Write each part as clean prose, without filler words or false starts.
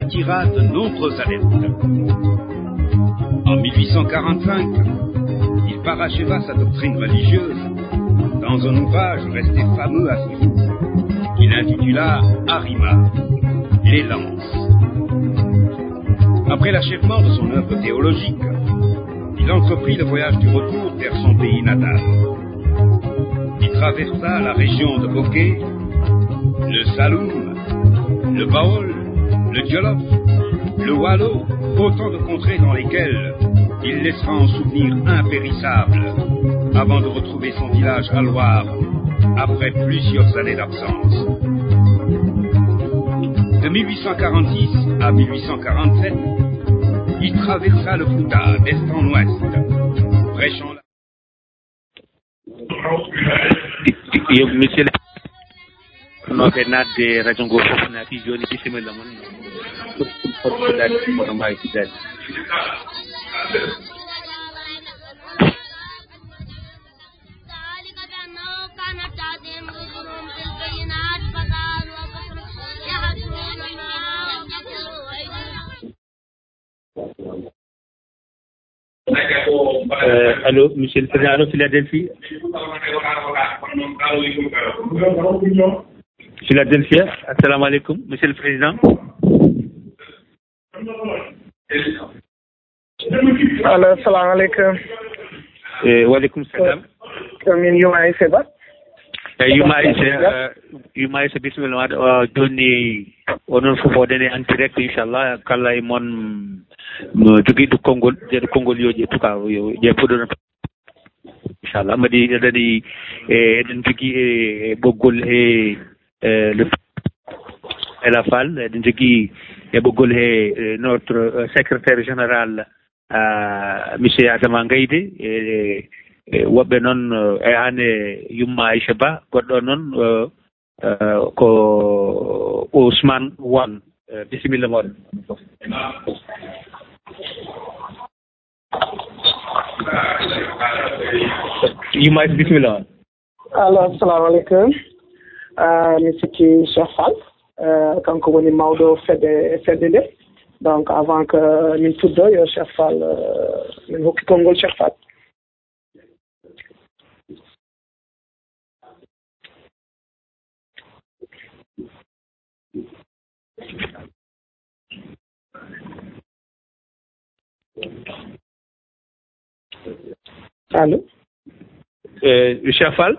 attira de nombreux adeptes. En 1845, il paracheva sa doctrine religieuse dans un ouvrage resté fameux à ce jour, qu'il intitula Arima, les lances. Après l'achèvement de son œuvre théologique, il entreprit le voyage du retour vers son pays natal. Il traversa la région de Bokeh, le Saloum, le Baol, le Djolof, le Wallo, autant de contrées dans lesquelles il laissera un souvenir impérissable avant de retrouver son village à Loire après plusieurs années d'absence. De 1846 à 1847, il traversa le Fouta d'est en ouest, prêchant la... Allô, monsieur le président, allô, Philadelphie. Philadelphia, assalamu alaikum, monsieur le président. Allô, assalamu alaikum. Wa alaikum salam. Min Yuma Iseba. Yuma Isa bismillah joni onon fof oɗene en direct inchallah kala e mon mo joguiɗo konngol yo ƴe tuka ƴe puɗono inchallah madi eɗani eɗen jogui e ɓoggol le Ela Fall eɗen jogui e ɓoggol notre secrétaire général monsieur Adama Gaydé woɓɓe noon an Yumma Aïcha Ba goɗɗo noon ko Ousmane Wan bisimilla moɗon. Yumma Aïcha bisimilla on. Alors assalamu aleykum mi sikki Cheikh Fall kanko woni mawɗo fedde nde donc avant que min tuddo yo Cheikh Fall min hokki konngol Cheikh Fall. Allô Cheikh Fall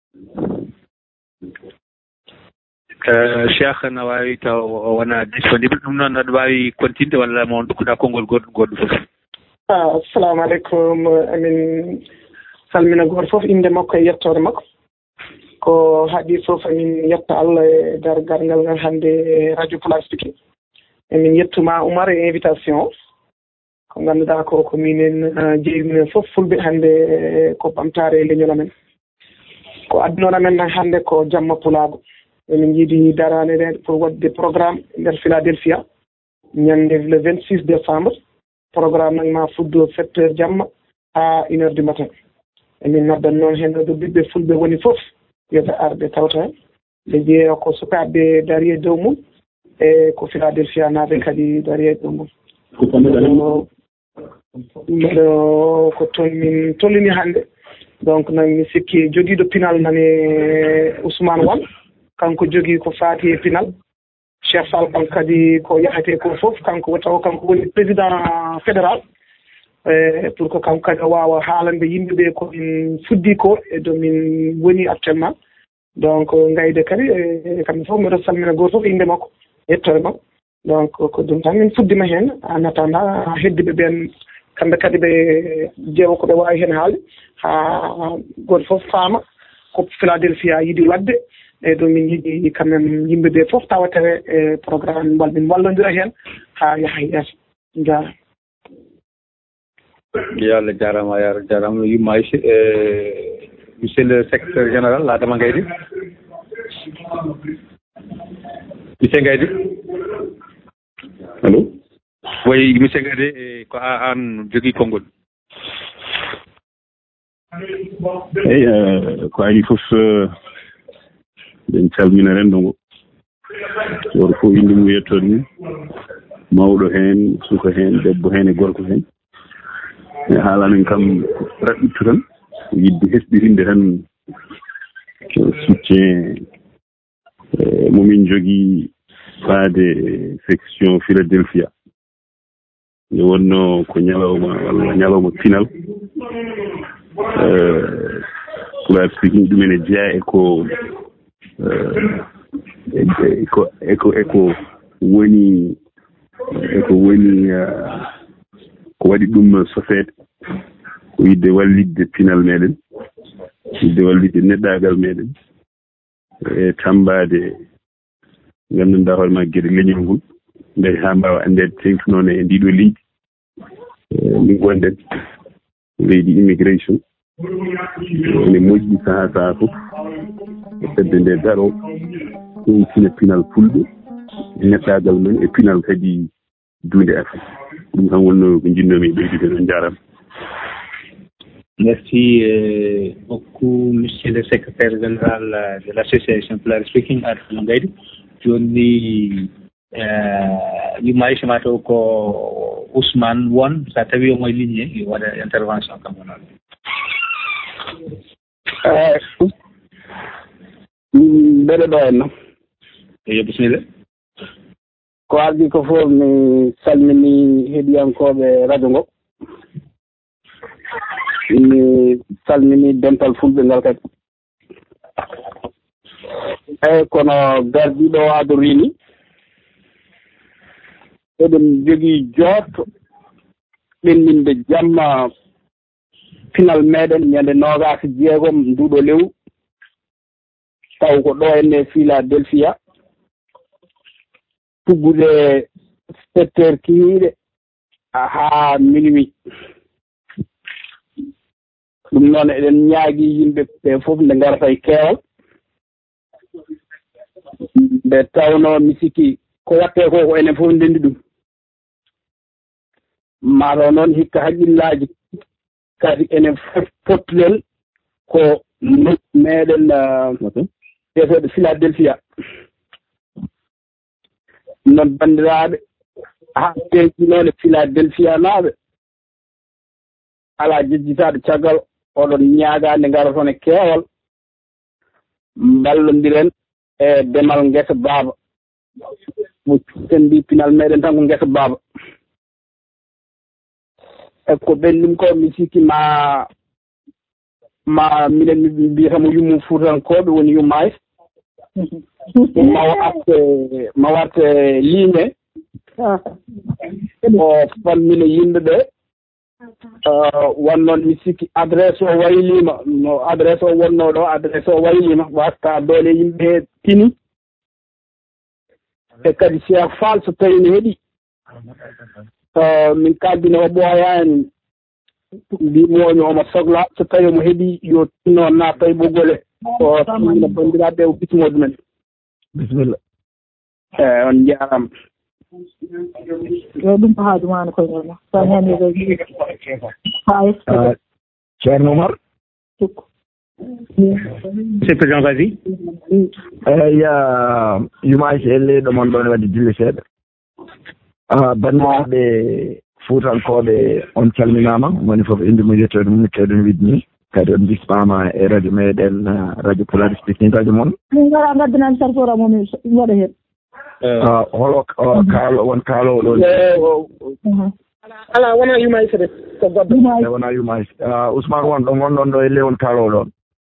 Cheikh na wawi taw wona disponible ɗum noon aɗa wawi continde walla mo dokkuɗa konngol goɗɗo fof. Assalamu aleykum amin salmina goto fof inde makko e yettode makko ko haɗi fof amin yetta Allah e dar garngal ngal hannde radio Place Pikine emin yettuma Oumar e invitation ko ngannduɗaa ko minen jeeriminen fof fulɓe hannde ko ɓamtare e leñol amen ko addunoon amen hannde ko jamma pulaago emin jiiɗi darade nde pour waɗde programme nder Philadelphia ñannde le 26 décembre programme nag ma fuddo 7 heures jamma à 1 heure du matin emin noddan noon hen ɗo ɓiɓɓe fulɓe woni fof yoɓe arde tawta hen ɓe jeeya ko sukaɓe dari e dow mum e ko Philadelphia naaɓe kadi dari e dow mum mbeɗo ko toon min tollini hannde donc nag mi sikki jogiiɗo pinal nane Ousmane Wan kanko jogii ko faati e pinal Cheikh Fall kanko kadi ko yahate ko fof kanko woni président fédéral pour que kanko kadi o waawa haalande yimɓe ɓe ko min fuddii ko e do min woni actuellement donc ngayde kadi kamɓe fof mbiɗo salmina gooto fof innde makko yettore makko donc ko ɗum tan min fuddima heen en attendant heddiɓe ɓeen kamɓe kadi ɓe ƴeewa ko ɓe waawi heen haalde haa gooto fof faama ko Philadelphia yiɗi waɗde e ɗum min yiɗi quand même yimɓe ɓe fof tawatere e programme mbal min wallondira heen haa yaha yeeso jaara yo Allah jarama yo Allah jarama Yumma Aïcha monsieur le secrétaire général Adama Gaydé monsieur Gaydé allo oui monsieur Gaydé ko an jogui konngol eyi ko adi fof en calmina renndo ngo woto fof inde mum yettode mum mawɗo heen suka heen debbo heen e gorko heen haalamen kam raɓɓittu tan yidde hesɗirinde tan soutien momin jogii faade section Philadelphia nde wonno ko ñalawma walla ñalawma pinal pulaar speaking ɗumen e jeeya eko woni ko waɗi ɗum sofeede ko yidde wallidde pinal meɗen yidde wallidde neɗɗagal meɗen e tambaade ngannduɗaa hoore ma geɗe leñol ngol ndari haa mbaawa anndede tengtunoon e ndiiɗo leydi min gonɗen leydi immigration ene moƴƴi sahaa fof e fedde nde daroo ɗum sina pinal fulɓe neɗɗagal men e pinal kadi duunde Afrique ɗum tan wonno ko jinnoomi ɓeydude noon jarama. Merci beaucoup, Monsieur le Secrétaire général de l'Association Pulaar Speaking Adama Gaydou. Joni yimma to ko Ousmane won sa tawi omo ligne yo waɗa intervention kam noon. mbeɗe ɗo en noon eyo bisimilla. ko ardi ko fof mi salmini heɗiyankoɓe radio ngo mi salmini dental fulɓe ngal kadi eyyi kono gardiɗo waado rini eɗen jogii jooto ɓenninde jamma pinal meɗen ñande 26 nduɗo lewru taw ko ɗo enne Philadelphia tuggude 7 heures kihiiɗe haa minuit ɗum noon eɗen ñaagii yimɓe ɓe fof nde ngarata e keewal nde tawno mi sikki ko wattee ko enen fof ndenndi ɗum maataw noon hikka haqqillaaji kadi enen fof pottuɗen ko meɗen ƴeeteɗo Philadelphia noon banndiraaɓe haɓɓeeji noon e Philadelphia naaɓe alaa jejjitaaɗo caggal oɗon ñaagaande ngara toon e keewal mballondiren e demal ngesa baaba mo cuuten mbi pinal meɗen tan ko ngesa baaba e ko ɓenndum ko mi sikki ma minen mi mbiyatamo yummu fuutankooɓe woni yummays ma warte ligne o fammina yimɓe ɓe wonnoon mi sikki adresse o waylima no adresse o wonno ɗo adresse o waylima wasta doole yimɓe he tini e kadi Cheikh Fall so tawi ne heeɗi min kaldine o ɓooyaani mbimomi omo sohla so tawi omo heeɗi yo tinno naata e ɓoggole o timmina banndiraaɓe o bismode men bisimilla eyi on jaarama yo ɗum ko haajumano koye ñama sa ñami ha Ceerno Oumar cukku Monsieur le Président, vas-y. eyi yumaji elle ɗo mon ɗon wadde dille seeɗa banndiraaɓe fuutankoɓe on calminama woni fof inde mum yettoɗe mum keɗen wiide ni kadi on bismama e radio meɗen radio Pulaar Speaking radio moon min gara gaddinani sarfora momi waɗa hen holo kaalo won kaalowo ɗon ala wona yumayse de ko goddo wona yumayse Ousmane won ɗo gonɗon ɗo elle won kaalowo ɗon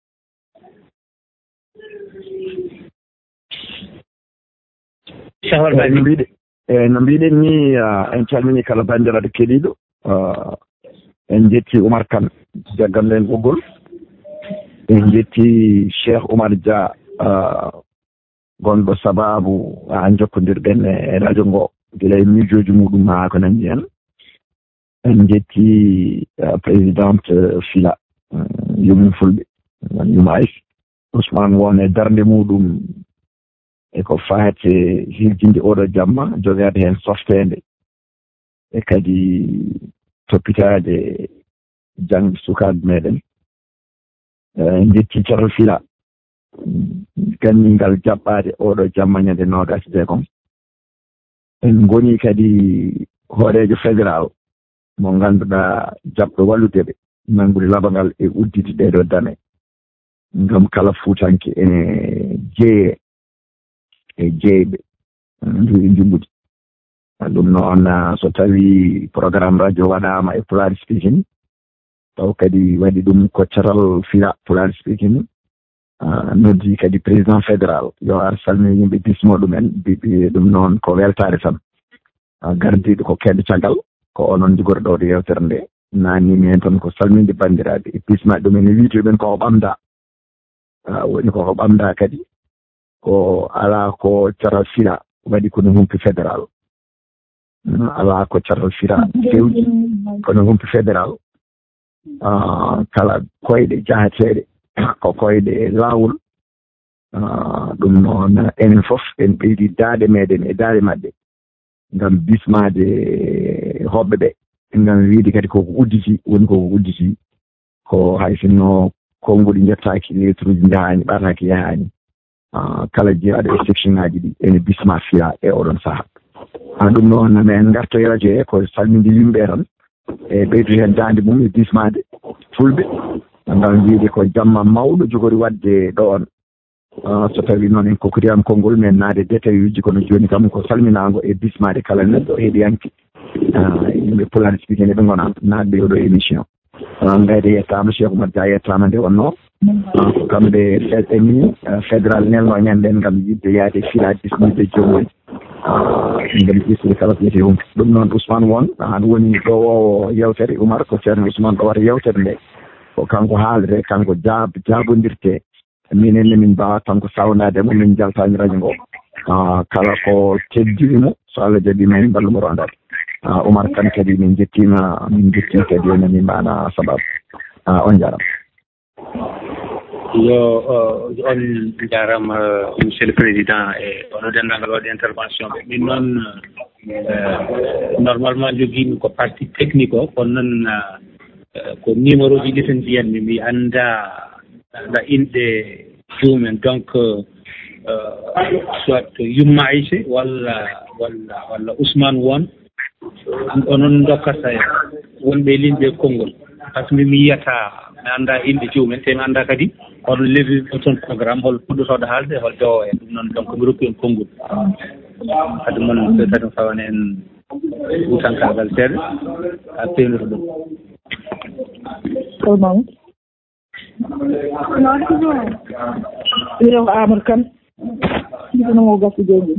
no mbiɗen ni en calmini kala bandiraɗo keɗiɗo en jetti Oumar Kane jagganɗen ɓoggol en jetti Cheikh Oumar Dia gonɗo sababu an jokkodirɗen e radio ngo gila e miijoji muɗum haa ko nanndi hen en jetti présidente Fila yummi fulɓe yumayis Ousmane won e darnde muɗum eko faate hirjinde oɗo jamma jogade hen softede e kadi toppitade jangde sukaɓe meɗen en jetti Thioro Fila ganningal jaɓɓade oɗo jamma ñande 26 en ngoni kadi hoorejo fédéral mo ngannduɗaa jaɓɗo wallude ɓe nanngude labangal e uddide ɗeɗo dame ngam kala fuutanke ene jeeye e jeeyɓe nduuɗi jumɓudi ɗum noon so tawii programme radio waɗaama e Pulaar speaking taw kadi waɗi ɗum koccatal fila Pulaar speaking noddi kadi président fédéral yo ar salmini yimɓe bismo ɗumen biɓi ɗum noon ko weltare tan gardiɗo ko keɗɗo caggal ko onon jogorɗoɗo yewtere nde nannimi hen tan ko salminde bandiraɓe e bismaɗe ɗumen e wiitoɓen koko ɓamda woni koko ɓamda kadi ko ala ko caral fila waɗi kono humpi fédéral ala ko caral fila fewji kono humpi fédéral kala koyɗe jahateɗe ko koyɗe laawol ɗum noon enen fof en ɓeydi daade meɗen e daade maɓɓe ngam bismade hoɓɓe ɓe ngam wiide kadi koko udditi woni koko udditi ko hay sinno konnguli jettaki lettre uji jahani ɓataki yahani kala jeeyaɗo e section ngaji ɗi ene bisma fiya e oɗon saaha ɗum noon men garto e radio he ko salminde yimɓe tan e ɓeydu hen dande mum e bismade fulɓe ngam wiide ko jamma mawɗo jogori wadde ɗo on so tawi noon en kokkoriyama konngol men naade détail uji kono joni kam ko salminago e bismade kala neɗɗo heeɗiyanke yimɓe Pulaar speaking eɓe gona naatde oɗo émission ngayde yettama Cheikh Oumar Dia yettama nde wonno ko kamɓe seɗɗeni fédéral nelno ñanden ngam yidde yaade fila bismide jomumen ngam bismide kala ko yete humti ɗum noon Ousmane won an woni ɗo o yewtere Oumar ko ceerno Ousmane ɗo wata yewtere nde ko kanko haalde kanko jaabodirte minenne min mbawa kanko sawnade mo min jaltani radio ngo kala ko teddimo so Allah jaɓima min ballumo rondade Oumar Kane kadi min jettima kadi ene min mbana sababu on jarama yo on jarama monsieur le président e ono dendagal waɗi intervention ɓe min noon normalement joguimi ko partie technique o kono noon ko numéro ji ɗi tan jiyanmi mi annda inɗe juumen donc soit Yumma Aïché walla Ousmane won onon dokkata wonɓe liñɓe konngol par ce que mi yiyata mi annda inɗe juumen te mi annda kadi hono levriɗo toon programme hol puɗɗotoɗo haalde hol dewo en ɗum noon donc mi rokki en konngol kadi moon kadi fawane en wutankagal seeɗa ha pewnito ɗum Mamadou wiyewo Amadou Kane jiɗanomo gasi joni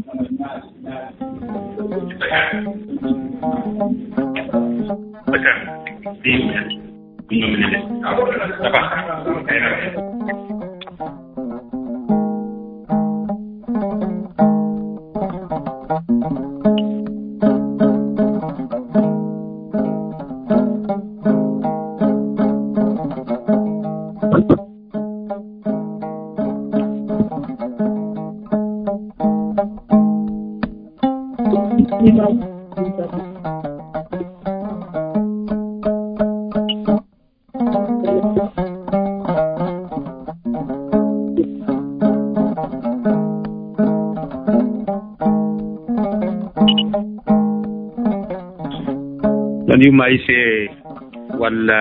Yumma Aïché walla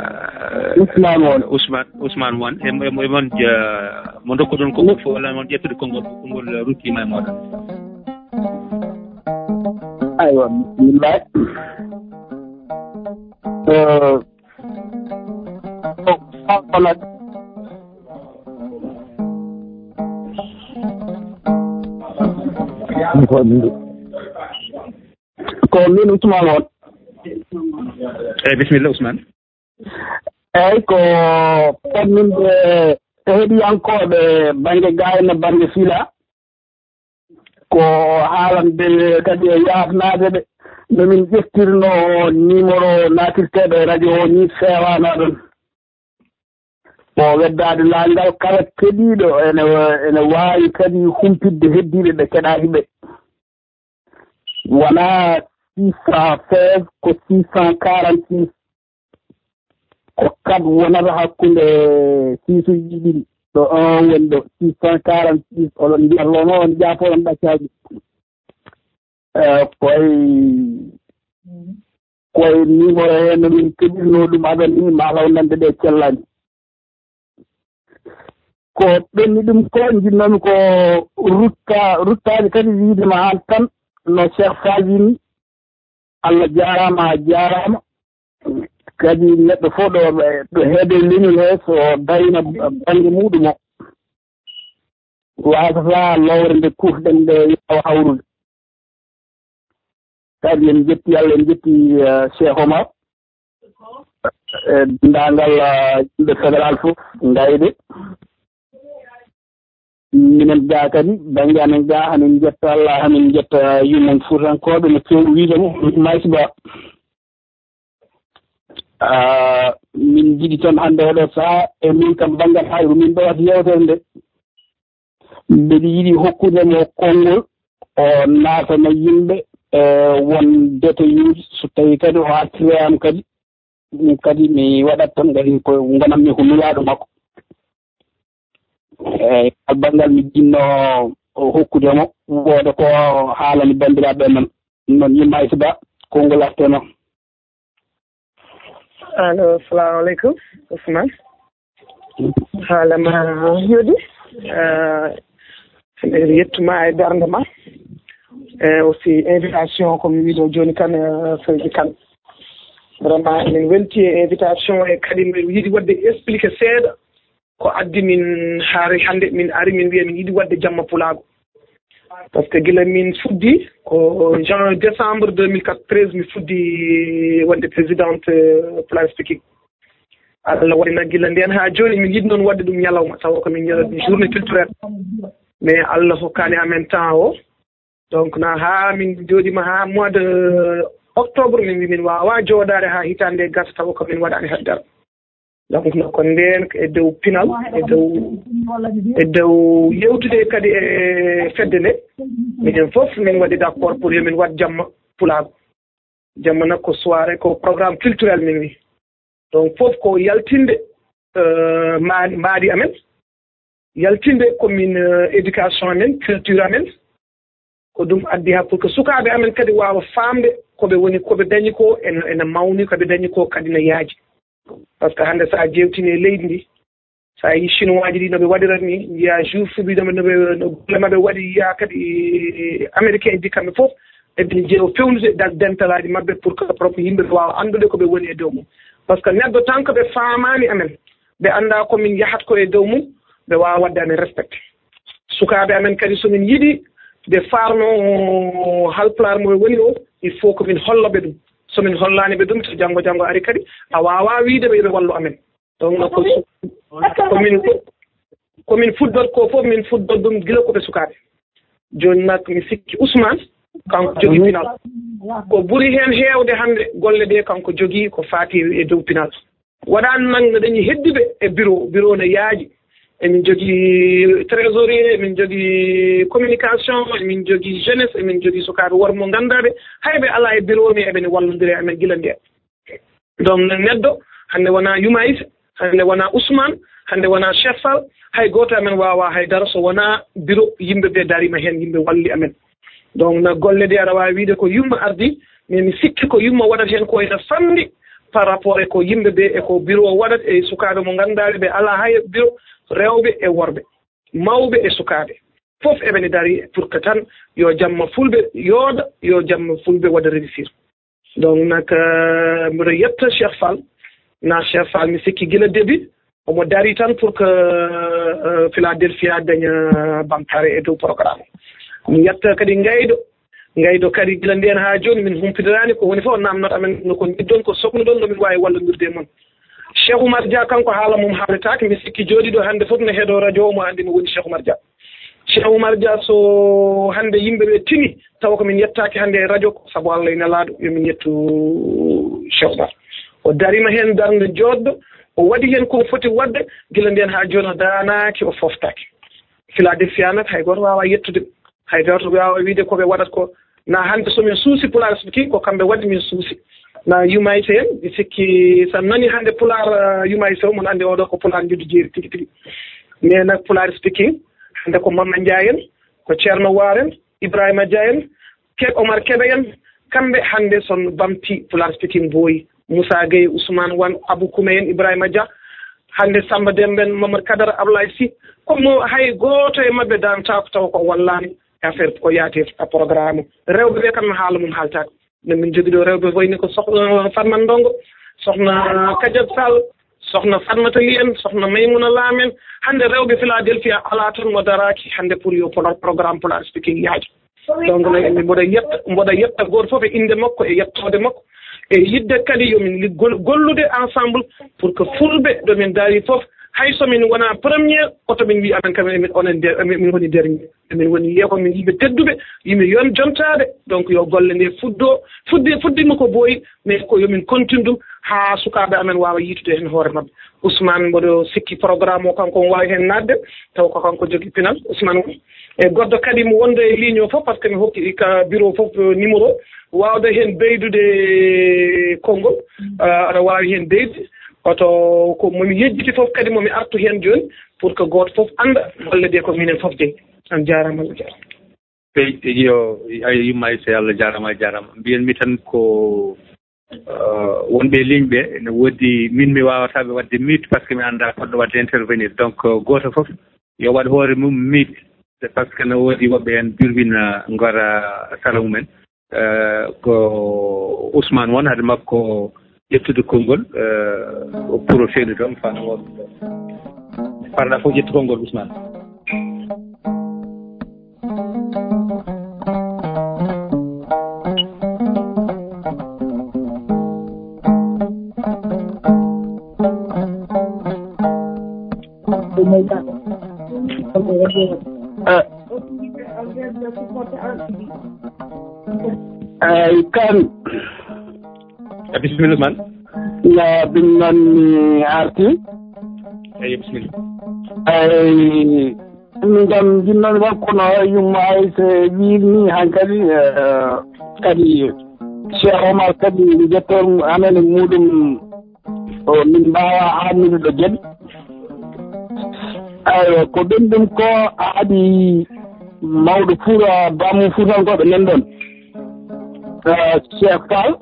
Ousmane won e mon mo dokkuɗon konngol fof walla mon ƴettude konngol ruttima e moɗon aywa bismillah ko min Ousmane won bisimilla Ousmane eyyi ko pamminde heeɗiyankoɓe banggue gayna banggue fila ko haalande kadi e yafnade ɓe nomin ƴeftirno numéro natirteɗo e radio o ni fewano ɗon o weddade langal kala keɗiɗo ene wawi kadi humpidde heddiɓe ɓe keɗaki ɓe wona 616 ko 646 ko kadi wonata hakkunde siisuji ɗiɗi ɗo un woni ɗo 646 oɗon mbiyatlono on jaafoɗon ɗaccaji koye numéro he no min keɓirno ɗum aɗa ni malaw nande ɗe cellani ko ɓenni ɗum ko jinnomi ko ruttaji kadi wiidema an tan no Cheikh Fadini Allah jarama kadi neɗɗo fof ɗo heede leñol he so darina banggue muɗum o wasata lowre nde kufɗen nde yawa hawrude kadi en jetti Allah en jetti Cheikh Omar dendagal yimɓe fédéral fof gayde minen ga kadi banggue amen ga hamin jetta Allah hamin jetta yummon fuutankoɓe no fewi wiidemo maysiba min jiɗi toon hannde oɗo saha e min kam banggal hayru min ɗowata yewtere nde mbeɗa yiɗi hokkudemo konngol o naatana yimɓe won détaillé so tawi kadi o artireyam kadi ɗum kadi mi waɗat tan kadi ko gonammi ko nulaaɗo makko eyi banggal mi jinno hokkudemo wooda ko haalani banndiraaɓe men noon yimma e siba konngol arte noon allo assalamu aleykum Ousmane haalama yooɗi eɗen yettuma e darde ma e aussi invitation komi wiiɗo joni kane Seydi Kane vraiment emin welti e invitation e kadi min yiɗi wadde expliqué seeɗa ko addi min haari hannde min ari min wiya min yiɗi wadde jamma pulaago par ce que gila min fuɗɗi ko décembre 2013 mi fuɗɗi wonde présidente Plan Speaking Allah waɗina gila nden haa jooni min yiɗi noon wadde ɗum ñalawma taw komin journée culturelle mais Allah hokkani amen temps o donc na haa min jooɗima haa mois de octobre min wi min waawa jooɗaade haa hitaande gasa taw komin waɗaani haddara donc no ko ndeen e dow pinal e dow yewtude kadi e fedde nde minen fof min waɗi d' accord pour yomin waɗ jamma pulaago jamma nak ko soirée ko programme culturel min wi donc fof ko yaltinde maadi amen yaltinde commune éducation amen culture amen ko ɗum addi ha pour que sukaaɓe amen kadi waawa faamde koɓe woni koɓe dañi ko ene mawni koɓe dañi ko kadi no yaaji par ce que hannde so a jewtini e leydi ndi so a yi chinois ji ɗi no ɓe waɗirat ni yiya jour fuɓiɗoɓe no golle maɓe waɗi yiya kadi américain ji kamɓe fof eɓe jeewa fewnude dentalaji maɓɓe pour que propre yimɓe ɓe waawa anndude ko ɓe woni e dow mum par ce que neɗɗo tan ko ɓe faamani amen ɓe annda komin yahat ko e dow mum ɓe waawa wadde amen respecté sukaaɓe amen kadi somin yiɗi ɓe faarno halpulaar mo woni o il faut que min holloɓe ɗum somin hollani ɓe ɗum to janngo ari kadi a waawa wiide ɓe yoɓe wallu amen donc no komin fuɗdot ko fof min fuɗdot ɗum gila koɓe sukaaɓe jooni nak mi sikki Ousmane kanko jogii pinal ko ɓuri heen heewde hannde golle ɗe kanko jogii ko faati e dow pinal waɗaani nag no dañi heddiɓe e bureau no yaaji emin jogii trésorier emin jogii communication emin jogii jeunesse emin jogii sukaaɓe worɓe mo nganndaɓe hayɓe alaa e bureau ni eɓene wallondiri e amen gila ndeen donc neɗɗo hannde wonaa Yumaysa hannde wonaa Ousmane hannde wonaa Cheikh Fall hay gooto amen waawaa haydara so wonaa bureau yimɓe ɓe darima heen yimɓe walli amen donc no golle ɗe aɗa waawi wiide ko yumma ardi mais mi sikki ko yumma waɗata heen ko ene famɗi par rapport e ko yimɓe ɓe e ko bureau o waɗat e sukaaɓe mo ngannduɗaaɓe ɓe alaa hay bureau rewɓe e worɓe mawɓe e sukaaɓe fof eɓene dari pour que tan yo jamma fulɓe yooda yo jamma fulɓe waɗa réussir donc nak mbiɗo yetta Cheikh Fall mi sikki gila début omo dari tan pour que Philadelphia daña bamtare e dow programme mi yetta kadi ngaydo kadi gila ndeen haa jooni min humpidirani ko woni fof namnata amen noko jiddon ko soknuɗon nomin wawi wallondirde moon Cheikh Oumar Dia kanko haala mum haaletaake mi sikki jooɗi ɗo hannde fof no heɗoo radio omo anndi mi woni Cheikh Oumar Dia Cheikh Oumar Dia so hannde yimɓe ɓe tini tawa komin yettaaki hannde e radio ko sabu Allah e nelaaɗo yomin yettu Cheikh Oumar o darima heen darnde jooɗɗo o waɗi heen ko foti waɗde gila ndeen haa jooni o daanaaki o foftaaki Philadelphia nak hay gooto waawa yettude hay gooto waawa wiide ko ɓe waɗata ko na hannde somin suusi Pulaar Speaking ko kamɓe waɗi min suusi na Yumaysa en mi sikki so nani hannde Pulaar Yumaysa o mon anndi oɗo ko Pulaar juddu jeeri tigi tigi mais nak Pulaar Speaking hannde ko Mamma Ndiaye en ko Ceerno Waar en Ibrahima Dia en Omar Kebe en kamɓe hannde son bamti Pular Speaking Boy Moussa Gueye Ousmane Wane Abou Koumé en Ibrahima Dia hannde Samba Demben Mamadou Kadara Ablaye Sy kono hay gooto e maɓɓe dantaako taw ko wallaani e affaire ko yaati e programme rewɓe ɓe kam haala mum haaltaako nde min jogii ɗo rewɓe wayni ko sohna Farman Ndongo sohna Kadiab Sall sohna Fatmata Ly en sohna Maymouna Lam en hannde rewɓe Philadelphia alaa tan mo daraaki hannde pour yo programme Pular Speaking yaaji donc noon mboɗa yetta gooto fof e innde makko e yettoode makko e yidde kadi yomin gollude ensemble pour que fulɓe ɗo min daari fof hay somin wona premiére oto min wi amen kam min woni dernier min woni yeeko min yimɓe tedduɓe yimɓe yon jontaade donc yo golle nde fuddima ko booyi mais ko yomin continue ɗum haa sukaaɓe amen waawa yiitude heen hoore maɓɓe Ousmane mboɗo sikki programme o kanko on waawi heen naatde taw ko kanko jogii pinal Ousmane o e goɗɗo kadi mo wonde e ligne o fof par ce que mi hokki ka bureau fof numéro waawde heen beydude konngol aɗa waawi heen beyde oto ko momi yejjiti fof kadi momi artu heen jooni pour que gooto fof annda golle ɗe ko minen fof jeyi an jaaraama Allah jaaraama yo yumma ise Allah jaarama mbiyanmi tan ko wonɓe ligne ɓe ne woodi min mi wawataɓe wadde miit par ce que mi annda koɗɗo wadde intervenir donc goto fof yo waɗ hoore mum miit par ce que ne woodi woɓɓe hen jurbina ngora sala mumen ko Ousmane won haade makko ƴettude konngol pour fewde toon fano woɓɓe parɗa fof ƴettu konngol Ousmane kan bisimilla man no ɗum noon mi arti eyi bisimilla min kam jinnoon wakkuno yumma ayse wiirni han kadi kadi Cheikh Omar kadi jettor amen muɗum min mbawa hannude ɗo geɗe aywa ko ɗum ɗum ko haadi mawɗo Fuura Bamum Fuutankoɓe nan ɗon Cheikh Fall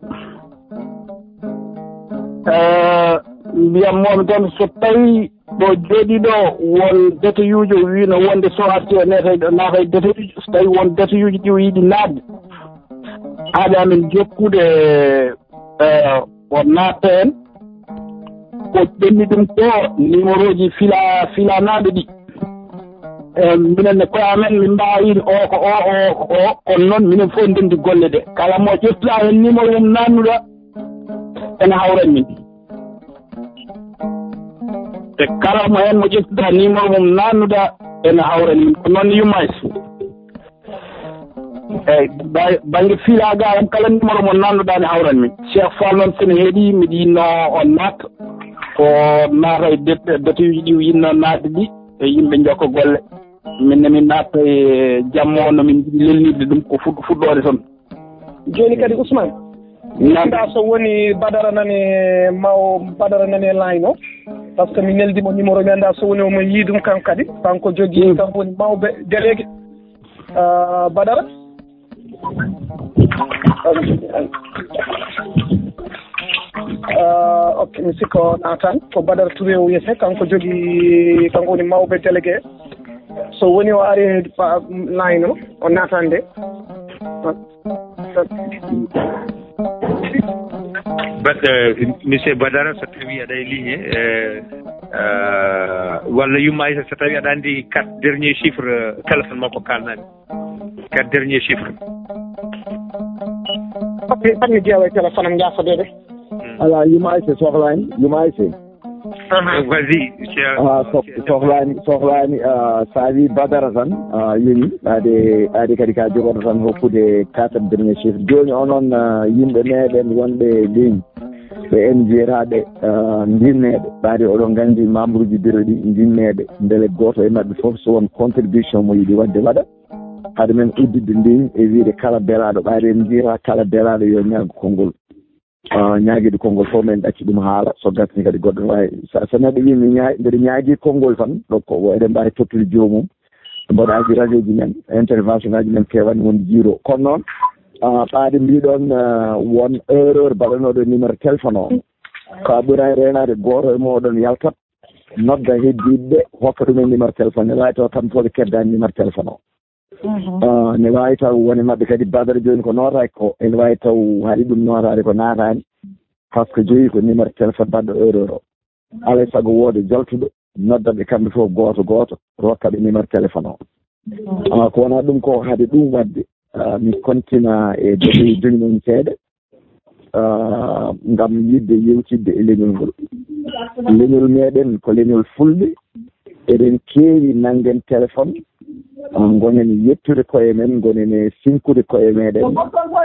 mbiyatmomi toon so tawi ɗo jooɗiɗo won deteyuji o wino wonde so arti o naata deteyuji so tawi won deteyuji ɗi o yiiɗi naatde haade amen jokkude o natta en ko ɓenni ɗum ko numéro ji filanaɓe ɗi minen koye amen min mbawi o ko o kono noon minen fof ndendi golle ɗe kala mo ƴettuɗa hen numéro mum nannuɗa ene hawran min te kala mo hen mo ƴettuɗa numéro mum nannuɗa ene hawran min ko noon yumayso eyyi banggue filaga am kala numéro mo nannuɗa ne hawran min Cheikh Fall noon sene heeɗi miɗa yinno o natta ko naata e deteyuji ɗi yinno naatde ɗi e yimɓe jokka golle minne min natta e jamma o no min jiɗi lelnirde ɗum ko fuɗɗode toon joni kadi Ousmane anda so woni Badara nane line o par ce que mi neldimo numéro mi anda so woni omo yii ɗum kanko kadi kanko jogui kanko woni mawɓe délégué Badara ok mi sikka o naatan ko Badara Touré o wiyete kanko jogui kanko woni mawɓe délégué so woni o ari line o naatan nde monsieur Badara so tawi aɗa e ligne walla yumma aysa so tawi aɗa anndi 4 dernier chiffre téléphone makko kalnani 4 dernier chiffre ok pat mi ƴeewa e téléphone am jasodede ala yumma aysa sohlani yumma aysa vas-y sohlani sa wi Badara tan yoni ade kadi ka jogoto tan hokkude 4 dernier chiffre joni onon yimɓe meɗen wonɓe ligne ɓe en jeyataɓe jinneɓe ɓaade oɗon gandi membre uji bureau ɗi jinneɓe beele goto e mabɓe foof so won contribution mo yiiɗi wadde waɗa haade men uddidde ligne e wiide kala belaɗo ɓaade en jiyata kala belaɗo yo ñaago konngol ñaaguide konngol fof men ɗacci ɗum haala so gasni kadi goɗɗo wawi so neɗɗo wi mbeɗa ñaagui konngol tan donc eɗen mbawi tottude jomum mboɗaji radio ji men intervention ngaji men kewani won jiiro kono noon ɓaade mbiɗon won erreur baɗanoɗo numéro téléphone o ko a ɓuray renade goto e moɗon yaltat nodda heddiɓe hokka ɗumen numéro téléphone ne wawi taw tampoɓe keddani numéro téléphone o ne wawi taw woni mabɓe kadi badara joni ko notaki ko ene wawi taw haɗi ɗum notade ko natani par ce que joyi ko numéro téléphone baɗɗo erreur o alay saago woode jaltuɗo noddaɓe kamɓe fof goto goto rokkaɓe numéro téléphone o ko wona ɗum ko haade ɗum wadde mi kontina e dogoyi joginon seeɗa ngam yidde yewtidde e leñol ngol leñol meɗen ko leñol fulɓe eɗen keewi nanggen téléphone gonen yettude koye men gonen e sinkude koye meɗen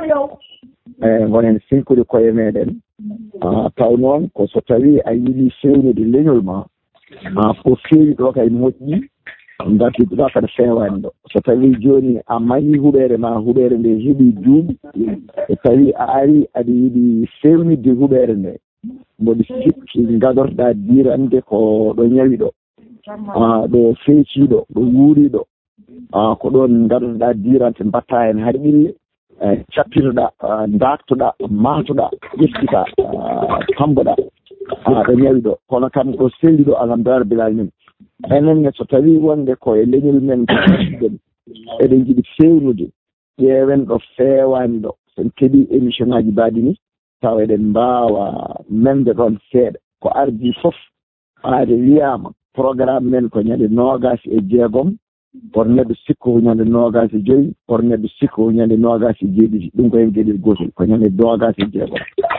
gonen sinkude koye meɗen taw noon ko so tawi a yiiɗi fewnude leñol ma ko feewi ɗo kay moƴƴi dartiɗa kada fewani ɗo so tawi joni a mahi huɓere ma huɓere nde heeɓi duuɓi e tawi a ari aɗa yiiɗi fewnidde huɓere nde mboɗo sikki gadorɗa dirande ko ɗo ñawi ɗo ɗo feeciɗo ɗo wuuriɗo ko ɗon gadorɗa dirante mbatta hen harɓille cappitoɗa daktoɗa matoɗa ƴettita tamboɗa ɗo ñawi ɗo kono kam ɗo selli ɗo alhamdulillah rabbil alamin enenne so tawi wonde ko e leñol men ɗen eɗen jiiɗi fewnude ƴeewen ɗo fewani ɗo sen keeɓi émission ngaji mbaɗi ni taw eɗen mbawa memde ɗon seeɗa ko ardi foof aade wiyama programme men ko ñande 26 por neɗɗo sikko ko ñande 25 por neɗɗo sikko ko ñande 27 ɗum ko hen gueɗel gotel ko ñande 26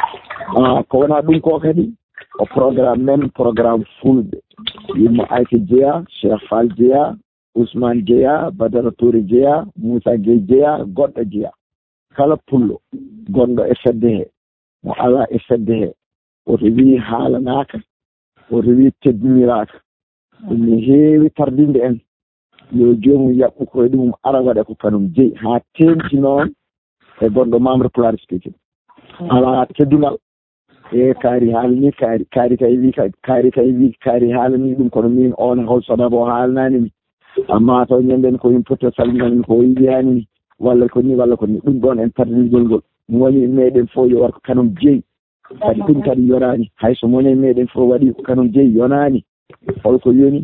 ko wona ɗum ko kadi o programme men programme fulɓe yimmo ayka jeeya cheikh fall jeeya ousmane jeeya badara touri jeeya moussa gueye jeeya goɗɗo jeeya kala pullo gonɗo e fedde he mo ala e fedde he oto wi haalanaka oto wi teddiniraka ɗum ne heewi tardinde en yo jomum yaɓɓu koye ɗumum ara waɗa ko kanum jeeyi ha tenti noon e gonɗo membre pulaar speaking ala teddungal e kaari haalani kaari kay wi kaari haalani ɗum kono min on hol sababu o haalanani mi amma taw ñanden ko yim potta salminani ko yiyani walla ko ni ɗum ɗon en tardinigol ngol woni meɗen fof yo war ko kanum jeeyi kadi ɗum kadi yorani hayso moni meɗen fof waɗi ko kanum jeeyi yonani holko yoni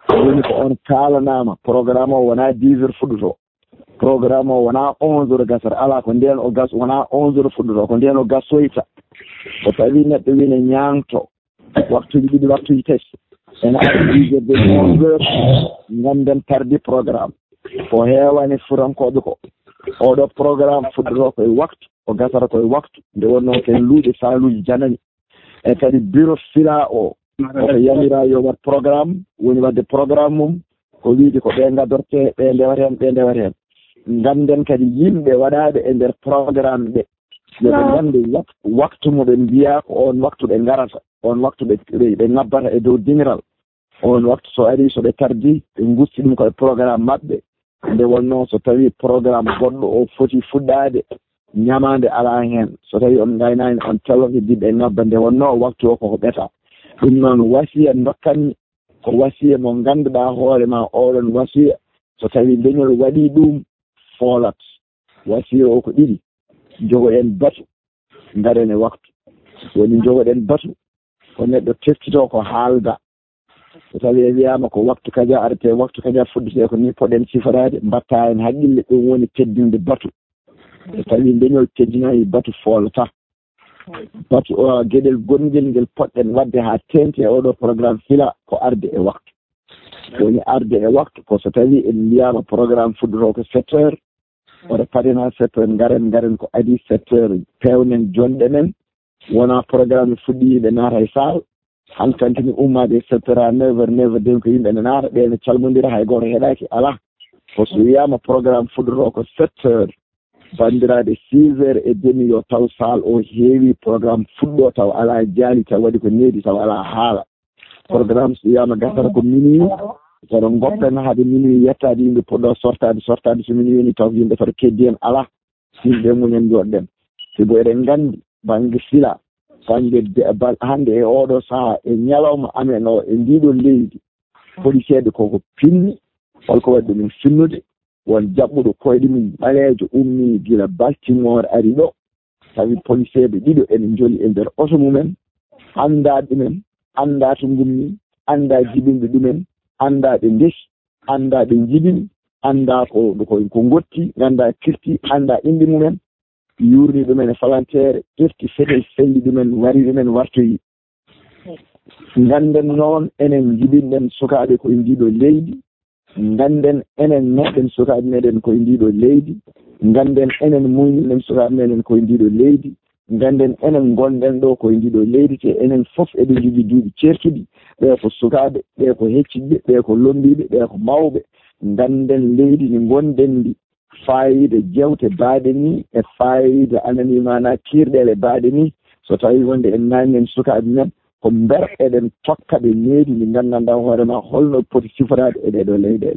ko on kaalanama programme o wona 10 heures fuɗɗoto programme o wona 11 heures gasata ala ko nden o gas wona 11 heures fuɗɗoto ko nden o gasoyta so tawi neɗɗo wine ñaamto waktuji ɗiɗi waktuji tati ene ari 10 heures de 11 heures ganden tardi programme ko heewani furankoɓe ko oɗo programme fuɗɗoto koye waktu o gasata koye waktu nde wonno ken luuɗe saaluji janani e kadi bureau fila o oto yamira yo wat programme woni wadde programme mum ko wiide ko ɓe gadorte ɓe ndewat hen ganden kadi yimɓe waɗaɓe e nder programme ɓe yoɓe gande waktu moɓe mbiya ko on waktu ɓe garata on waktu ɓe ngabbata e dow diniral on waktu so ari soɓe tardi ɓe gusti ɗum koye programme maɓɓe nde wonno so tawi programme goɗɗo o foti fuɗɗade ñamande ala hen so tawi on gaynani on telloke diɓe ngabba nde wonno waktu o koko ɓeeta ɗum noon wasiya dokkanmi ko wasiya mo ganduɗa hoore ma oɗon wasiya so tawi leñol waɗi ɗum foolat wasiya o ko ɗiɗi jogoɗen batu garen e waktu woni jogoɗen batu ko neɗɗo teftito ko haalda so tawi e wiyama ko waktu kaja arete waktu kaja fuɗɗete ko ni poɗen siforade mbatta en haqqille ɗum woni teddinde batu so tawi leñol teddinayi batu foolata batu gueɗel gonguel ngel poɗɗen wadde ha tente e oɗo programme fila ko arde e waktu woni arde e waktu ko so tawi en mbiyama programme fuɗɗoto ko 7 heures oɗo parina 7 heures garen ko adi 7 heures pewnen jonɗe men wona programme fuɗɗi ɓe naata e saal hankantini ummade 7 heures à 9 heures 9 heures den ko yimɓe ne naata ɓe calmodira hay goto heeɗaki ala ko so wiyama programme fuɗɗoto ko 7 heures bandiraɓe 6 heures et demi yo taw saal o heewi programme fuɗɗo taw ala jaali taw waɗi ko needi taw ala haala programme so wiyama gasata ko minuit kono goppen haade minuit yettade yimɓe poɗɗo sortade so minuit woni taw yimɓe tato keddi hen ala yimɓe muñen joɗɗen sibo eɗen gandi banggue fila banggue hande e oɗo saaha e ñalawma amen o e ndiɗo leydi policier koko pinni holko waɗi ɗumen finnude won jaɓɓuɗo koyɗe mum ɓaleejo ummi gila Baltimore ari ɗo tawi policeɓe ɗiɗo ene joli e nder oto mumen annda ɗumen annda to gummi annda jibinɓe ɗumen annda ɓe ndesi annda ɓe jibini annda ko gotti ganda kirti annda inde mumen yurni ɗumen e falantere ƴefti fetel felli ɗumen wari ɗumen wartoyi ganden noon enen jibinɗen sukaɓe koye ndiɗo leydi ganden enen meɗen sukaɓe meɗen koye ndiɗo leydi ganden enen muñɗen sukaɓe meɗen koye ndiɗo leydi ganden enen gonɗen ɗo koye ndiɗo leydi te enen fof eɗen jogui duuɓi certuɗi ɓe ko sukaɓe ɓe ko hecciɓe ɓe ko lombiɓe ɓe ko mawɓe ganden leydi ndi gonɗen ndi fayida jewte baaɗe ni e fayida anani mana kirɗele baaɗe ni so tawi wonde en nani sukaɓe men ko ber eɗen tokka ɓe needi ndi gandanɗa hoorema holno poti siforade e ɗeɗo leyɗele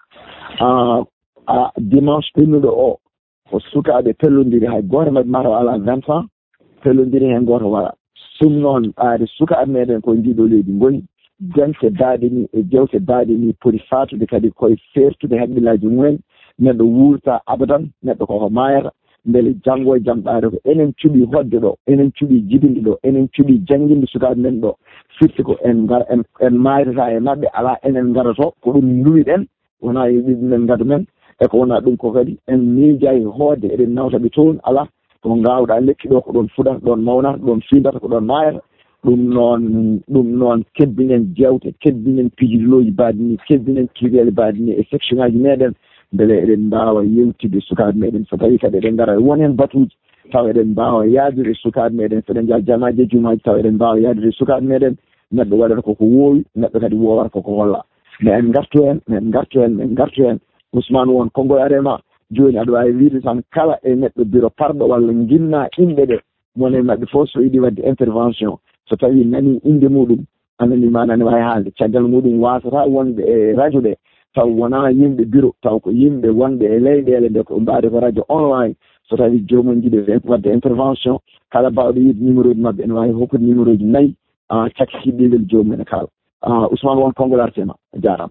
dimanche pennuɗo o ko sukaɓe pellodiri hay goto mabɓe mataw ala 20 ans pellodiri hen goto waɗa ɗum noon ɓaade sukaɓe meɗen koye ndiɗo leydi goni jante baaɗe ni e jewte baaɗe ni poti fatude kadi koye fertude haqqillaji mumen neɗɗo wuurta abadan neɗɗo koko mayata beele janggo e jaam ɓaade ko enen cuuɓi hodde ɗo enen cuuɓi jibinde ɗo enen cuuɓi jangguinde sukaɓe men ɗo firti ko en gara en maytata e mabɓe ala enen garoto ko ɗum duwiɗen wona yiɗi men gado men e ko wona ɗum ko kadi en miijayi hoodde eɗen nawtaɓe toon ala ko gawɗa lekki ɗo ko ɗon fuɗata ɗon mawnata ɗon findata ko ɗon mayata ɗum noon kebbinen jewte kebbinen pijiloji baaɗe ni kebbinen kirele baaɗe ni e section ngaji meɗen beele eɗen mbawa yewtide sukaɓe meɗen so tawi kadi eɗen gara won hen batuji taw eɗen mbawa yaadude sukaɓe meɗen soɗen jaa jamaji jumaji taw eɗen mbawa yaadude sukaɓe meɗen neɗɗo waɗata koko woowi neɗɗo kadi wowata koko holla mais en gartu hen Ousmane won konngol arema joni aɗa wawi wiide tan kala e neɗɗo bureau parɗo walla ginna inɗe ɗe mone mabɓe fof so yiiɗi wadde intervention so tawi nani inde muɗum anani manani wawi haalde caggal muɗum wasata wonɓe e radio ɗe taw wona yimɓe bureau taw ko yimɓe wonɓe e leyɗele nde ko mbawde ko radio online so tawi jomum jiiɗi wadde intervention kala mbawɗo yiide numéro ji mabɓe ene wawi hokkude numéro ji 4 cakki hiɗɗiɗel jomum ene kaala Ousmane won konngol artema jarama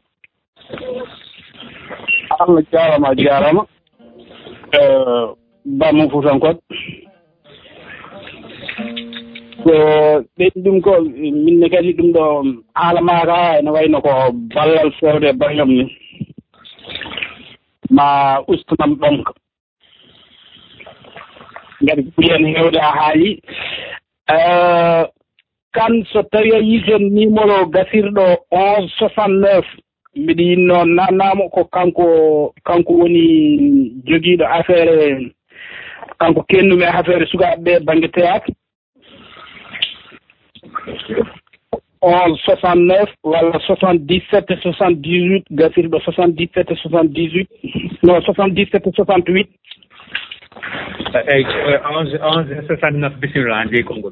Allah jarama bammo Fuutankot ko ɓeydi ɗum ko minne kadi ɗum ɗo haala maka ene wayno ko ballal fewde bangam ni ma ustanam ɗonka ngati ɓuyen hewde a haali kan so tawi a yiiten numéro gasirɗo 1169 mbiɗa yinno nannamo ko kanko woni jogiiɗo affaire kanko kennumi affaire sukaɓe ɓe banggue théâtre 1169 walla 77 78 gasirɗo 77 78 non 77 68 eyyi 11 69 bisimilla an jeeyi konngol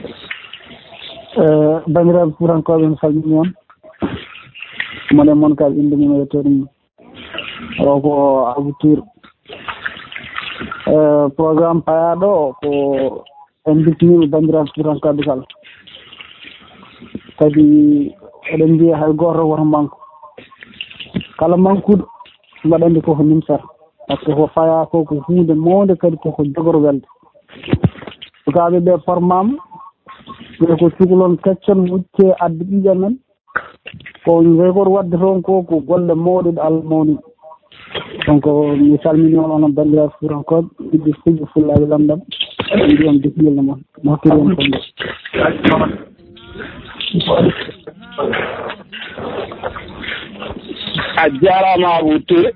bandiraɓe Fuutankoɓe mi salmini on mone moon kal inde mum e yettere mum o ko aboutir programme payaɗo ko en bismima bandiraɓe Fuutankoɓe kala kadi eɗen mbiya hay goto woto manque kala manqueɗo mbaɗandi koko nimsata par ce que ko faya ko ko hunde mawde kadi koko jogoro welde sukaɓe ɓe formama ɓe ko cukalon keccon mucce adde ɓiƴa men ko jeygor wadde toon ko golle mawɗe ɗo Allah mawni donc mi salmini on onon bandiraɓe Fuutankoɓe ɓiɗɗo fulɓe fullaɓe lamɗam mbiyam bisimilla moon mo hokkiri on fonde a jarama Abou Touré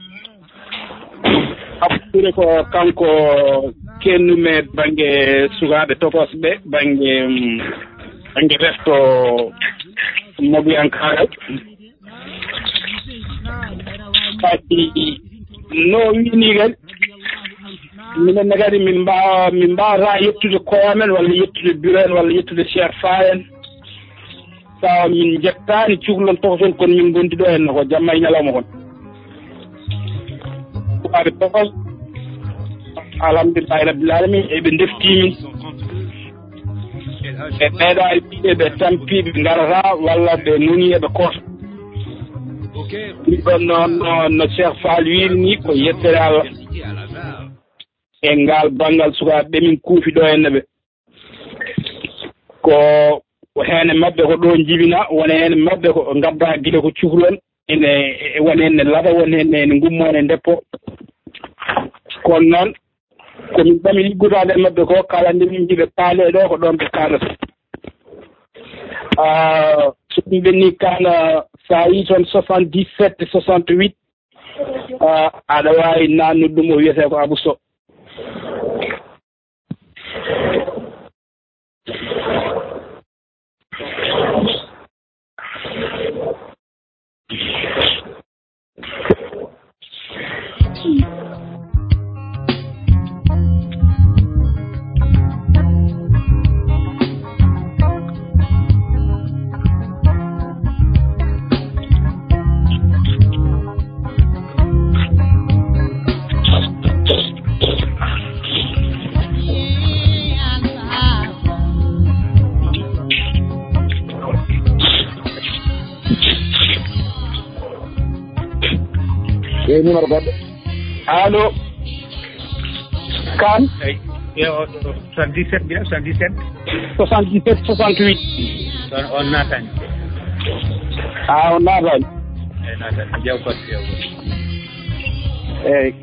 ko kanko kennume banggue sukaɓe tokosɓe banggue refto moɓiyankagal kadi no wini kadi minenne kadi min mbawata yettude koyamen walla yettude bureau en walla yettude Cheikh Fa en tawa min jettani cukalon tokoson kono min gondi ɗo henna ko jamma e ñalawma kon sukaɓe tokos alhamdulillahi rabbil alamin eɓe deftimin ɓe ɓeeɗa ɓiɓɓe ɓe tampiɓe garata walla ɓe noni eɓe koota ɗon no Cheikh Fall wiiri ni ko yettere Allah e ngal banngal sukaaɓe ɓe min kuufi ɗo henne ɓe ko heene maɓɓe ko ɗo jibina wona heene maɓɓe ko ngadda gila ko cuhlon ene woni henne lata woni henne ene ngummo ene deppo kono noon komin ɓami liggotade maɓɓe ko kala nde min jiɓe paale ɗo ko ɗon ɓe kalata so ɗum ɓenni kana sa yi toon 77 68 aɗa wawi nannude ɗum o wiyete ko Abou Sow numéro goɗɗo allo kan 77 mbiya 77 77 68 on naatani on naatani eyi naatani jewkot eyi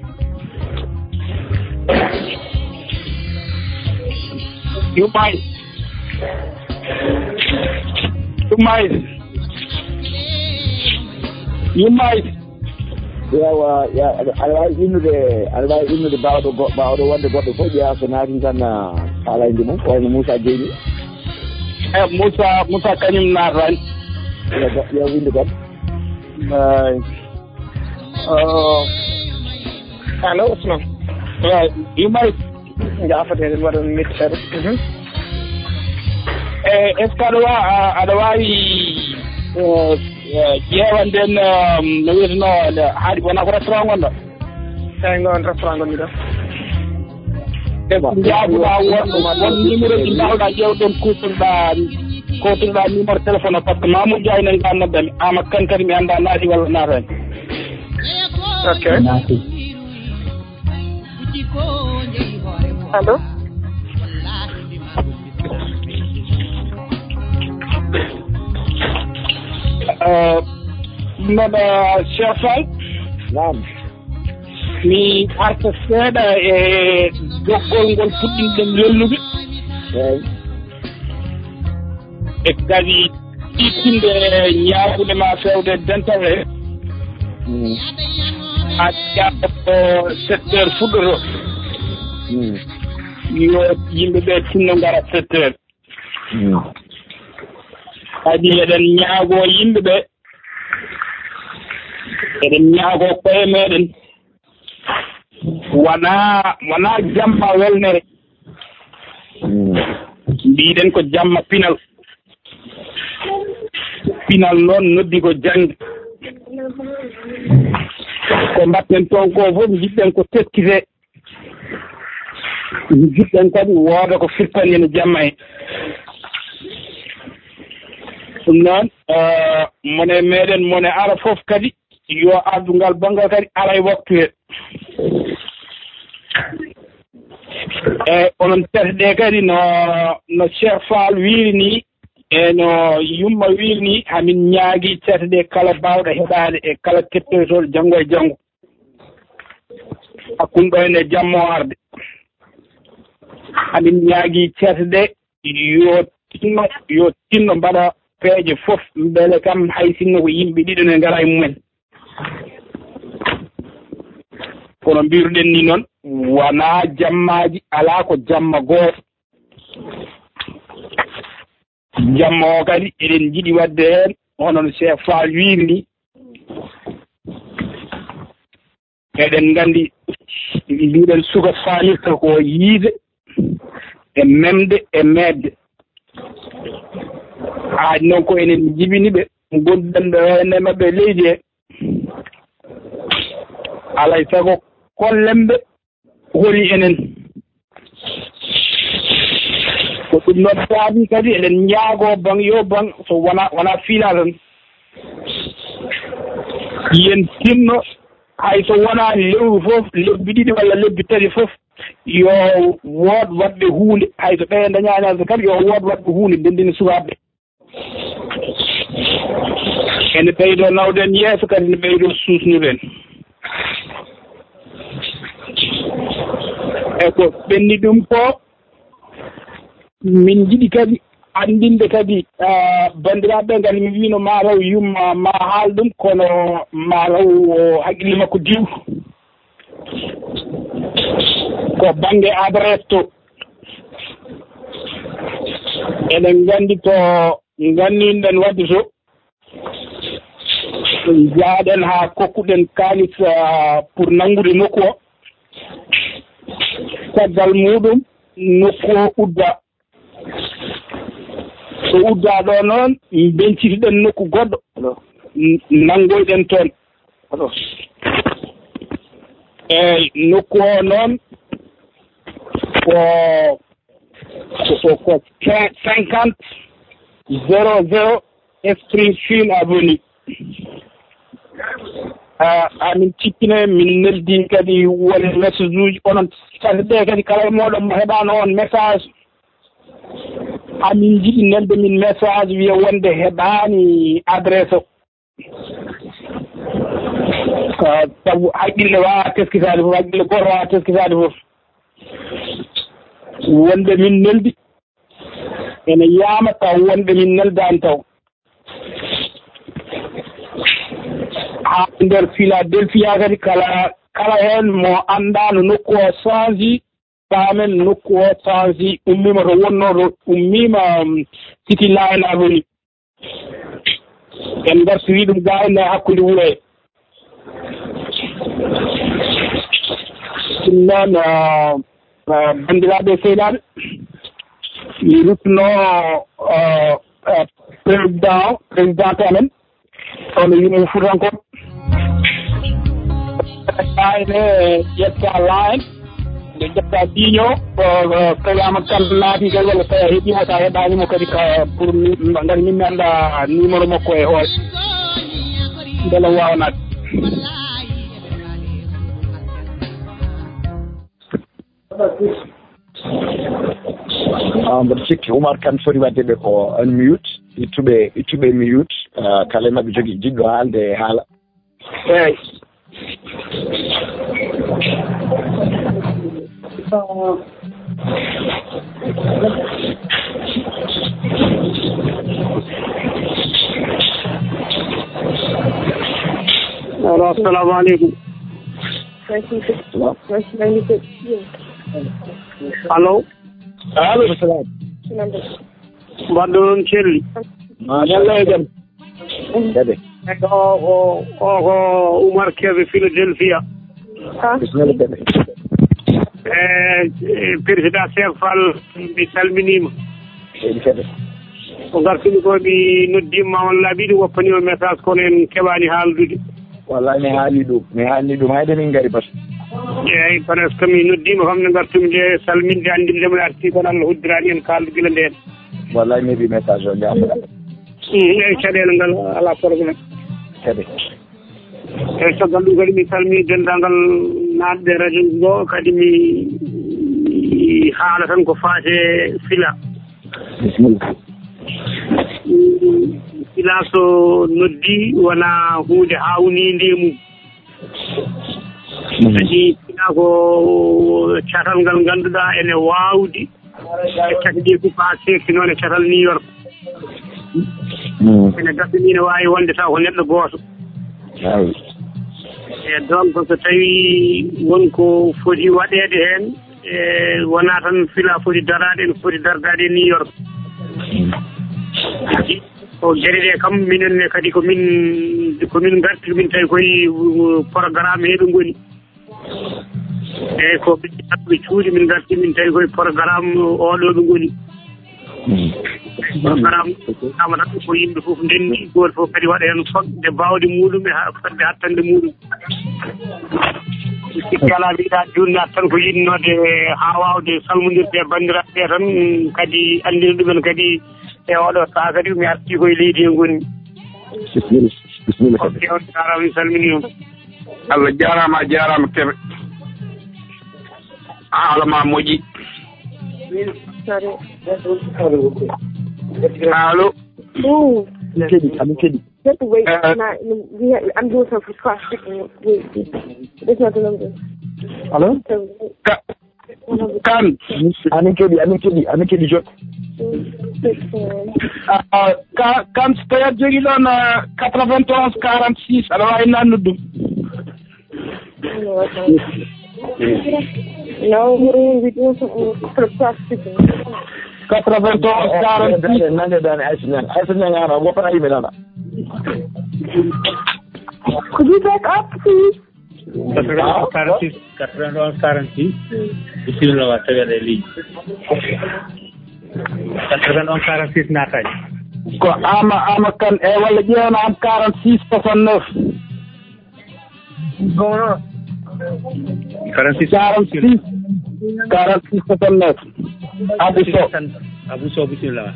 yummayde yewa aɗa wawi innude bawɗo wonde goɗɗo fof ƴeewa so naati tan haalayde mum wayno Moussa Gueye ni Moussa kañum naatani yew inde goɗɗo allo Ousmane yummayde jaafatede mbaɗon mictere est ce que aɗa wawi ƴeewanden no wiyeteno haaɗi wona ko restaurant gonɗo eyi ngon restaurant gonmi ɗo jaabuɗa won numéro ji mbawɗa ƴewɗon kutorɗa numéro téléphone o par ce que Mamoudou Dia enen ga noddami Ama Kane kadi mi annda naati walla naatani ok allo mbeɗa Cheikh Fall nam mi arta seeɗa e joggol ngol puɗɗinɗen lelnude eyi e kadi ɗiɗtinde ñaagude ma fewde dental he a ƴaɓa ko 7 heures fuɗɗoto yo yimɓe ɓe tinno ngara 7 heures kadi eɗen ñaago yimɓe ɓe eɗen ñaago koye meɗen wona jamma welnere mbiɗen ko jamma pinal noon noddi ko jangde ko mbatten toon ko fof jiɗɗen ko tekkite jiɗɗen kadi wooda ko firtani ene jamma he ɗum noon mone meɗen mone ara fof kadi yo addungal banngal kadi ara e waktu he onon tete ɗe kadi no Cheikh Fall wiiri ni e no Yumma wiiri ni hamin ñaagui tete ɗe kala bawɗo heɗade e kala kettotoɗo janggo e janggo hakkude ɗo ene jammo arde hamin ñaagui tete ɗe yo tinno mbaɗa peeje fof beele kam hay sinno ko yimɓe ɗiɗo ne ngara e mumen kono mbiruɗen ni noon wona jammaji ala ko jamma gooto jamma o kadi eɗen jiiɗi wadde heen hono Cheikh Fall wiiri ni eɗen nganndi mbiɗen suka famirta ko yiide e memde e meedde haadi noon ko enen jibini ɓe gonduɗen ɗo henne maɓɓe leydi he alay sago kollemɓe holi enen ko ɗum noon saabi kadi eɗen ñaago ban yo ban so wona fiila tan yen tinno hay so wonaa lewru fof lebbi ɗiɗi walla lebbi tati fof yo wood waɗde huunde hay so ɓeye dañaanade kadi yo wood waɗde huunde denndini sukaaɓe ene ɓeydoo nawden yeeso kadi ne ɓeydoo suusnuɗen e ko ɓenni ɗum ko min jiɗi kadi anndinde kadi banndiraaɓe ngari mi wiino maataw yumma ma haal ɗum kono maataw haqqille makko diw ko baŋnge adresse to eɗen nganndi to nganninɗen wadde to jaaɗen haa kokkuɗen kaalis pour nanngude nokku o caggal muɗum nokku o udda so uddaa ɗo noon bencitiɗen nokku goɗɗo nanngoyɗen toon eeyi nokku o noon ko 50 00 Springfield Avenue amin cikkine min neldi kadi woni message uji onon kadi ɗe kadi kala e mooɗon mo heɓaano on message amin jiɗi nelde min message wiya wonde heɓaani adresse o sabu haqqille waawa teskitaade fof haqqille goto waawa teskitaade fof wonde min neldi ene yaama taw wonde min neldaani taw haa nder Philadelphia kadi kala heen mo anndaano nokku o changi paamen nokku o changi ummiima to wonnoo to ummiima City Line Avenue en ngartirii ɗum gaa enne hakkunde wuro hee ɗum noon banndiraaɓe sehiilaaɓe mi rutnoo président amen ono yimɓe Fuutankooɓe ene ƴetta line nde ƴetta diño ko tawama kam naati kadi walla tawi a heeɓimo sa heɓanimo kadi pour ngari min mi annda numéro makko e hoore beele wawanade mboɗo sikki Oumar Kane foti wadde ɓe ko unmute ittuɓe mute kala e maɓɓe jogui jiɗɗo haalde haala eyyi alo assalamu aleykum allo aleykum salam mbaɗɗo noon celli yalla e jam kadi o ko Oumar Kebe Philadelphia bisimilla kadi président Cheikh Fall mi salminima eɗi kadi ko gartumi ko mi noddima on laaɓiɗi woppanima message kono en keɓani haaldude wallahi mi haalni ɗum hayde min gaari par ce que eyyi par ce que mi noddima kam ne gartumi de salminde andindema ne arti kono Allah hoddirani en kaldu gila nden wallahi mi heeɓi message o jamoɗa eyyi caɗele ngal ala probléme kadi eyyi caggal ɗum kadi mi salmini dendagal naatɓe radio ngo kadi mi haala tan ko faate Fila bisimilla Fila so noddi wona hunde hawnide mum kadi Fila ko catal ngal ngannduɗa ene wawdi e cati ɗi fof ha sekki noon e catal New York ene gasani ne wawi wonde taw ko neɗɗo goto e donc so tawi wonko foti waɗede hen e wona tan Fila foti darade ene foti dardade e New York o gueɗe ɗe kam minenne kadi komin garti min tawi koye programme he ɓe goni eyyi ko ɓe cuuɗi min garti min tawi koye programme oɗo ɓe goni programme ama tan ko yimɓe fof ndenndi goto fof kadi waɗa hen fodde bawde muɗum e fodde hattande muɗum sikki ala mbiɗa jurnat tan ko yinnode ha wawde salmodirde e bandiraɓe tan kadi andina ɗumen kadi e oɗo saaha kadi mi arti koye leydi he gonni bismillah ok on jarama mi salmini on Allah jarama a jarama keɓe haalama moƴƴi allo amin keɗi Just wait. I'm doing some cross checking. Wait. There's nothing I'm doing. Hello? Kan. Amin keɗi jot. Kan so tawi aɗa jogii ɗon 91 46 aɗa waawi nannude ɗum. No, we're doing something for the cross checking. 91 46 nandeɗani aysinang ana woppata yimɓe nana. Could you back up, please? 46 bismillah wa tawi li 91 46 naataji ko ama kan e walla ƴeewno am 46 69 gono 46 69 Abu So bismillah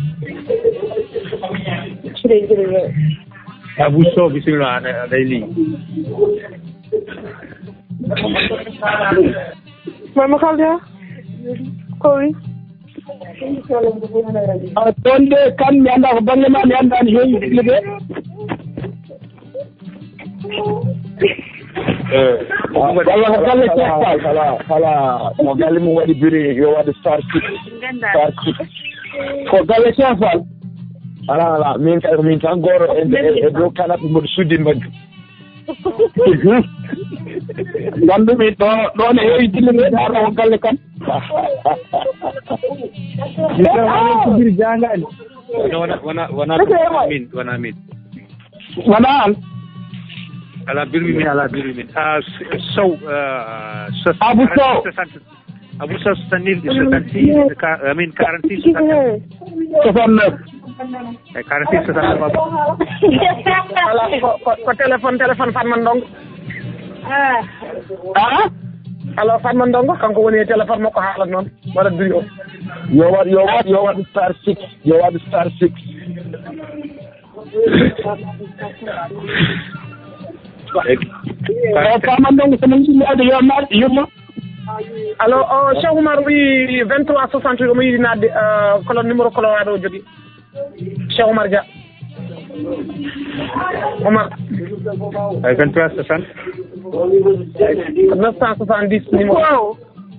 Abu So bismillah li Mama Kaldia? Corey? toon de kan mi annda ko baŋnge ma mi anndani heewi digle de walla ko galle cefal kala mo galle mum waɗi biri yo waɗa star six ko galle cefal ala min tan goto e dow kanape mboɗo suddi mbagge ganndumi ɗo ne heewi dille de darno ko galle kan Biri jangani. wana min wona an ala birmi min sow Abou Sow Abou Sow 66 amin 46 69 46 69 Ala ko téléphone Fatma Ndongo. Alors Fatma Ndongo kanko woni e téléphone makko haalat noon waɗa biri o. yo waɗ star six Fatma Ndongo sono yiɗi yo naatde yumma Alors Cheikh Oumar wi 23 68 omo yiɗi nadde colonne numéro colorado o jogui Cheikh Oumar Dia Oumar 23 60 970 numéro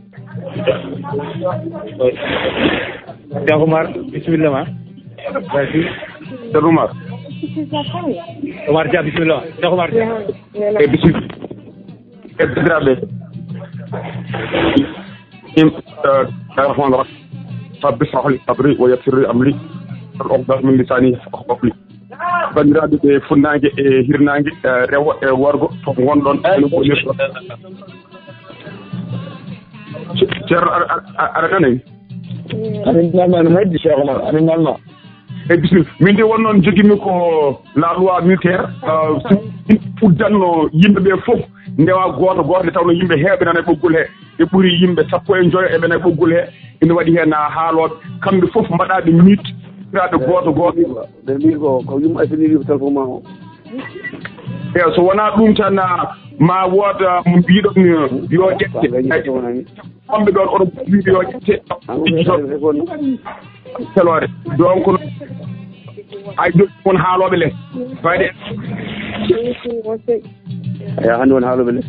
Cheikh Oumar bismillah ma vas-y Cheikh Oumar Oumar Dia bismillah Cheikh Oumar Dia e bismillah e bediraɓe rahman rabbi shrah li sadri wa yassir li amri uqdatan min lisani yafqahu qawli bandiraɓe ɓe funnague e hirnague rewo e worgo to gonɗon ene gonirɗo ceerno aɗa nanayi amin nalma no heddi Cheikh Oumar amin nalma e bisimilla min de won noon joguimi ko la loi militaire uddanno yimɓeɓe fof ndewa goto nde tawno yimɓe heeɓe nana e ɓoggol he e ɓuuri yimɓe 10 eɓe nana e ɓoggol he ina waɗi hen haaloɓe kamɓe fof mbaɗaɓe miit iraɓe goto ɓe mbi ko yumma assiniri téléphone ma o eyi so wona ɗum tan ma wooda mo mbiɗon yo ƴette kamɓe ɗon oɗo mbiɗo yo ƴette selore donc hay joni won haaloɓe less fayde eyi hannde won haaloɓe less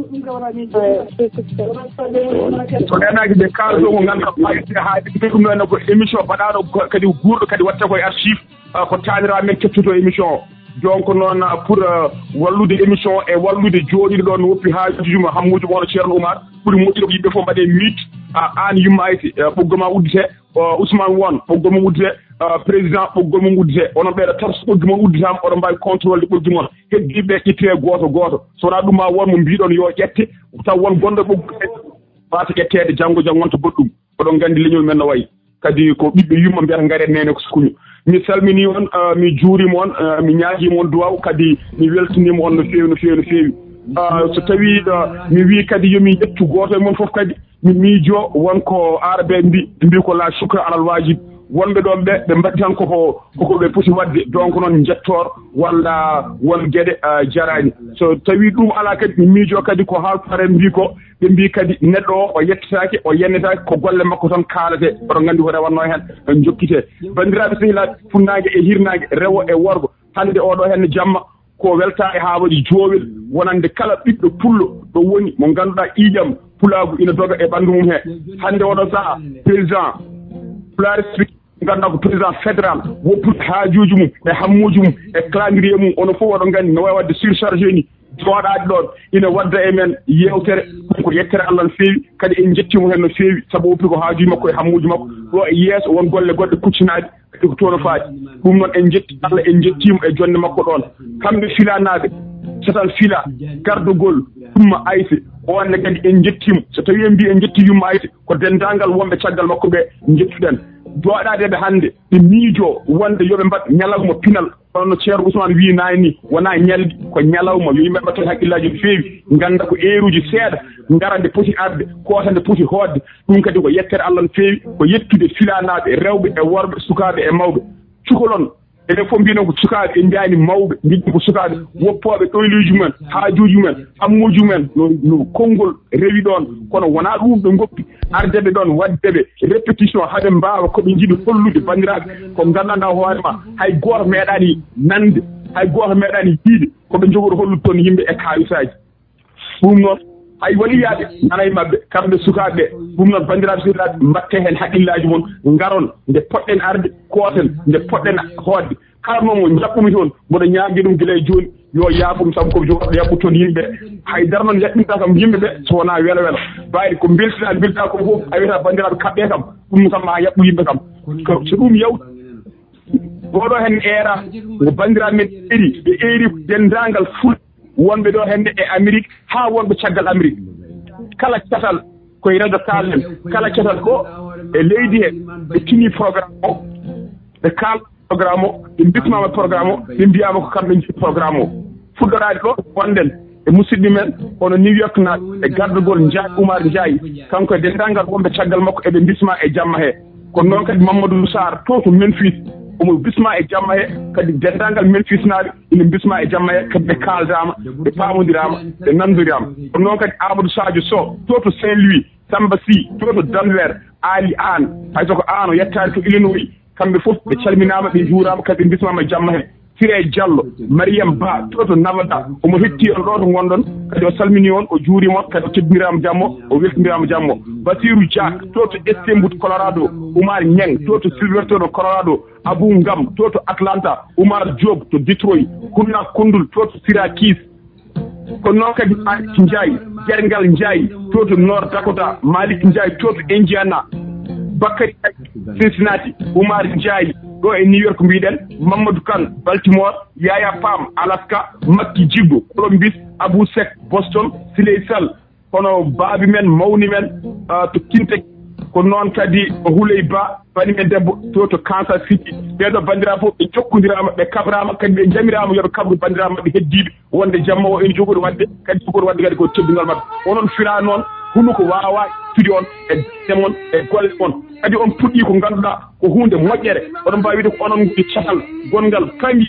so ɗenaji ɓe kaldo ko ganduɗa fayde haade ɗum noon ko émission mbaɗaɗo kadi guurɗo kadi watte koye archive ko tanira men kettuto émission o donc noon pour wallude émission e wallude jooɗiɗo ɗon woppi haajuji mum hammuji mono ceerno Oumar ɓuuri moƴƴude ko yimɓe fof mbaɗe miit an yumma ayti ɓoggol ma uddite Ousmane Won ɓoggol mum uddite président ɓoggol mum uddite onon ɓeeɗa tar so ɓoggi mon udditama oɗon mbawi contrôle ɓoggi mon heddiɓe ƴettire goto so wona ɗum ma won mo mbiɗon yo ƴette taw won gonɗo ɓoggi wata ƴettede janggo wonta boɗɗum oɗon gandi leñol men no wayi kadi ko ɓiɓɓe yumma mbiyata gaare nene ko sukuñu mi salmini on mi juurima on mi ñaaguima on duwaw kadi mi weltanima on no feewi so tawi mi wi kadi yomi ƴettu goto e moon foof kadi mi miijo wonko arabe mbi ko la shukra alal wajib wonɓe ɗon ɓe mbaɗi tan koko ɓe poti wadde donc noon jettor walla won gueɗe jarani so tawi ɗum ala kadi mi miijo kadi ko haalparen mbi ko ɓe mbi kadi neɗɗo o yettatake o yennetake ko golle makko tan kaalate oɗon gandi ko rewanno hen jokkite bandiraɓe sehilaɓe funnague e hirnague rewo e worgo hande oɗo henne jamma ko weltare ha waɗi joowel wonande kala ɓiɗɗo pullo ɗo woni mo ganduɗa ƴiƴam pulagu ina doga e ɓandu mum he hande oɗo saaha président pulaar ganduɗa ko président fédéral woppude haajuji mum e hammuji mum e calendrier mum ono fof oɗon gandi no wawi wadde surchargé ni jooɗade ɗon ina wadda e men yewtere ɗum ko yettere Allah no feewi kadi en jettimo hen no feewi saabu woppi ko haajuji makko e hammuji makko ɗo e yeeso won golle goɗɗe kuccinaɗe kadi ko toon faaji ɗum noon en jetti Allah en jettimo e jonde makko ɗon kamɓe filanaɓe satal fila gardugol yumma ayse onne kadi en jettimo so tawi en mbi en jetti yumma ayse ko dendagal wonɓe caggal makko ɓe jettuɗen jooɗadeɓe hannde ɓe miijo wonde yoɓe mbaɗ ñalawma pinal kono no ceerno Ousmane wi nani ni wona ñalɗi ko ñalawma yo yimɓe mbatten haqqillaji no feewi ganda ko heruji seeɗa ngara nde poti arde koota nde poti hoodde ɗum kadi ko yettere Allah no feewi ko yettude filanaɓe rewɓe e worɓe sukaɓe e mawɓe cukalon enen fof mbino ko sukaɓe ɓe mbiyani mawɓe mbiɗi ko sukaɓe woppoɓe ɗoyliji mumen haajuji mumen hammuji mumen no konngol rewi ɗon kono wona ɗum ɓe goppi ardeɓe ɗon waddeɓe répétition haɓe mbawa koɓe jiiɗi hollude bandiraɓe ko gandanɗa hoorema hay goto meeɗani nande hay goto meeɗani yiide koɓe jogoto hollude toon yimɓe e kalisaji ɗum noon hay waliyaɓe nana e mabɓe kamɓe sukaɓeɓe ɗum noon bandiraɓe sehilaɓe mbatte hen haqqillaji moon garon nde poɗɗen arde kooten nde poɗɗen hoodde kala noon mo jaɓɓumi toon mboɗo ñaagui ɗum guila e joni yo yaafum saabu koɓe jogoɗo yaɓɓu toon yimɓe haydara noon yaɓɓinta kam yimɓeɓe so wona welo welo mbayde ko beltiɗa ko foof a wiyata bandiraɓe kaɓɓe kam ɗum kam ma yaɓɓu yimɓe kam so ɗum yawti oɗo hen era ko bandiraɓe men ɓe eri dendagal ful wonɓe ɗo hende e Amérique ha wonɓe caggal Amérique kala catal koye radio kalden kala catal ɗo e leydi he ɓe tini programme o ɓe kaal programme o ɓe mbitmama programme o ɓe mbiyama ko kamɓe jii programme o fuɗɗorade ɗo wonɗen e musidɗi men hono New York naɓe e gardugol Ndiaye Oumar Ndiaye kanko e dendagal wonɓe caggal makko eɓe bisma e jamma he kono noon kadi Mamadou Sarr to Memphis omo bisma e jamma he kadi dendagal Memphis naɓe ina bisma e jamma he kadi ɓe kaaldama ɓe pamodirama ɓe nandirama kono noon kadi Amadou Sadio Sow to Saint-Louis Samba Sy to Denver Ali An hayso ko an o yettade to Illinois kamɓe fof ɓe calminama ɓe juurama kadi ɓe bismama e jamma he Siré Diallo Mariam Ba to Navada omo hetti on ɗo to gonɗon kadi o salmini on o juurima on kadi o teddirama jammo o weltinirama jammo Basirou Diak to Estembut Colorado Oumar Niang to Silverton Colorado Abou Ngam to Atlanta Oumar Diop to Detroit Kunna Kundul to Syracuse kono noon kadi Malick Ndiaye Jergal Ndiaye to North Dakota Malick Ndiaye to Indiana Bakary Cincinnati Oumar Ndiaye ɗo e New York mbiɗen Mamadou Kane Baltimore Yaya Pam Alaska Makki Jibbo Columbus Abou Sek Boston Siley Sall hono baabi men mawni men to Kinte ko noon kadi Huley Ba bani men debbo to Kansas City ɓeɗo bandiraɓe fof ɓe jokkodirama ɓe kabrama kadi ɓe jamirama yooɓe kabru bandiraɓe mabɓe heddiɓe wonde jamma o ene jogoɗo wadde kadi jogoɗo wadde kadi ko teddungal mabɓe onon fila noon hunuko wawa tude on e demon e golle on kadi on puɗɗi ko ganduɗa ko hunde moƴƴere oɗon mbawi wide ko onon gudi catal gongal pami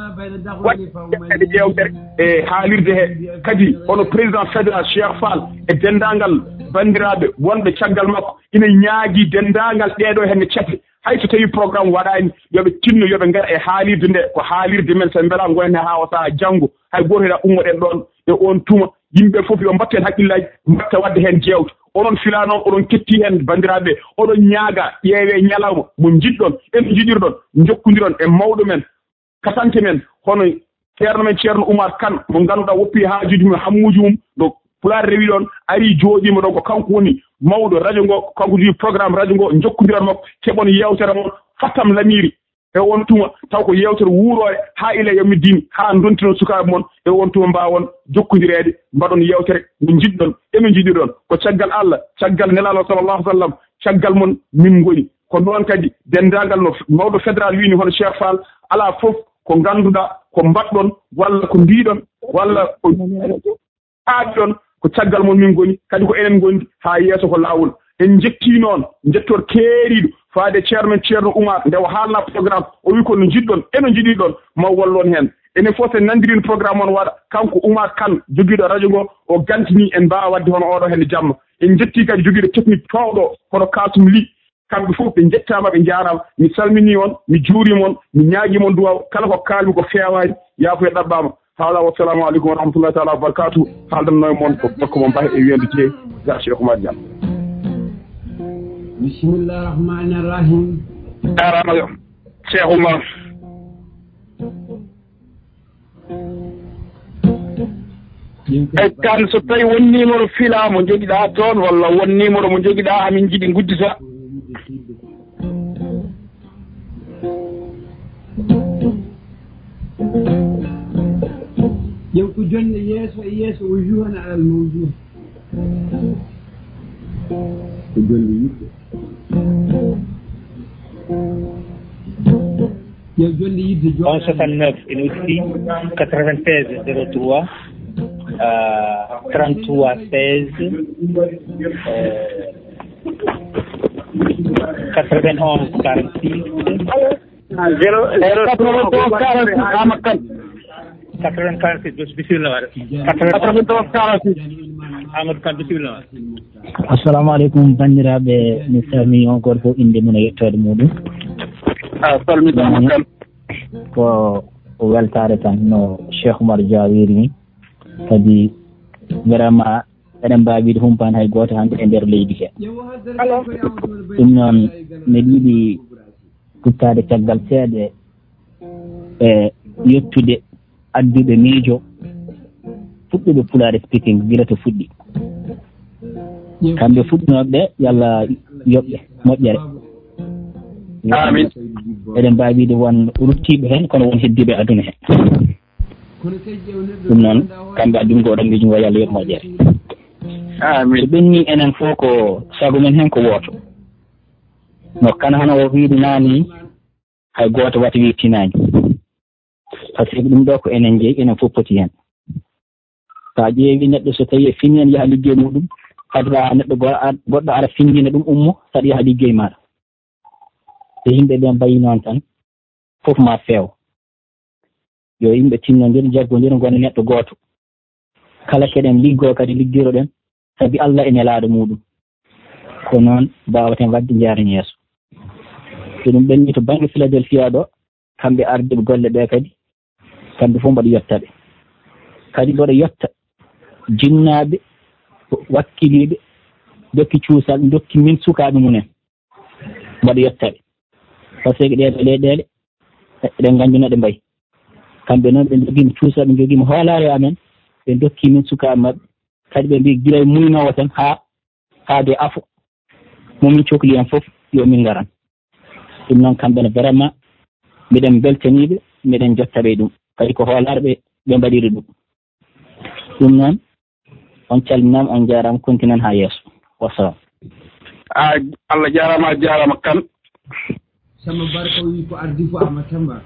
waɗɗe ƴewtere e haalirde he kadi ono président fédéral Cheikh Fall e dendagal bandiraɓe wonɓe caggal makko ina ñaagui dendagal ɗeɗo henne cete hay so tawi programme waɗani yoɓe tinno yoɓe gara e haalirde nde ko haalirde men so beela gonen he ha o saha janggo hay goto heɗa ummoɗen ɗon e on tuma yimɓe fof yo mbatten haqqillaji mbatta wadde hen jewte onon fila noon oɗon ketti hen bandiraɓe oɗon ñaaga ƴeewe ñalawma mo jiɗɗon en jiɗirɗon jokkodiron e mawɗo men kasante men hono ceerno men ceerno Oumar Kane mo ganduɗa woppi haajuji mum hammuji mum ɗo Pulaar rewi ɗon ari jooɗima ɗon ko kanko woni mawɗo radio ngo kanko jogi programme radio ngo jokkodiran makko keɓon yewtere mon fattam lamiri e on tuma taw ko yewtere wuurore ha ila yawmiddin ha dontino sukaɓe moon e on tuma mbawon jokkodirede mbaɗon yewtere mo jiɗɗon emin jiɗiɗon ko caggal Allah caggal nelalo sallallahu alaihi wasallam caggal mon min goni ko noon kadi dendagal no mawɗo fédéral wini hono Cheikh Fall ala fof ko ganduɗa ko mbaɗɗon walla ko mbiɗon walla ko haaɗɗon ko caggal mon min goni kadi ko enen gondi ha yeeso ko lawol en jetti noon jettor keeriɗo faade ceerno men ceerno Oumar nde o haalna programme o wi ko no jiɗɗon eno jiɗi ɗon ma wallon heen enen fof en nanndiriino programme on waɗa kanko Oumar Kane jogiiɗo radio ngo o gantini en mbaawa wadde hono oɗo hende jamma en jettii kadi jogiiɗo technique towɗo hono Kasum Ly kamɓe fof ɓe jettaama ɓe njaaraama mi salminii on mi juuriima on mi ñaagiima on duwaw kala ko kaalmi ko feewaani yaafo e ɗaɓɓaama hawla wassalamu aleykum wa rahmatullahi taala wa barakatuh haaldanno e moon ko bakko mo mbahe e wiyeende tee ga Cheikh Oumar Diallo bisimillahi rahmani rahim jarama Cheikh Oumar e kan so tawi won numéro fila mo jogiɗa toon walla won numéro mo jogiɗa amin jiɗi guddita ƴew ko jonde yeeso e yeeso o juhana alal mawjud ko jonde yidde ƴew jonde yidde 69 ene usti 96 03 33 16 91 46 96 bisimilla waɗa 91 46 Amadou Kane bisimilla waɗa assalamu aleykum bandiraɓe mi salmini on goto fof inde mum e yettode muɗum salmitama Kane ko weltare tan no Cheikh Oumar Dia wiri ni kadi vraiment eɗen mbawiide humpani hay goto hande e nder leydi he ɗum noon miɗa yiiɗi guttade caggal seeɗa e yettude adduɓe miijo fuɗɗuɓe pulaare speaking gila to fuɗɗi kamɓe fuɗɗinoɓe yallah yoɓɓe moƴƴere amin eɗen mbawiide won ruttiɓe hen kono won heddiɓe aduna he ɗum noon kamɓe addungo oɗon miijo ngo yallah yoɓ moƴƴere amin so ɓenni enen fof ko sago men hen ko woto no kana hano o wiide naani hay goto wata wirtinani par ce que ɗum ɗo ko enen jeeyi enen fof poti hen sa ƴeewi neɗɗo so tawi fini en yaha liggey muɗum kadra neɗɗo goɗɗo ara findina ɗum ummo saɗa yaha liggey maɗa so yimɓe ɓe mbayi noon tan fof ma feew yo yimɓe tinnodir jaggodir gona neɗɗo goto kala keɗen liggo kadi liggiroɗen saabi Allah e nelaɗo muɗum ko noon mbawaten wadde jaaren yeeso so ɗum ɓenni to banggue Philadelphia ɗo kamɓe ardiɓe golle ɓe kadi kamɓe fof mbaɗa yettaɓe kadi mbaɗa yetta jinnaɓe wakkiliɓe dokki cuusal dokki min sukaɓe mumen mbaɗa yettaɓe par ce que ɗeɗo leyɗele eɗen ganduno ɗe mbayi kamɓe noon ɓe joguima cuusal ɓe joguima hoolare amen ɓe dokki min sukaɓe mabɓe kadi ɓe mbi guila muynowo tan haade afo momin cohli hen foof yo min garan ɗum noon kamɓene vraiment miɗen beltaniɓe miɗen jottaɓe ɗum kadi ko hoolareɓe ɓe mbaɗiri ɗum noon on calminama on jarama continuen ha yeeso wassalam Allah jarama Kane Samba Barka wi ko ardi fo Ama Tamba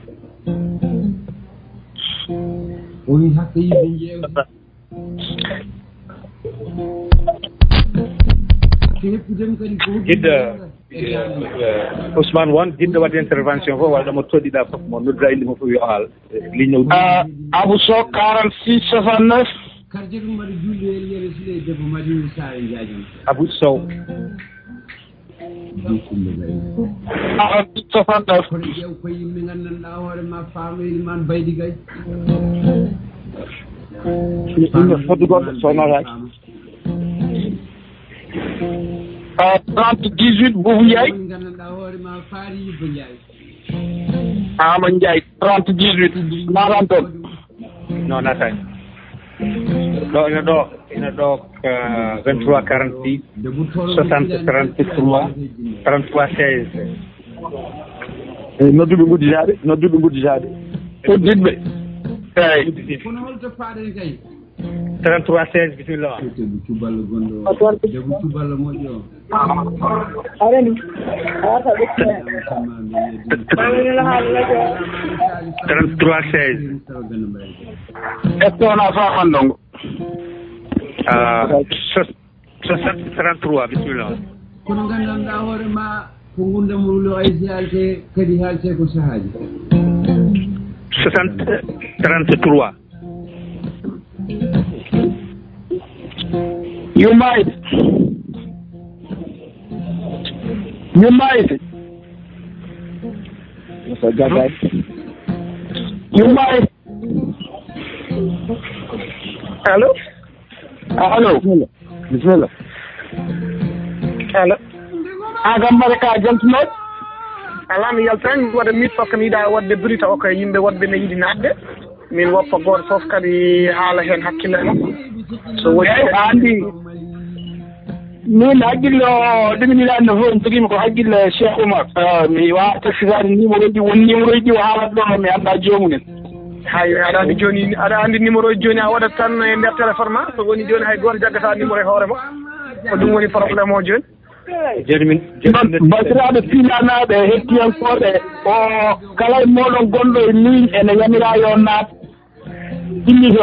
o wi hakke yimɓe ƴeewde jiɗɗo Ousmane won jiɗɗo wadde intervention fof walla mo toɗɗiɗa fof mo noddira inde mo fof yo haal ligne o Abou Sow 46 69 karje ɗum mbaɗa julde e yere sile debbo Madina Sare Jadiam Abou Sow 69 kono ƴeew ko yimɓe gandanɗa hoore ma faameyde man baydi gay yimɓe fodde goɗɗo sonotaki 30 18 Boubou Ndiaye gandanɗa hoore ma faari Yibba Ndiaye Ama Ndiaye 30 18 naatan toon non natani ɗo ina ɗo 23 46 60 33 16 eyi nodduɓe gudditaɓe udditɓe eyi kono holto faaɗen kay 33 16 bisimilla ma debbo cuballo gonɗo debbo cuballo moƴƴo arani 33 16 ettona famandongo 33 bisimilla ma kono gandanɗa hoore ma ko gurdam ay si halte kadi halte ko sahaaji 60 33 You might. Hello. Bismillah. Hello. Agam baraka gentlemen. Ala mi yaltan wada mi fokk mi da wadde brita o kay yimbe wadbe ne yidi nadde min woppa goto fof kadi haala hen hakkille makko so woni andi min hakkille o ɗuminiɗan no fof jogimi ko hakkille Cheikh Oumar mi wawata sisade numéro ji woni numéro ji o haalata ɗo mi anda jomumen hay aɗa andi joni aɗa andi numéro ji joni a waɗat tan e nder téléphone ma so woni joni hay goto jaggata numéro e hoore ma ko ɗum woni probléme o joni basiraɓe pilanaɓe hettiyankoɓe o kala e moɗon gonɗo e ligne ene yamira yo naat innito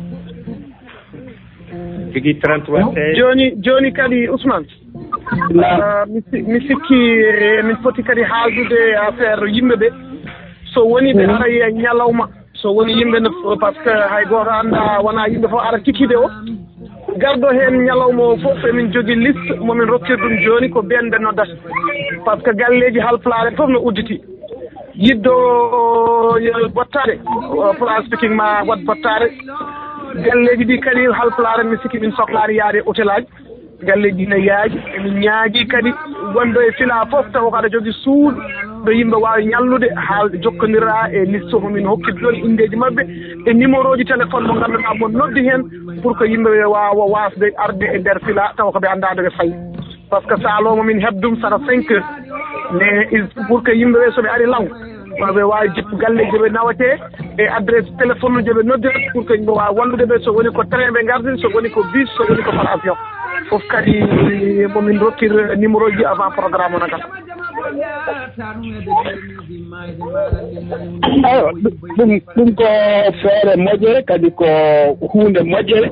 jogui 33 joni kadi Ousmane mi sikki min foti kadi haaldude affaire yimɓeɓe so woni ɓe ara e ñalawma so woni yimɓe par ce que hay goto anda wona yimɓe fof ara kikkide o gardo hen ñalawma o fof emin jogui liste momin roktir ɗum joni ko bende noddata par ce que galleji halpulaare fof no udditi yiddo bottade place speaking ma wat bottade galleji ɗi kadi halpulaare mi sikki min sohlani yaade hôtel aji galleji ɗi ne yaaji emin ñaagui kadi wonɗo e fila fof taw ko aɗa jogui suudu ɗo yimɓe wawi ñallude haalde jokkodira e liste momin hokkiti ɗon indeji mabɓe e numéro ji téléphone mo ganduɗa mo noddi hen pour que yimɓeɓe wawa wasde arde e nder fila taw ko ɓe andade ɓe fayi par ce que salomo min hebdum saɗa 5 heures mais pour que yimɓeɓe soɓe ari law ɓe wawi jippu galleji ɓe nawate e adresse téléphone uji ɓe noddirata pour que yimɓe wawi wallude ɓe so woni ko train ɓe gardin so woni ko bus so woni ko par avion fof kadi momin roktir numéro ji avant programme o nagata eyo ɗum ko feere moƴƴere kadi ko hunde moƴƴere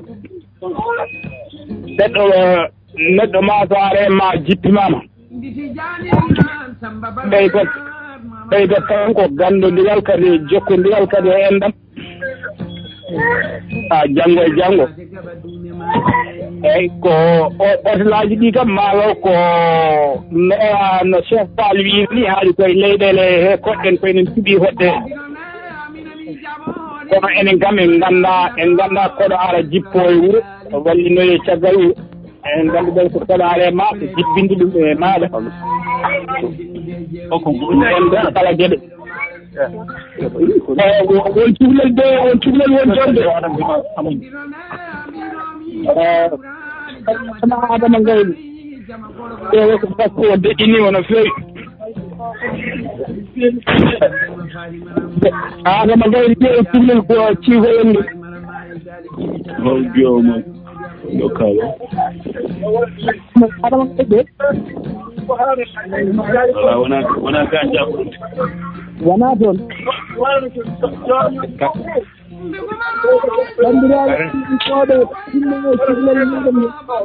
neɗɗo ma so arema jippimama ɓeydo tan ko gandodiral kadi jokkodiral kadi e enɗam janggo e janggo eyyi ko hôtelaji ɗi kam malaw ko no chef Fall wi ni haali koye leyɗele he koɗɗen koyenen cuuɓi hoɗde kono enen kam en ganda koɗo ara jippo e wuuro wallinoye caggal wuuro en ganduɗen ko koɗo are ma ko jippinde ɗum e maɗa en kala gueɗe won cuhlel won jonde sama adama gayni ewe ko pasque o deƴƴinima no fewi adama gayni ƴeewe cuhlel ko ciihoyen nde biyoma yo kala adama gayde wona ka jaɓo wona toon bandiraɓe koɗo yimɓe cuhlel muɗum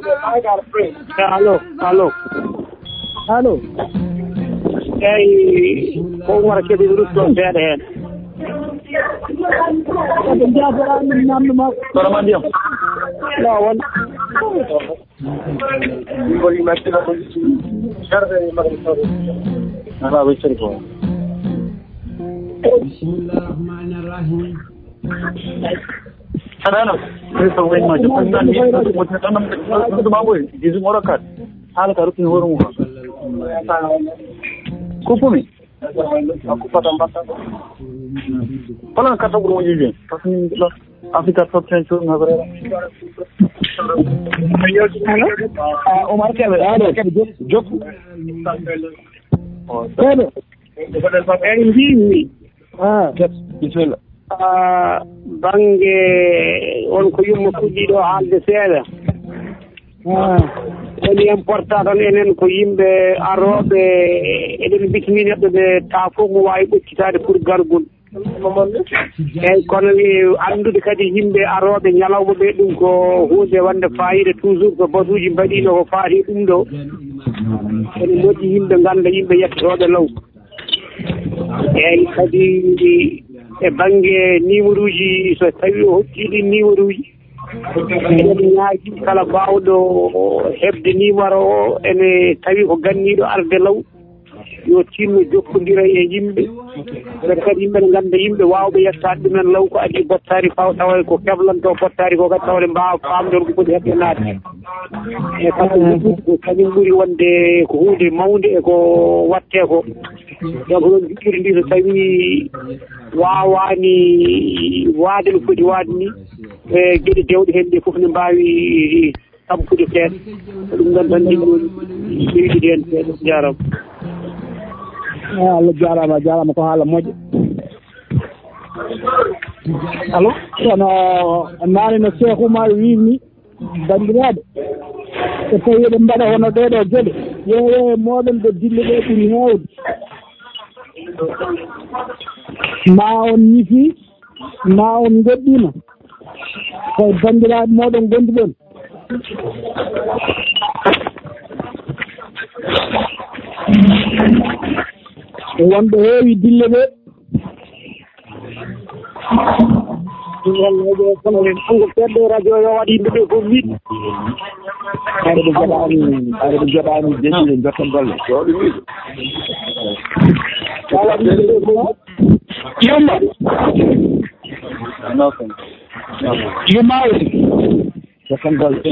allo eyyi ko wara keeɓi rutto seeɗa hen koɓe jafoɗamin namde ma koroma ndiyam lawon ala weccere ko bismillahirrahmanirrahim Sarana, so when my Jesus Morakat, Alakaruki Horum. Kupumi. Palan Katabu Union, Africa top 10 children have Omar Joku. Bismillah. Bange on ko yumma fuɗɗiɗo haalde seeɗa woni important tan enen ko yimɓe aroɓe eɗen bisminiɓe ɓe ta fof mo wawi ɓoccitade pour gargol eyyi kono andude kadi yimɓe aroɓe ñalawma ɓe ɗum ko hunde wande fayida toujours ko basuji mbaɗino ko faati ɗum ɗo ene moƴƴi yimɓe ngannda yimɓe yettotooɓe law eeyi kadi e baŋnge numéro uji so tawii o hokkii ɗin numéro uji eɗen ñaagi kala baawɗo heɓde numéro o ene tawii ko ganniiɗo arde law yo tinno jokkondira e yimɓe ɓen kadi yimɓe ne ngannda yimɓe waawɓe yettaade ɗumen law ko adii bottaari faw tawa ko keblantoo bottaari ko kadi tawa ɗe mbaawa faamdor ko foti heɓde naade e kala ko kañum ɓuri wonde ko huunde mawnde e ko wattee ko donc noon jikkiri ndi so tawii waawaani waade no foti waade ni e geɗe dewɗe heen ɗe fof ne mbaawi tampude seeɗa ɗum ɗon tan ɓeydude heen seeɗa jarama Allah jarama ko haala moƴƴo allo kono naane no Cheikh Oumar wiini banndiraaɓe so tawi eɗen mbaɗa hono ɗeɗo geɗe yeewe moɗon ɓe dille ɓe ɓuri heewde ma on ñifii ma on goɗɗima koye banndiraaɓe moɗon gondi ɗon wonɓe heewi dille ɓe kono ɓeɗɗo radio yo waɗi yimɓe ɓe fof wiide hayde ɓe joɗani deƴƴide jotten golle jooɗo wiide yumma yummawde jotten golle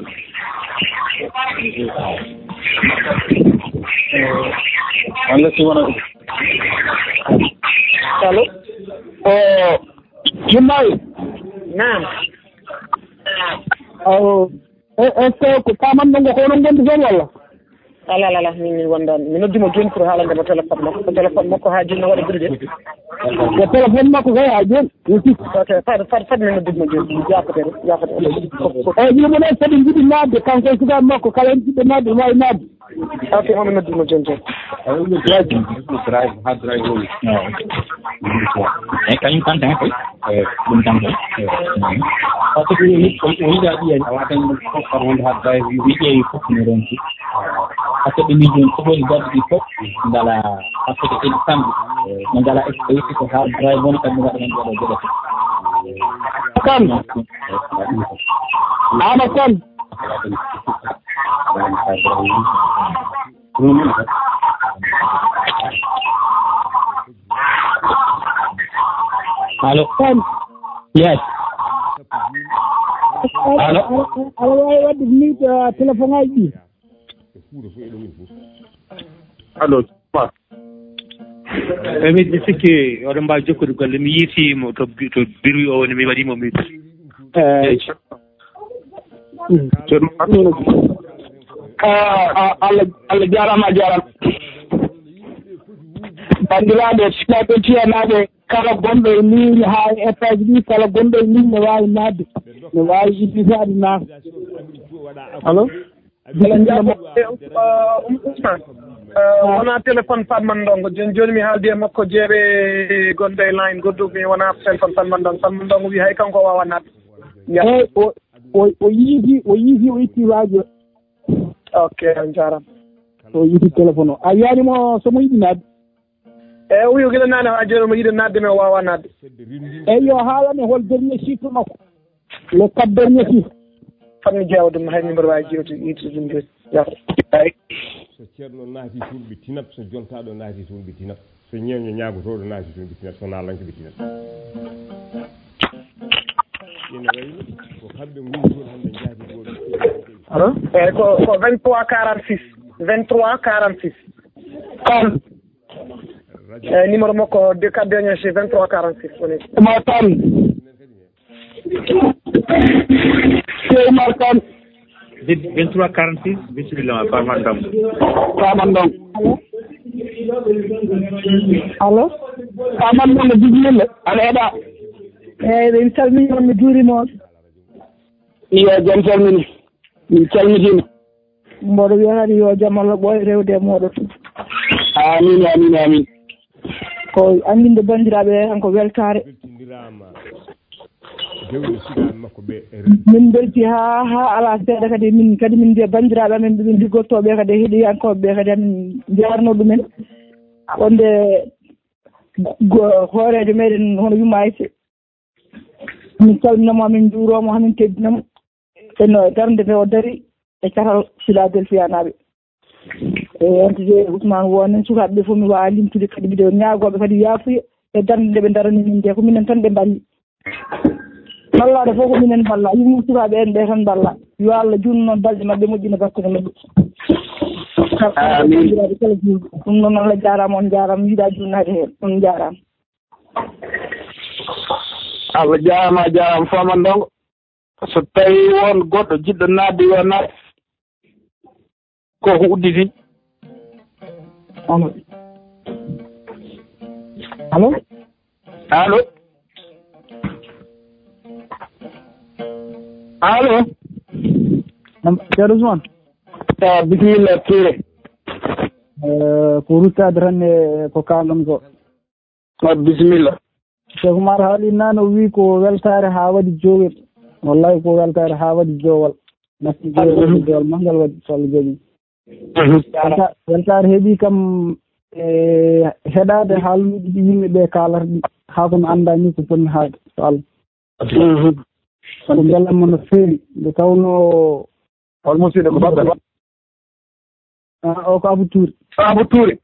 walla si wona allo o yummawi nam est ce que ko pamanɗo ngo ko onon gondi toon walla ala min wondani mi noddimo joni pour haalande téléphone makko ko téléphone makko ha joni no waɗa bruit ko téléphone makko kay ha joni fad mi noddimo joni yafote eyyi yimɓene soɓe jiiɗi nadde kanko e sukaɓe makko kala en jiɗɗo nadde ne wawi nadde ok homi noddimo joni e kañum tan tan koy ɗum tan koy par ce que o yiɗa ɓiyani a watan fof wonde ha drive wi ƴeewi fof no ronki par ce que ɓe mbi joni sohli gadde ɗi fof ngala par ce que ɗeɗi samɓe ɓe ngala expliqué ko ha drive woni kadi waɗa hen ɗeɗo geɗe fof kan ama kan allo yes allo aɗa wawi wadde ni téléphone aji ɗi allo mi sikki oɗon mbawi jokkude golle mi yiitimo to biru o woni mi waɗimo mi Allah jarama bandiraɓe sukaɓe tiyanaɓe kala gonɗo e ligne ha étage ɗi kala gonɗo e ligne ne wawi nadde ne wawi idditade naata allo wona téléphone Farmandongo joni mi haaldi e makko jeeɓe gonɗo e line godduɓe wona téléphone Farmandongo wi hay kanko wawa nadde eyyi o yiiti o itti radio ok on jarama o yiiti téléphone o a yiyanimo somo yiɗi nadde eyyi o wi guila nane ha joni omo yiɗi nadde mais o wawa nadde eyyi yo haalane hol dernier chiffre makko le 4 dernier chiffre fanmi jewdema hay numéro wawi jewtude yiitude ɗum joni yafo eyi so ceerno naati toon ɓe tinat so jontaɗo naati toon ɓe tinat so ñeño ñagotoɗo naati toon ɓe tinat so nalanke ɓe tinat ene wayno ko kamɓe goni toon hande jaadi goɗo allo eyyi ko 23 46 23 46 kan eyyi numéro makko de 4 dernier chiffre 23 46 woni mo tan Oumar Kane 23 46 bisimilla ma Farmandongo allo Farmandongo bisimilla aɗa heeɗa eyyi mi salmini on mi juurima on yo jaam salmini min calmitima mboɗo wiya kadi yo jaam Allah ɓooya rewde e moɗon amin ko andinde bandiraɓe tan ko weltare jewdi sukaɓe makko ɓe min belti ha ala seeɗa kadi min mbiya bandiraɓe amen ɗumen liggottoɓe kadi heeɗiyankoɓe kadi amin jarno ɗumen wonde hoorejo meɗen hono Yumma Aissé min calminamo hamin juuromo hamin teddinamo eno darde nde o dari e catal Philadelphia naaɓe e wontude Ousmane wonen sukaɓeɓe fof mi wawa limtude kadi mbiɗo ñaagoɓe kadi yaafuya e darde nde ɓe darani min nde ko minen tan ɓe mballi ballade fof ko minen balla yimmu sukaɓe en ɓe tan balla yo Allah junnu noon balɗe mabɓe moƴƴina bakkude mabɓe ɗum noon Allah jarama on jarama yiiɗa junnade hen on jarama Allah jarama Fama Ndongo so tawi won goɗɗo jiɗɗo nadde yo naat koko udditi allo ceerno Ousmane bisimilla Touré ko ruttade tan e ko kalɗon ko bisimilla Cheikh Oumar haali nane o wi ko weltare ha waɗi jowel wallahi ko weltare ha waɗi jowal natti jowal mangal waɗi so Allah jaaɓi weltare heeɓi kam e heɗade haaluji ɗi yimɓeɓe kalata ɗi ha kono anda ni ko fonni haade so Allah ko belamma no feewi nde tawno hol musidɗo ko babɓe o ko Abou Touré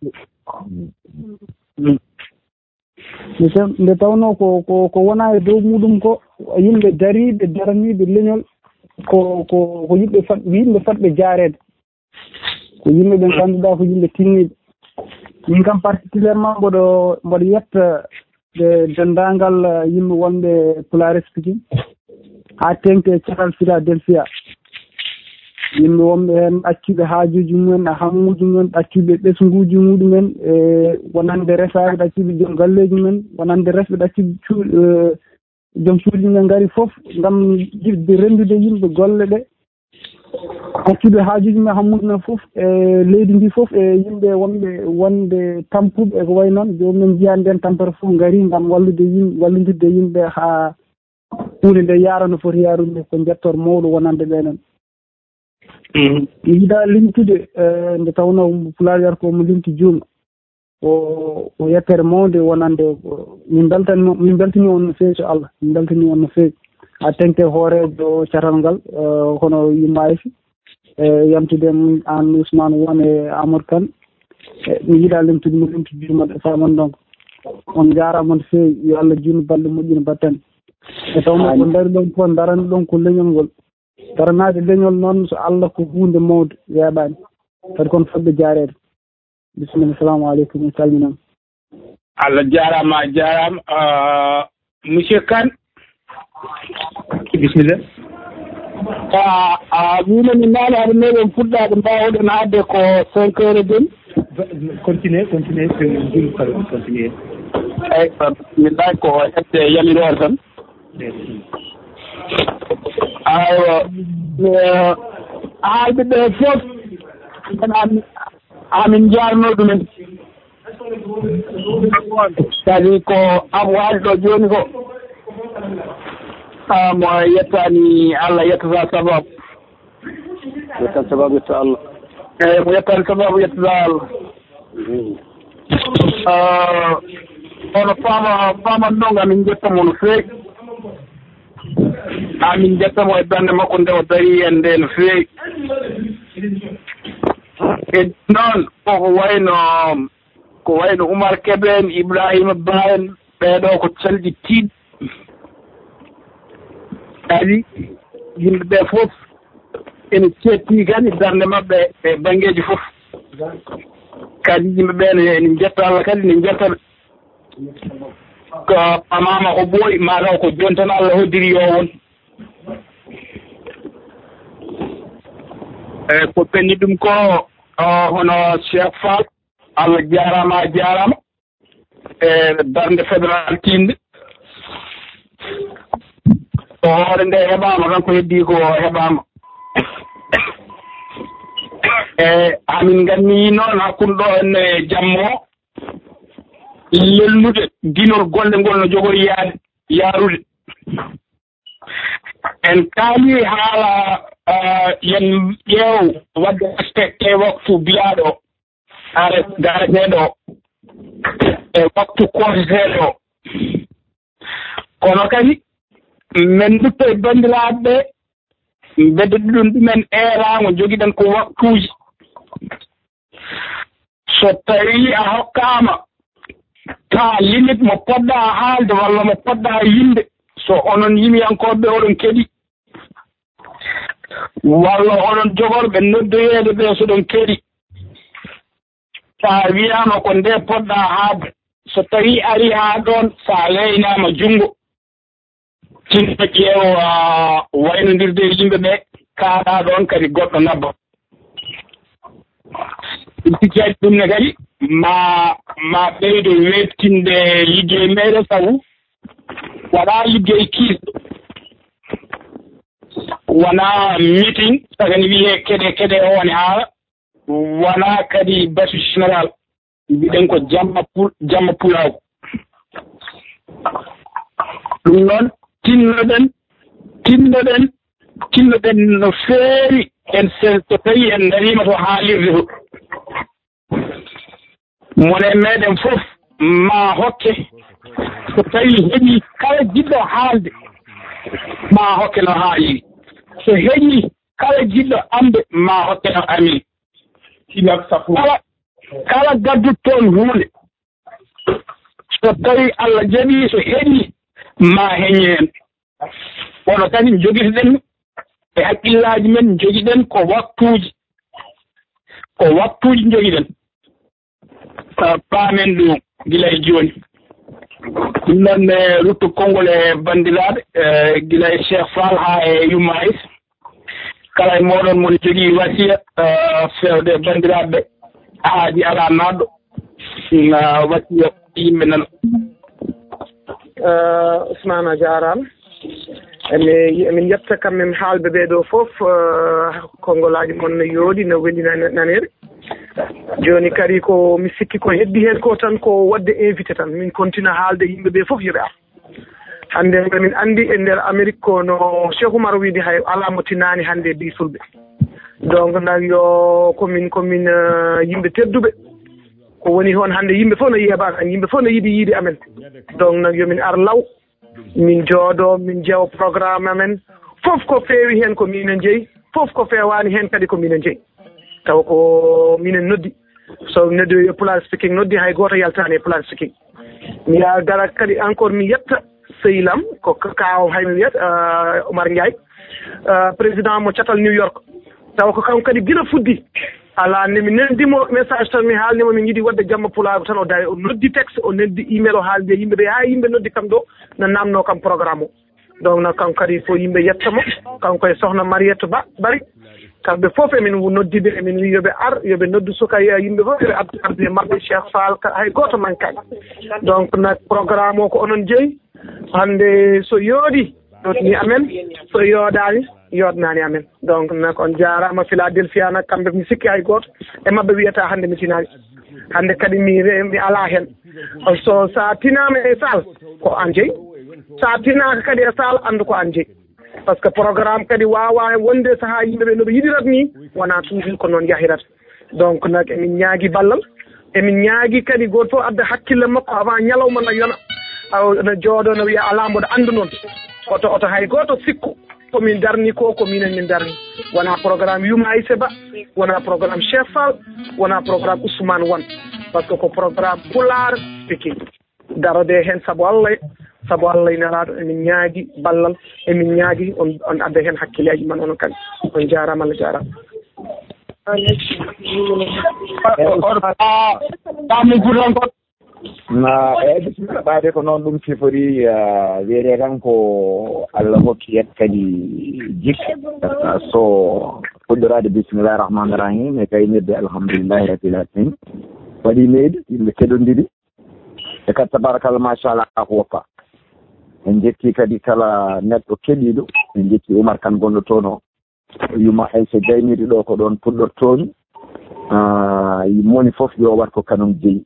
nde tawno ko wona e dow muɗum ko yimɓe dariɓe daraniɓe leñol ko yimɓe fatɓe jaarede ko yimɓe ɓe ganduɗa ko yimɓe tinniɓe min kam particulièrement mboɗo yetta dendagal yimɓe wonɓe Pulaar speaking ha tenke catal Philadelphia yimɓe wonɓe hen accuɓe haajuji mumen hammuji mumen accuɓe ɓesguji muɗumen e wonande resade ɗaccuɓe joom galleji mumen wonande resɓe ɗaccuɓe joom suuji mumen ngari foof ngam jiɗde rendude yimɓe golle ɗe accuɓe haajuji mumen hammuji mumen foof e leydi ndi foof e yimɓe wonde tampuɓe e ko way noon jomumen jiya nden tampere foof ngari ngam wallodirde yimɓe ha hunde nde yaara no foti yarude ko jettor mawɗo wonande ɓenen mi yiɗa limtude nde tawno Pulaar wiyata ko mo limti juuma o yettere mawde wonande min beltani on no feewi so Allah min beltani on no feewi ha tenke hoorejo catal ngal hono Yumma Aissé yamtude an Ousmane won e Amadou Kane mi yiɗa limtude mo limti juuma Fama Ndongo on jarama no feewi yo Allah junnu balɗe moƴƴina batten e tawno ko dari ɗon fof darani ɗon ko leñol ngol daranade leñol noon so Allah ko hunde mawde weeɓani kadi kono fodɓe jaarede bisimilla assalamu aleykum mi salminama Allah jarama monsieur Kane bisimilla minen mi naane haɗa meɗen fuɗɗade mbawɗen adde ko 5 heures demi continue continue eyyi min ɗawi ko hette yamirore tan aywa haalɓe ɓe fof amin jarno ɗumen kadi ko amo haali ɗo joni ko mo yettani Allah yettata sababu yettan sababu yetta Allah eyyi mo yettani sababu yettata Allah ono Fama Ndongo amin jettamo no feewi amin jettamo e bande makko nde o dari en nde no feewi e noon ko wayno Oumar Kébé en Ibrahima Ba en ɓeeɗo ko calɗi tiiɗ kadi yimɓe ɓe fof ene cetti kadi darde maɓɓe e banggueji fof kadi yimɓe ɓe ene jetta Allah kadi ne jettaɓe ko pamama ko ɓooyi mataw ko joni tan Allah hoddiri yo won eyyi ko ɓenni ɗum ko hono Cheikh Fall Allah jarama e darde fédéral tinde ko hoore nde heɓama tan ko heddi ko heɓama amin ganni noon hakkude ɗo enne jammo lelnude dinol golle ngol no jogori yaarude en kaali haala yen ƴeew wadde respecté waktu biyaɗo are garateɗo e waktu koteteɗo kono kadi min dutto e bandiraɓe ɓe beddoɗi ɗum ɗumen erago joguiɗen ko waktuji so tawi a hokkama ta limite mo poɗɗa haalde walla mo poɗɗa yimde so onon yimiyankoɓe oɗon keeɗi walla oɗon jogorɓe noddoyeede ɓe soɗon keeɗi sa wiyama ko nde poɗɗa haade so tawi ari ha ɗon sa leynama junngo tinno ƴeewa waynodirde e yimɓe ɓe kaaɗa ɗon kadi goɗɗo nabba sikkiaji ɗum ne kadi ma ɓeydo wettinde liggey meɗen sabu waɗa liggey kiisɗo wona meeting sagani wiye keɗe o woni haala wona kadi basu général mbiɗen ko jamma pulaw ɗum noon tinnoɗen no feeri en so tawi en darima to haalirde to mone meɗen fof ma hokke so tawi heeɓi kala jiɗɗo haalde ma hokke no haaliri so heeƴi kala jiɗɗo amde ma hokke no amiri kala gadduttoon huunde so tawi Allah jaɓi so heeƴi ma heññe hen wono kadi joguitoɗen e haqqillaji men jogiɗen ko waktuji jogiɗen paamen ɗum gila e jooni ɗum noon rutto konngol e banndiraaɓe gila e Cheikh Fall haa e Yumma Is kala e mooɗon moni jogii wasiya fewde e banndiraaɓe ɓe haaji alaa naatɗo wasiya yimɓe nana Ousmane a jaaraama emin yetta kamɓe haalɓe ɓee ɗoo fof konngolaaji mon no yooɗi no weli naneere jooni kadi ko mi sikki ko heddi heen ko tan ko waɗde invité tan min continue haalde yimɓe ɓee fof yoɓe ar hannde min anndi e ndeer Amérique ko no Cheikh Oumar wiide hay alaa mo tinaani hannde bi fulɓe donc nag yo komin yimɓe tedduɓe ko woni hoon hannde yimɓe fof no yeeɓaaka yimɓe fof no yiɗi yiide amen donc nag yomin ar law min jooɗoo min ƴeewa programme amen fof ko feewi heen ko minen jeyi fof ko feewaani heen kadi ko minen jeyi taw ko minen noddi so noddi e plan speaking noddi hay gooto yaltaani e plan speaking mi dara kadi encore mi yetta sehilam ko kaaw hay mi wiyata Oumar Ndiaye président mo catal New York taw ko kanko kadi gila fuddi alaa nemi nendimo message tan mi haalnimo min yiɗi waɗde jamma pulaago tan o dari o noddi texte o noddi email o haalde yimɓe ɓe haa yimɓe noddi kam ɗo no namnoo kam programme o donc nag kanko kadi fof yimɓe yettamo kanko e sohna Mariétou Ba Bari kamɓe fof emin noddiɓe emin wi yoɓe ar yoɓe noddu suka yimɓe fof yoɓe arde e maɓɓe Cheikh Fall hay gooto mankani donc nag programme o ko onon jeyi hannde so yooɗi ɗotni amen so yooɗaani yooɗnaani amen donc nag on jaaraama Philadelphia nag kamɓe mi sikki hay gooto e maɓɓe wiyataa hannde mi tinaani hannde kadi mi alaa heen so a tinaama e sal ko an jeyi so a tinaaka kadi e sal anndu ko an jeyi par ce que programme kadi waawaa wonde sahaa yimɓe ɓe no ɓe yiɗirat ni wonaa toujours ko noon yahirata donc nag emin ñaagi ballal emin ñaagi kadi gooto fof adda hakkille makko avant ñalawma no yona no jooɗoo no wiya alaa mboɗo anndu noon oto hay gooto sikku komin darni ko minen min darni wona programme Yuma Isse Ba wona programme Cheikh Fall wona programme Ousmane Wan par ce que ko programme Pulaar speaking darode heen sabu Allah nelaaɗo emin ñaagi ballal emin ñaagi on adda heen hakkilleeji man onon kadi on jaaraama Allah jaaraama bisimilla ɓaade ko noon ɗum sifori wiyete tan ko Allah hokki yet kadi jikka so fuɗɗorade bisimillahi rahmani rahim e kaynirde alhamdulillahi rabbil alamin waɗi leydi yimɓe keɗondiri e kadi tabarakallah machallah ko woppa en jetti kadi kala neɗɗo keɗiɗo en jetti Oumar Kane gonɗo toon o Yuma Isse jayniri ɗo ko ɗon puɗɗortomi moni fof yo wat ko kanon jeeyi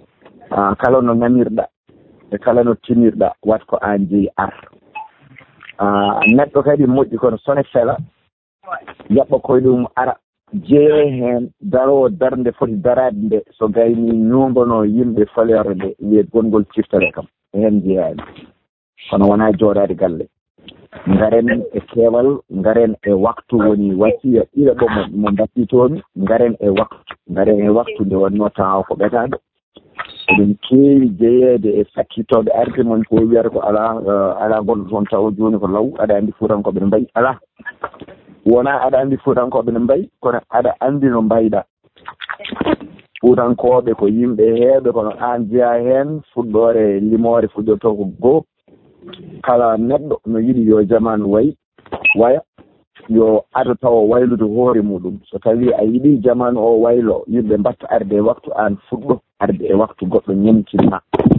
kala no namirɗa e kala no tinirɗa wat ko an jeeyi ar neɗɗo kadi moƴƴi kono sone fela yaɓɓa koye ɗum ara jeeye heen daroo darnde foti daraade nde so gayni ñuumbono yimɓe faleere nde wiye gongol ciftale kam heen jeeyaani kono wonaa jooɗaade galle ngaren e keewal ngaren e waktu woni wasiya ɗiɗaɓo mo mbattitoomi ngaren e waktu nde wonnoo tawa ko ɓetaaɗo eɗen keewi jeyeede e sakkitooɓe arde mon ko wiyata ko alaa gonɗo toon taw jooni ko law aɗa anndi fuutankoɓe ne mbayi alaa wonaa aɗa anndi fuutankoɓe ne mbayi kono aɗa anndi no mbayɗaa fuutankooɓe ko yimɓe heewɓe kono aan jeyaa heen fuɗɗoore limoore fuɗɗortoo ko goo kala neɗɗo no yiɗi yo jamanu waya yo ado tawa waylude hoore muɗum so tawi a yiɗi jamanu o waylo yimɓe mbatta arde e waktu an fuɗɗo arde e waktu goɗɗo ñemtinma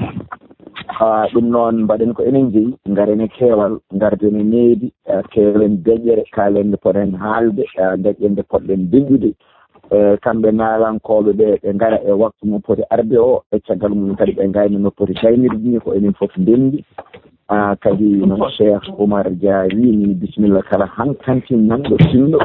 ɗum noon mbaɗen ko enen jeeyi ngaren e keewal garden e needi keewlen deƴƴere kalende poɗen haalde deƴƴe nde poɗɗen deƴƴude kamɓe naalankoɓe ɓe ɓe ngara e waktu mo poti arde o e caggal mum kadi ɓe ngayno no poti gaynirde ni ko enen fof ndenndi kadi no Cheikh Oumar Dia wini bisimilla kala hankantin nanɗo sinɗo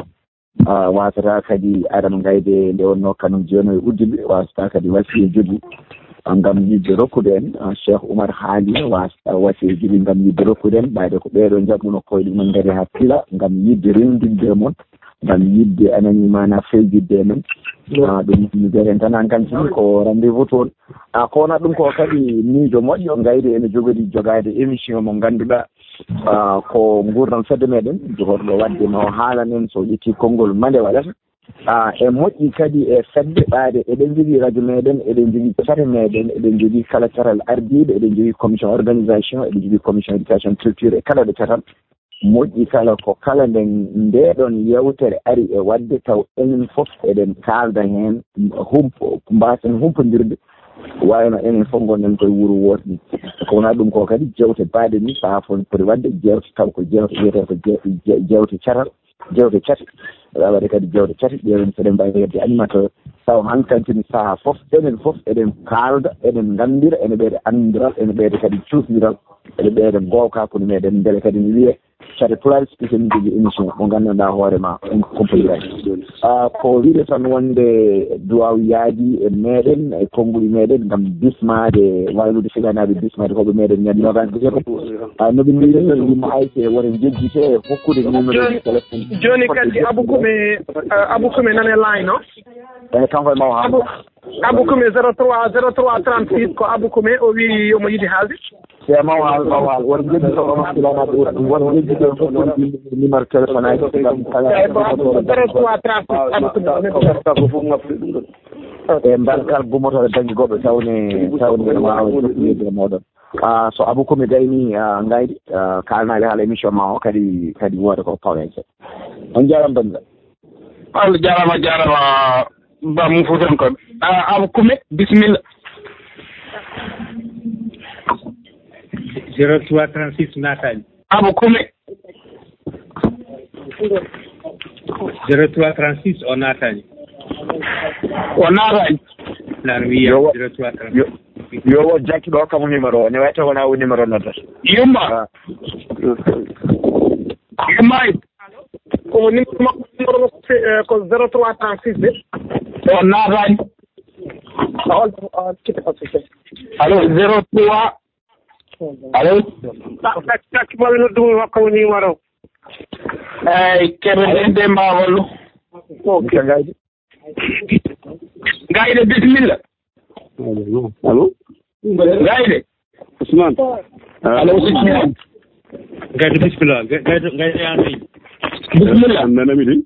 wasata kadi aɗam gayde nde wonno kanum jeeno e uddiɓe wasata kadi wasi e jogui ngam yidde rokkude en Cheikh Oumar haali wasata wasi e jogui ngam yidde rokkude en ɓayde ko ɓeeɗo jaɓuno koyɗe mumen gaari ha pila ngam yidde rendinde moon ngam yidde anani mana feljidde men ɗum mi jaren tan hankantini ko rendez-vous toon kono ɗum ko kadi miijo moƴƴo gayde ene jogori jogade émission mo ngannduɗaa ko gurdam fedde meɗen jogorɗo wadde no haalanen so ƴetti konngol mande waɗata e moƴƴi kadi e fedde ɓaade eɗen jogii radio meɗen eɗen jogii cate meɗen eɗen jogii kala catal ardiiɓe eɗen jogii commission organisation eɗen jogii commission éducation culture e kala ɗo catal moƴƴi kala ko kala nden ndeɗon yewtere ari e wadde taw enen fof eɗen kaalda heen mbasen humpodirde wayno enen fof gonɗen koye wuro woto ni ko wona ɗum ko kadi jewte baaɗe ni sahaa fof poti wadde jewte taw ko jewte wiyete ko jewte catal jewte cate waɗa kadi jewte cate ƴeewen so eɗen mbawi hedde animateur taw hankantini sahaa fof enen fof eɗen kaalda eɗen nganndira ene ɓeyde anndiral ene ɓeyde kadi cuusdiral ene ɓeyde gowka kono meɗen beele kadi ne wiye cate pluraliste sen jogui émission mo nganndanɗaa hoorema compagnie ko wiide tan wonde duwaw yaadi e meɗen e konnguli meɗen ngam bismade waylude filanade bismade hoɓe meɗen ñande nogas jeego noɓe mbiyimo ayse woten jejjite e hokkude numéro de téléphone joni kadi aboukume nane line o eyyi kanko e maw ha aboukume 03 36 ko aboukume o wi omo yiɗi haalde c'est maw haal won jejjitoɗoma filanade won jejjito fof numéro téléphone aji ngam e mbarkal gumotore dañi goɗɗo tawne ene wawa jokkoyde e moɗon so aboukoumi gayni gaydi kalnaɓe haala émission ma o kadi wooda ko pawen seeɗa on jarama bandira Allah jarama ba mum fuutankoɓe aboukoumi bisimilla 0336 naataani aboukoumi 0336 o naataani nan wiya 0336 yo wo jakki ɗo kamo numéro o ne wayta wona o numéro noddata yumma ko numéro ko 0336 de o naataani allo 03 allo takki maɓe noddumo hokkamo numéro eyyi keɓe de mba wallu gayde gayde bisimilla allo gayde Ousmane allo Ousmane gayde bisimilla gayde yanoyi bisimilla nanami de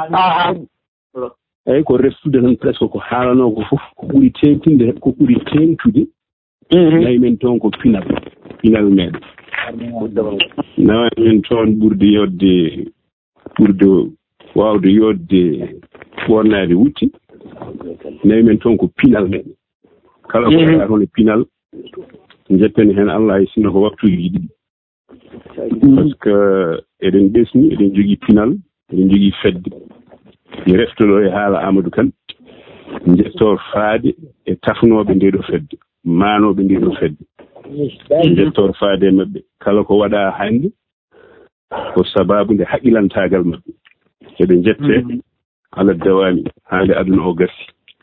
eyyi ko restude tan presque ko haalano ko fof ko ɓuuri tengtinde ko ɓuuri tengtude nayi men toon ko pinal meɗen nawa men toon ɓurde wawde yodde ɓornade wutti nayi men toon ko pinal meɗen kala ko waɗa toon e pinal jetten hen Allah e sinno ko waktuji ɗiɗi par ce que eɗen ɓesni eɗen jogui pinal eɗen jogui fedde mi reftoɗo e haala Amadou Kane jettor faade e tafnoɓe ndeɗo fedde manoɓe ndeɗo fedde jettor faade mabɓe kala ko waɗa hande ko sababu nde haqqilantagal maɓɓe eɓe jette ala dawami haade aduna o gassi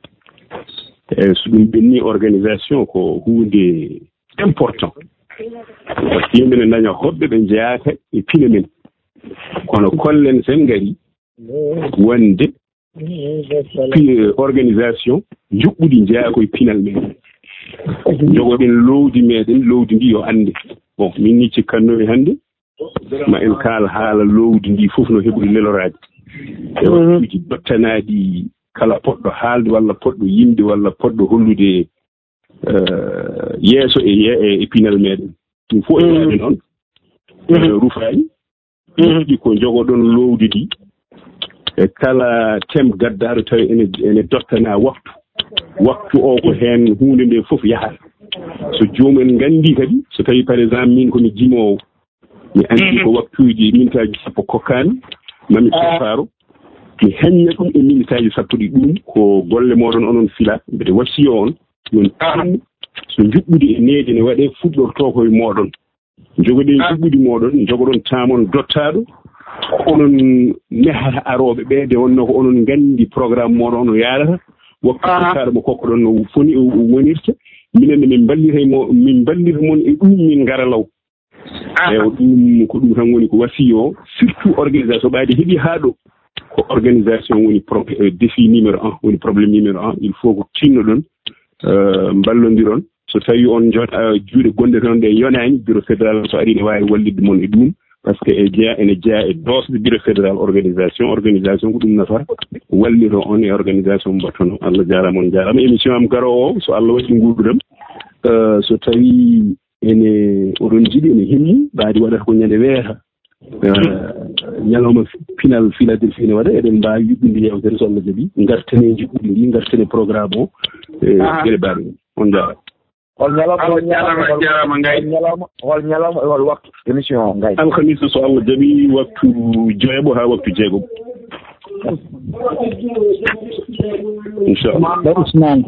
e so ɗum ɓenni organisation ko hunde important par ce que yimɓe ne daña hoɓɓe ɓe jeyaka e pine men kono kollen sen ngari wonde organisation juɓɓuɗi jeeya koye pinal men jogoɗen lowdi meɗen lowdi ndi yo ande bon min ni cikkannomi hannde ma en kaala haala lowdi ndi fof no heɓuri lelorade e waktuji dottanaɗi kala poɗɗo haalde walla poɗɗo yimde walla poɗɗo hollude yeeso e pinal meɗen ɗum fof e waɗe noon rufayi ɗi ko jogoɗon lowdi ndi e kala tem gaddaɗo tawi ene dottana waktu o ko heen hunde nde fof yahata so joomumen nganndi kadi so tawi par exemple min komi jimowo mi anndi ko waktuji minutaji sappo kokkaani mami safaro mi heñña ɗum e minutaji sappo ɗi ɗum ko golle moɗon onon fila mbeɗe wasiyo on yon tinno so juɓɓudi e needi ne waɗe fuɗɗorto koye moɗon jogoɗen juɓɓudi moɗon jogoɗon tamon dottaɗo onon nehata aroɓe ɓeede wonno ko onon nganndi programme moɗon ono yarata waktu dottaɗo mo kokko ɗon no foni wonirta minenne min ballira mon e ɗum min ngara law eyi ɗum ko ɗum tan woni ko wasiyo surtout organisation ɓaade heeɓi haa ɗo ko organisation woni défi numéro 1 woni probléme numéro 1 il faut ko tinno ɗon mballodiron so tawi on juuɗe gonɗe toon ɗe yonani bureau fédéral so ari ne wawi wallidde mon e ɗum par ce que ene jeeya e dosde bureau fédéral organisation ko ɗum nafata walliro on e organisation mbattono Allah jarama on jarama émission am garowo o so Allah waɗi nguurɗam so tawi ene oɗon jiiɗi ene himmi ɓaadi waɗata ko ñande weeta ñalawma pinal Philadelphie ne waɗa eɗen mbawi yuɓɓinde yewtere so Allah jaaɓi gartane jiɓɓuɗi ndi gartane programme o gueɗe mbaɗo on jarama hol ñalawma e hol waktu émission o ngay alhamisa so Allah jaaɓi waktu joyeɓo ha waktu jeegom inchallah Ousmane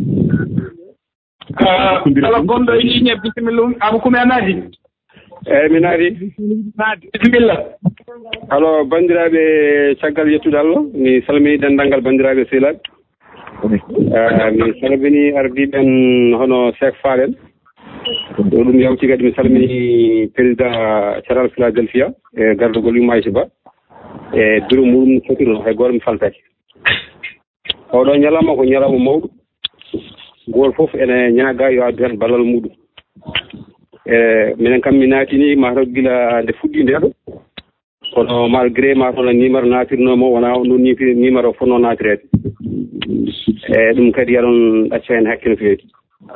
kala gonɗo e ligne bisimilla Abou Koumi a naati eyyi mi naati bisimilla alors bandiraɓe caggal yettude Allah mi salmini dendalngal bandiraɓe sehilaɓe mi salmini ardiɓen hono Cheikh Fall en ɗo ɗum yawti kadi mi salmini président Thiaral Philadelphia e gardugol Yumaysi Ba e bureau muɗum fotino hay goto mi faltaki oɗo ñalawma ko ñalawma mawɗo goto foof ene ñaaga yo addu hen ballal muɗum e minen kam mi naatini mataw gila nde fuɗɗi ndeɗo kono malgré mataw no numéro natirnomo wona no numéro fonno natirede e ɗum kadi yaɗon ɗacca hen hakke no feewi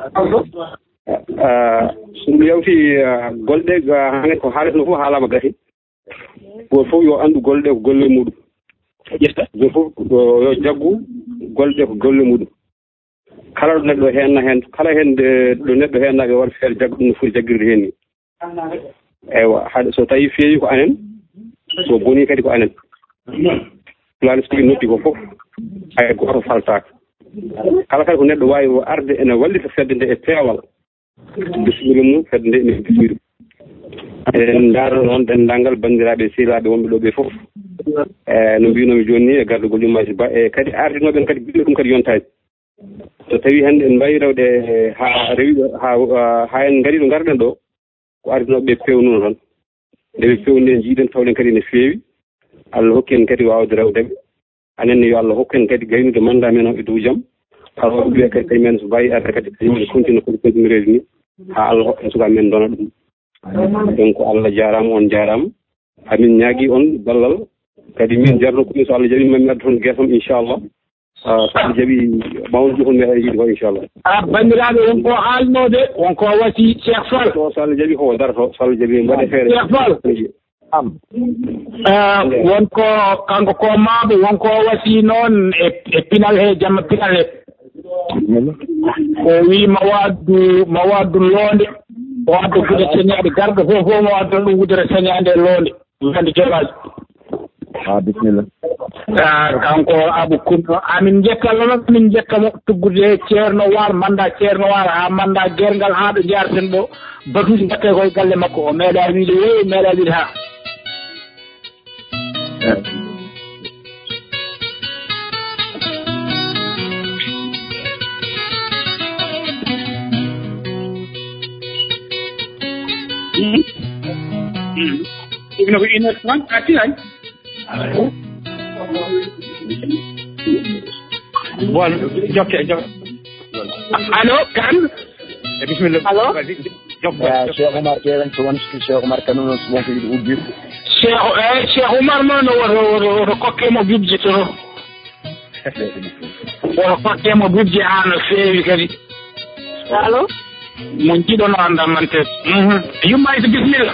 ɗum yawti golɗe hanne ko haaletno fof haalama gati goto fof yo andu golɗe ko golle muɗum ƴetta goto fof yo jaggu golɗe ko golle muɗum kala ɗo neɗɗo henna hen kala hen ɗo neɗɗo hennaka waɗa feere jaggu ɗum no foti jaggirde hen ni eywa haɗa so tawi feewi ko anen so boni kadi ko anen place koye noddi ko fof hay goto faltaka kala kadi ko neɗɗo wawi arde ene wallita fedde nde e peewal bisimilla mum fedde nde ene bisiri eɗen daaro noon denndangal banndiraaɓe sehilaɓe wonɓe ɗo ɓe fof no mbinomi joni ni e gardugol Yumaysi Ba e kadi ardinoɓen kadi biɗo ɗum kadi yontade so tawi hannde en mbawi rewde ha rewiɗo ha en ngari ɗo garɗen ɗo ko ardinoɓe pewnuno tan nde ɓe pewni en jiiɗen tawɗen kadi ne feewi Allah hokki en kadi wawde rewdeɓe anenne yo Allah hokku en kadi gaynude mandat men o e dow jaam alors ɓe kadi tawi men so mbawi arde kadi yimɓe continue kadi continuerede ni ha Allah hokka en sukaɓe men dona ɗum donc Allah jarama on jarama hamin ñaagui on ballal kadi min jarno komi so Allah jaaɓi mami addu toon guesam inchallah so Allah jaaɓi mawɗo jofon mi yiiɗi ko inchallah bandiraɓe wonko haalnode wonko wasi Cheikh Fall so Allah jaaɓi ko darato so Allah jaaɓi mbaɗe feere Cheikh Fall wonko kanko ko maabo wonko wasi noon e pinal he jamma pinal he o wi ma waddu loonde o waddu gude señade garga fof mo waddu ɗum wudere señade loonde wonde jogaji bisimilla kanko Abou Koumi amin jettalla noon min jettamo tuggude ceerno Walo mandat ceerno Walo ha mandat guergal ha ɗo jarten ɗo batuji mbatte koye galle makko o meeɗa wiide weyi meeɗa wiide ha Even if in this one, actually, bon jokke allo kan bismillah allo Cheikh Oumar kewen so won Cheikh Oumar kanu so won ko yidi ubbi Cheikh Oumar non woto kokkemo bibje to woto kokkemo bibje an feewi kadi allo mo jiɗono andam man te yumma so bismillah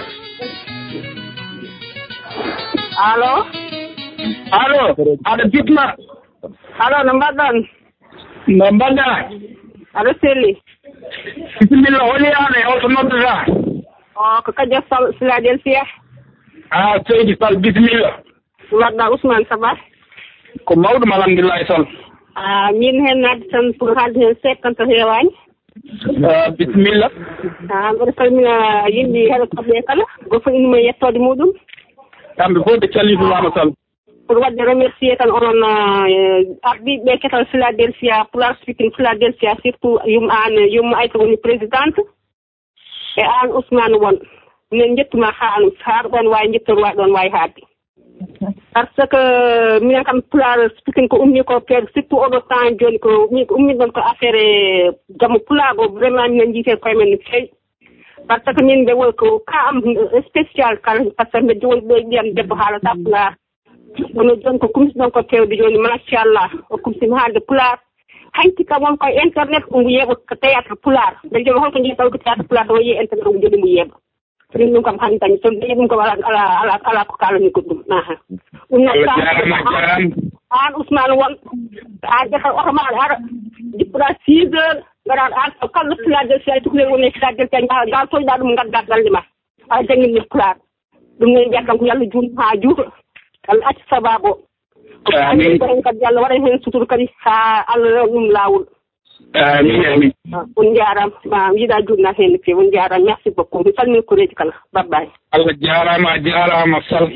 allo allo aɗa bitma allo no mbaɗɗon no mbaɗɗa aɗa selli bisimilla holiyano e holto noddata o ko Kadia Sall Philadelphia Seydi Sall bisimilla mbaɗɗa Ousmane Sabar ko mawɗum alhamdulillahi Sall min hen nadde tan pour haalde hen seeɗa tan to heewani bisimilla mbiɗa salmina yimɓe heɗotoɓe kala goto fof innuma yettode muɗum kamɓe fof ɓe callitumama Sall pour wadde remercier tan onon ardiɓe ketal Philadelphia Pular speaking Philadelphia surtout yumma ayta woni présidente e an Ousmane won minen jettuma haɗo ɗon wawi jettorwa ɗon wawi haadde par ce que minen kam Pular speaking ko ummi ko peer surtout oɗo temps joni ko ummi ɗon ko affaire jaamo Pulago vraiment minen jiite koye men no fewi par ce que min ɓe woni ko ka am spécial kala par ce que mbe joni ɗo ƴiyam debbo haalata Pular kono joni ko kumsiɗon ko fewde joni machallah o kumsima haalde Pular hanki kam won koye internet omo yeeɓa ko théâtre Pular ɓe joni holko jiiɗa ko théâtre Pular tawa yi internet omo jooɗi mo yeeɓa min ɗum kam hande dañi so dañi ɗum kam ala ko kalani ko ɗum ɗum noon an Ousmane won a ƴetta oto maɗa ara jippuɗa 6 heures gaɗa an kala Philadelphia tukulel woni e Philadelphia ngal toyɗa ɗum gadda galle ma aɗa jangguini Pular ɗum noon mbiyat tan ko yallah juuɗe ha juuta Allah acci sababu o hen kadi Allah waɗa hen suturu kadi ha Allah rewa ɗum lawol amin on jarama yiiɗa juutna hen no fewi on jarama merci beaucoup mi salmini koreji kala babbay Allah jarama Sall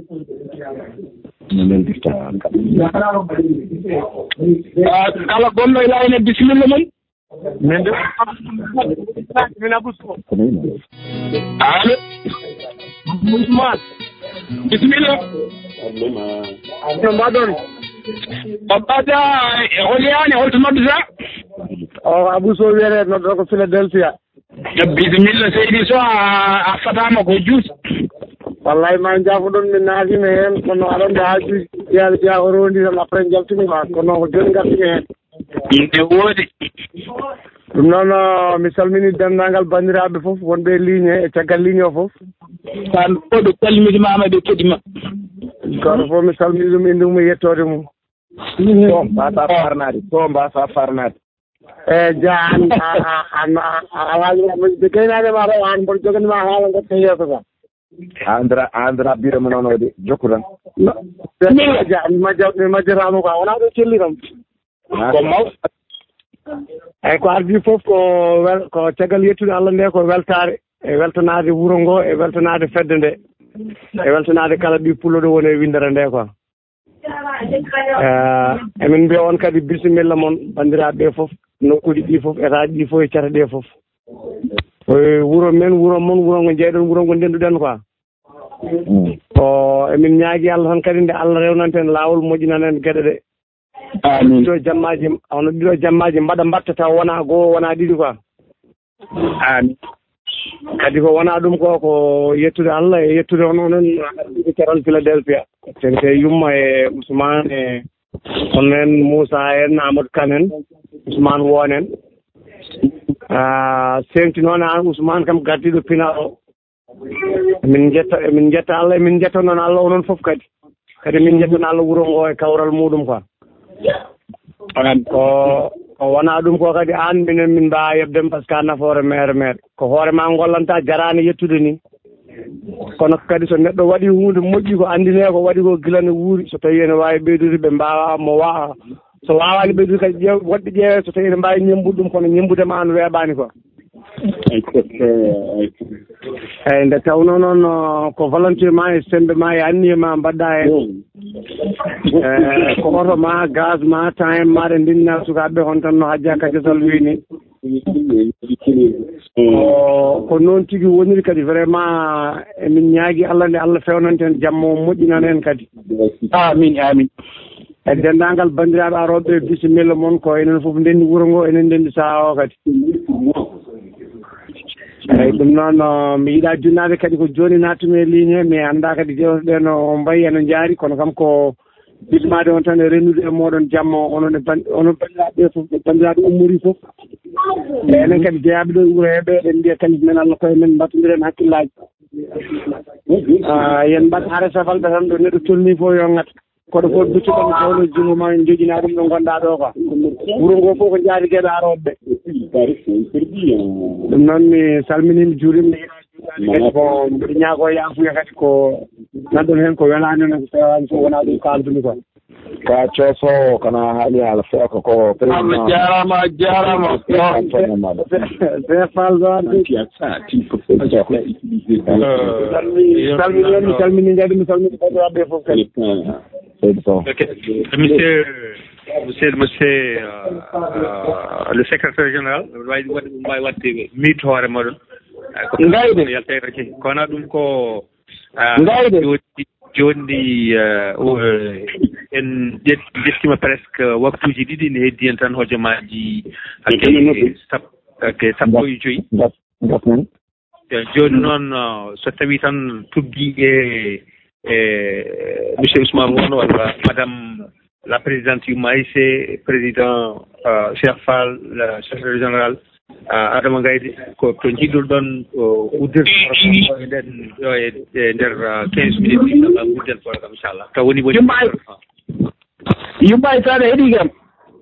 kala gonɗo e layne bisimilla mum min de min abusko allo Ousmane bisimilla no mbaɗon babbata holiyani holto noddata Abou Sow wiyete noddata ko Philadelphia bisimilla seydi so a fatama ko juuti wallahi ma jaafoɗon min naafima hen kono aɗon nde ha juuti yaade jeeya o rondi tan après jaltinima kono ko joni gartimi hen ne woodi ɗum noon mi salmini dendagal bandiraɓe foof wonɓe ligne e caggal ligne o foof kamɓe fof ɓe calminimama ɓe keɗima goto fof mi salmini ɗum inde mum e yettode mum to mbasa farnade ja an haalde gaynadema taw an mboɗo joganima haala gotta yeeso ka andira birama noon o de jokku tan mi majjatama quoi wona ɗo celli kam ko maw eyyi ko ardi foof ko caggal yettude Allah nde ko weltare e weltanade wuuro ngo e weltanade fedde nde e weltanade kala ɓi pulloɗo woni e windere nde quoi emin mbiya on kadi bisimilla moon bandiraɓe foof nokkuji ɗi foof état ɗi foof e cata ɗe foof wuuro men wuuro moon wuuro ngo jeyɗon wuuro ngo ndenduɗen quoi emin ñaagui Allah tan kadi nde Allah rewnanten lawol moƴƴinanen gueɗe ɗe ɗiɗo jammaji mbaɗa mbatta taw wona goho wona ɗiɗi quoi amin kadi ko wona ɗum ko yettude Allah e yettude onoon ɗiɗi keral Philadelphia te yumma e Ousmane e onnen Moussa en Amadou Kane en Ousmane won en sengti noon an Ousmane kam gardiɗo pinal o emin jetta Allah emin jetta noon Allah onon foof kadi min jettan Allah wuuro ngo e kawral muɗum quoi ko wona ɗum ko kadi an minen min mbawa yebdem par ce que a nafoore mere ko hoorema gollanta jarani yettude ni kono kadi so neɗɗo waɗi hunde moƴƴi ko andine ko waɗi ko gila ne wuuri so tawi ene wawi ɓeydude ɓe mbawa mo wawa so wawani ɓeydude kadi woɗɗe ƴeewe so tawi ene mbawi ñembude ɗum kono ñembudema an weeɓani quoi eyi nde tawno noon ko volonté ma e sembe ma e anniye ma mbaɗɗa hen ko oto ma gaz ma temps en maɗe ndinna sukaɓeɓe hon tan no hajja kadisal wini ko noon tigui woniri kadi vraiment emin ñaagui Allah nde Allah fewnanten jamma o moƴƴinan en kadi amin amin e dendagal bandiraɓe aroɓe bisimilla moon ko enen foof ndendi wuuro ngo enen ndendi saaha o kadi eyyi ɗum noon mi yiiɗa junnade kadi ko joni nattumi e ligne he mi anda kadi jewteɗe no mbayi eno jaari kono kam ko bismade on tan e rennude e moɗon jamma onon bandiraɓe foof bandiraɓe ummori foof e enen kadi jeeyaɓe ɗo e wuuro heɓe eɗen mbiya kalis men Allah koye men mbattodiren hakkillaji yen mbat haare safalɓe tan ɗo neɗɗo tolni fof yo ngat koɗo fof duccuɗon tawno jungo ma en joƴina ɗum ɗo gonɗa ɗo ka wuuro ngo fof ko jaarigueɗe aroɓe ɗum noon mi salminima juurima kadi bon mbiɗa ñaago yafuya kadi ko nanɗon hen ko welani no fewani fof wona ɗum kaldumi ko ka cosowo kana haali haala feeko ko président jarama mi salmini kadi mi salmini bandiraɓe fof kadi monsieur le secrétaire général mbawi wadde miito hoore moɗon gayde yaltayrake kono ɗum ko gayde joni en ƴettima presque waktuji ɗiɗi ne heddi en tan hojomaji hakke sappo e joyyi joni noon so tawi tan tuggi e monsieur Ousmane Won walla madame la présidente Yumma Aissé président Cheikh Fall le secrétaire général Adama Gaydé ko jiɗɗuɗon uddirde eɗen ɗo e nder 15 minutes inchallah gudden programme inchallah taw woni Yumma e saɗa heeɗi kam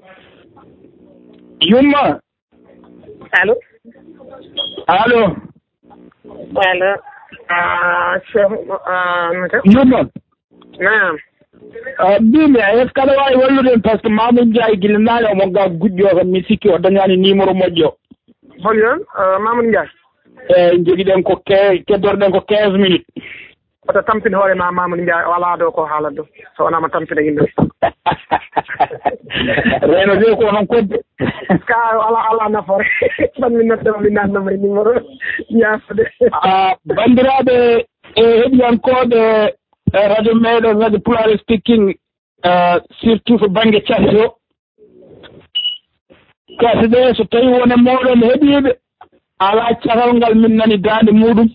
Yumma allo Cheikh Yumma naam mbimi est ce que aɗa wawi wallude par ce que Mamoudou Ndiaye guila naane omo ga gujjo kam mi sikki o dañani numéro moƴƴo hol yon Mamoudou Ndiaye eyyi joguiɗen ko keddorɗen ko 15 minutes oto tampina hoore ma Mamoudou Ndiaye wala ɗo ko haalat ɗo so wonama tampina yimɓe reno de ko noon kodde ka ala nafoore ɗan min noddema mi natnoma e numéro yaafode bandiraɓe e heɗiyankoɓe radio meɗen radio Pulaar speaking surtout to banggue cahde o kase ɗe so tawi wone moɗon heeɓiɓe ala cahal ngal min nani dande muɗum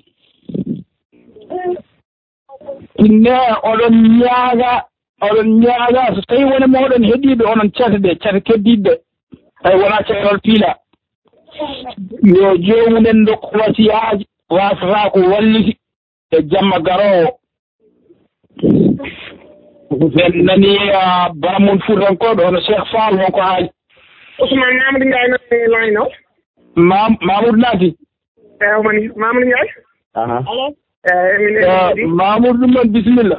ne oɗon ñaaga so tawi wone moɗon heeɗiɓe onon cate ɗe cate keddiɗɗe ay wona cahal piila yo jomumen dokku wasiyaji wasata ko walliti e jamma garowo en nani Bamoun Foutankoɓe hono Cheikh Fall wonko haali Ousmane Mamoudou Ndiaye noon line o Mamoudou naati omani Mamoudou Ndiaye allo Mamoudou ɗum noon bisimilla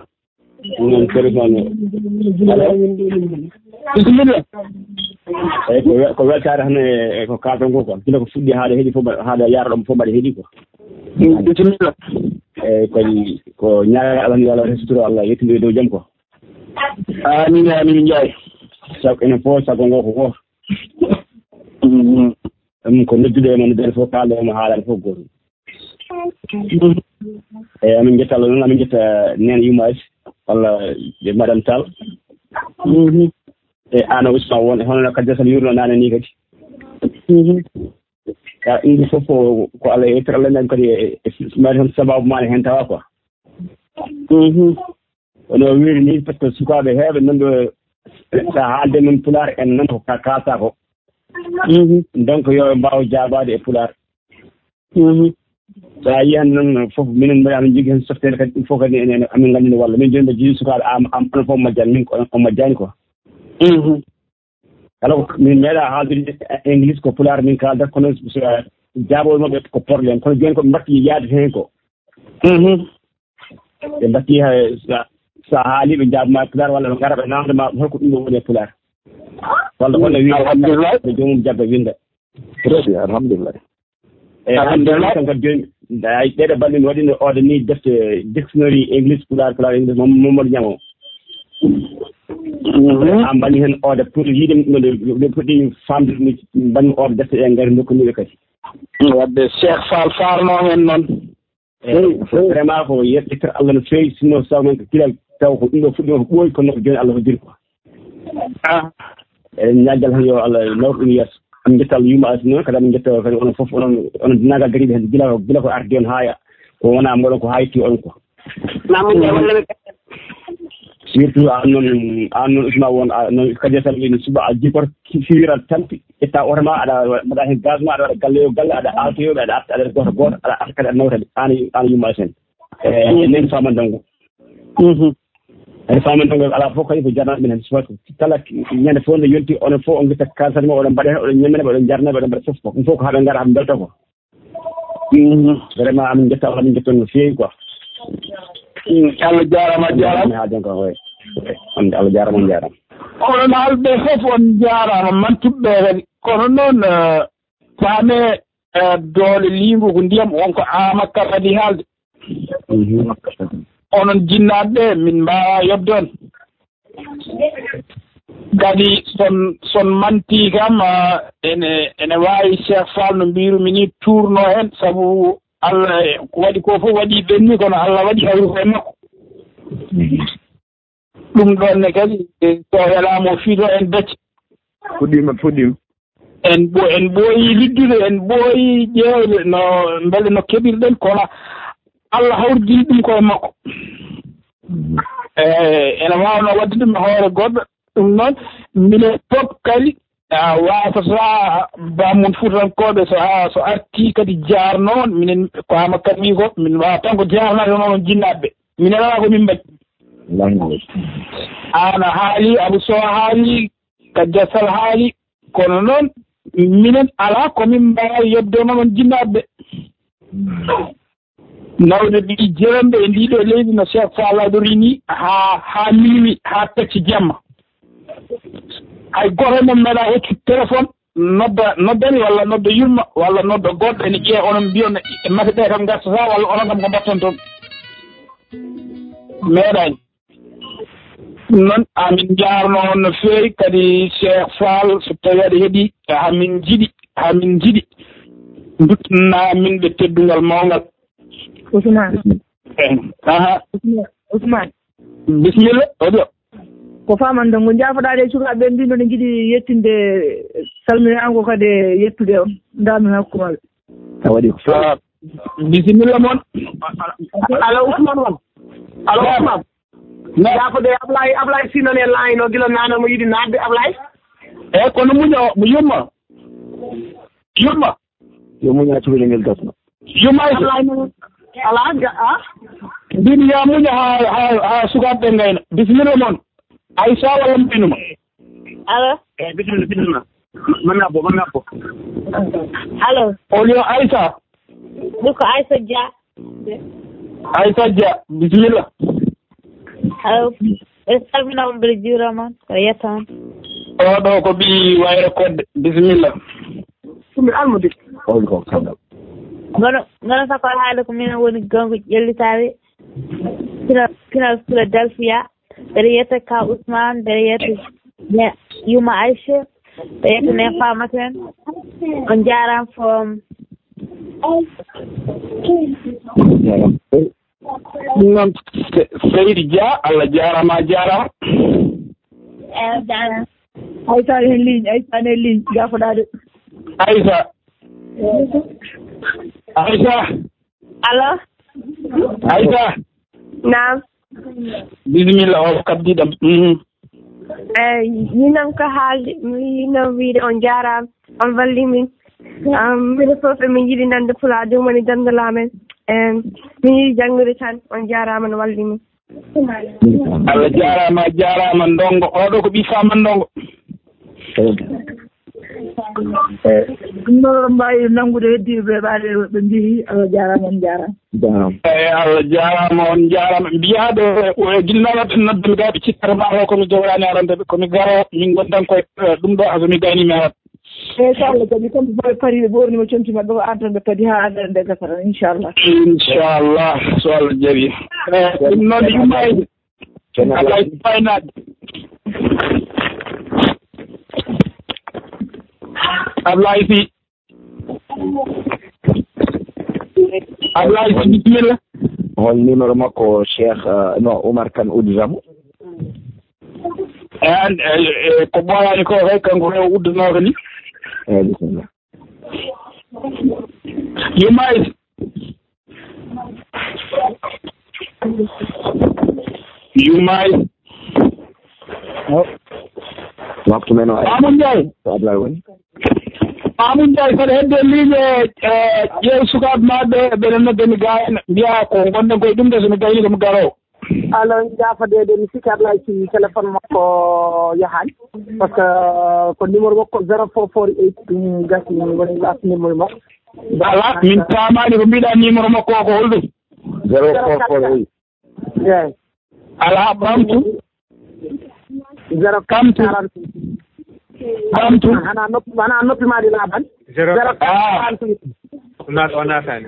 bisimilla eyyi ko weltare tan e ko kalton ko quoi kila ko fuɗɗi haade heeɗi fof haade yaara ɗom fof mbaɗa heeɗi quoi bisimilla eyyi kadi ko ñaaga Allah ni Allah resutoro Allah yettinde dow jaam quoi amin Ndiaye sago enen fof sago ngo ko goto ɗum ko noddude e noon ɓen fof kalɗo emo haalade fof goto eyyi amin jetta Allah noon amin jetta nene Yumma Aissé walla madame Tall e an Ousmane Won hono kadi desal yurno nane ni kadi ka indi fof ko Allah yettira Allah nani kadi mari tan sababu ma hen tawa quoi ono wiiri ni par ce que sukaɓe heeɓe nanɗo sa haalde men Pulaar en nan ko kalta ko donc yo mbaw jabade e Pulaar sa yiyan noon fof minen mbaɗi amin jogui hen softere kadi ɗum fof kadi enen amin gandino walla min joni mbe jii sukaɓe an fof majjani min ko on majjani quoi kala ko min meeɗa haaldude English ko Pulaar min kaldat kono jaabowo maɓɓe ko probléme kono joni koɓe mbatti yaade hen ko ɓe mbatti sa haali ɓe jaabma Pulaar walla ɓe gara ɓe namdema holko ɗum ɗo woni e Pulaar walla holla wi ɓe joomum jabba winda très bien alhamdulillah alhamdulillah kan joni ay ɗeɗo balɗe mi waɗino order ni defte dictionary english pulaar english Mamadou Niang am mbaɗi hen order pour yiide no puɗɗi famde ni mbaɗmi order defte ɗe ngari dokkumiɓe kadi wadde Cheikh Fall farno hen noon vraiment ko yettitor Allah no feewi sinno saw men ko kilal taw ko ɗum ɗo fuɗɗima ko ɓooyi kono ko joni Allah hoddiri ko eɗen ñaggal tan yo Allah nawr ɗum yeeso am jetta Allah yuma asi noon kadi amin jetta kadi onon fof onon dinagal dariɓe hen gila ko ardi on haya ko wona moɗon ko hayti on ko surtout an noon Ousmane won noon kadi tan ino suba a jikor siwirat tampi ƴetta oto ma aɗa mbaɗa hen gaz ma aɗa waɗa galle yo galle aɗa altoyoɓe aɗa arta aɗa goto goto aɗa arta kadi aɗa nawtade an yumma asi hen nen famandango ene famandango ala fof kadi ko jarnaɓe men hen soit kala ñande fof nde yonti onon fof on guitta kalsat ma oɗon mbaɗa hen oɗon ñamene oɗon jarnaɓe oɗon mbaɗa fof ɗum fof ko haɓe gara haɓe belta ko vraiment amin jetta Allah amin jetton no feewi quoi Allah jarama ha donc Allah jarama on jarama onon haalɓe fof on jarama mantuɓɓe kadi kono noon faame doole lingu ko ndiyam wonko amakka kadi haalde onon jinnaɓe min mbawa yobde on kadi son manti kam ene wawi Cheikh Fall no mbirumi ni tourno hen saabu Allah ko waɗi ko fof waɗi ɓenni kono Allah waɗi hayru koye makko ɗum ɗon ne kadi so welama o fiito en becce fuɗɗima en ɓooyi liddude en ɓooyi ƴeewde no beele no keɓirɗen kono Allah hawrdini ɗum koye makko ene wawno wadde ɗum e hoore goɗɗo ɗum noon minen fof kadi wasata bamum fuutankoɓe so arti kadi jarnoon minen ko hamakkat wi ko min wawa tan ko jarnade noon jinnaɓeɓe minen ala ko min mbaɗi an a haali Abou Sow haali Kadia Sall haali kono noon minen ala komin mbawi yebde noon jinnaɓeɓe nawde ɗi jeramɓe e ndiɗo leydi no Cheikh Fall adori ni ha mimi ha pecce jamma hay goto men meeɗa heccu téléphone noddani walla nodda yumma walla nodda goɗɗo ene ƴeewa onon mbiyon mate ɗe kam gartata walla onon kam ko mbatton toon meeɗani ɗum noon amin jarno on no feewi kadi Cheikh Fall so tawi aɗa heeɗi hamin jiiɗi duttonamin ɓe teddungal mawgal Ousmane bisimilla oɗo ko famande ngo jafoɗaɗe cukaɓe mbino ne jiiɗi yettinde salmini an ko kadi yettude on dami hakkumaɓe a waɗi ko bisimilla moon alo Ousmane won alo Ousmane jafoɗe Ablaye sinone layino gila nano mo yiɗi nadde Ablaye eyyi kono muño mo yumma yo muña cukalel ngel gasno yumma ala mbimi ya muña ha sukaɓe ngayna bisimilla moon Aïssa walla mbinuma allo bisimilla man ngabbo allo on yo Aïssa ɗum ko Aïssa Dia bisimilla allo e salminama mbiɗa juurama ko yettama oɗo ko ɓi wayre kodde bisimilla ɗum almude on ko kandal gono sakol haali ko minen woni gongo ƴellitade pinal Philadelphia mbeɗa yetta ka Ousmane mbeɗa yetta Yuma Aïcha mbeɗa yetta ne Famaten on jarama fo ɗum noon Seydi Dia Allah jarama jarama Aïssa hen ligne jafoɗade Aïssa allo Aïssa naam bisimilla o kabdiɗam minam ko haalde minam wiide on jarama on walli min minen fof emin jiiɗi nande pulaar ɗum woni dandal amen min yiɗi janngude tan on jarama no walli min Allah jarama ndongo oɗo ko ɓi Fama ndongo ɗum noon mbawi nanngude heddiɓe ɓaade ɓe mbi Allah jarama on jarama eyi Allah jarama on jarama mbiyaɓe guilnaɗo noddemi gaɓe cikkata mataw komi jawrani arandeɓe komi garo min gontan koye ɗum ɗo asomi gaynimi arat inchallah kadi comme boy pariɓe ɓornima conti maɓɓe ko artanɓe kadi ha andere nde gasata inchallah so Allah jaɓi ɗum noon yummayde alay faynade Ablaye Sy Ablaye Sy bisimilla hol numéro makko Cheikh Oumar Kane udditamo ko ɓooyani ko kay kanko hew uddanoko ni eyi bisimilla yummayde waktu men o Amadou Ndiaye to Ablaye woni Amadou Ndiaye saɗa hedde ligne ƴeew sukaɓe maɓɓe ɓeɗe noddani ga en mbiya ko gonɗen koye ɗum de somi gayni komi garowo alors jafadede mi sikki Ablaye Sy téléphone makko yahani par ce que ko numéro makko 0448 ɗum gasi woni last numéro makko ala min tamani ko mbiɗa numéro makko ko holɗum 0448 eyi ala ɓamtu 0 hana noppi maɗi laaban 0 o natani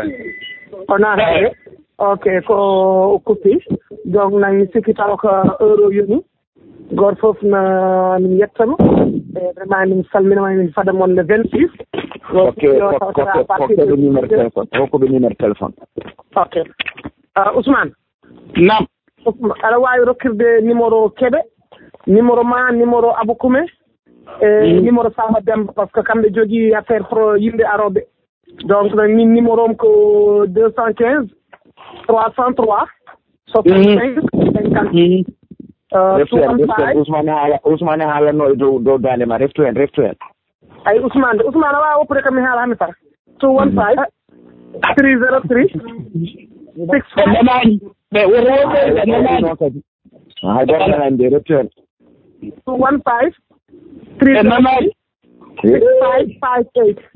ok ko kuppi donc nami sikki taw ko heure o yoni goto foof min yettamo e vraiment min salminama min fada moon le 26 hokkoɓe numéro téléphone ok Ousmane nam aɗa wawi rokkirde numéro Keɓe numéro ma numéro Abou e numéro Samba Demba par ce que kamɓe jogui affaire pro yimɓe aroɓe donc min numéro am ko 215 303 65 50 Ousmane haalanno e dow dande ma reftu hen ay Ousmane a wawa woppude kam mi haala hami tan 215 303 65 ɓe hay goto nanani de reftu hen 215 303 6558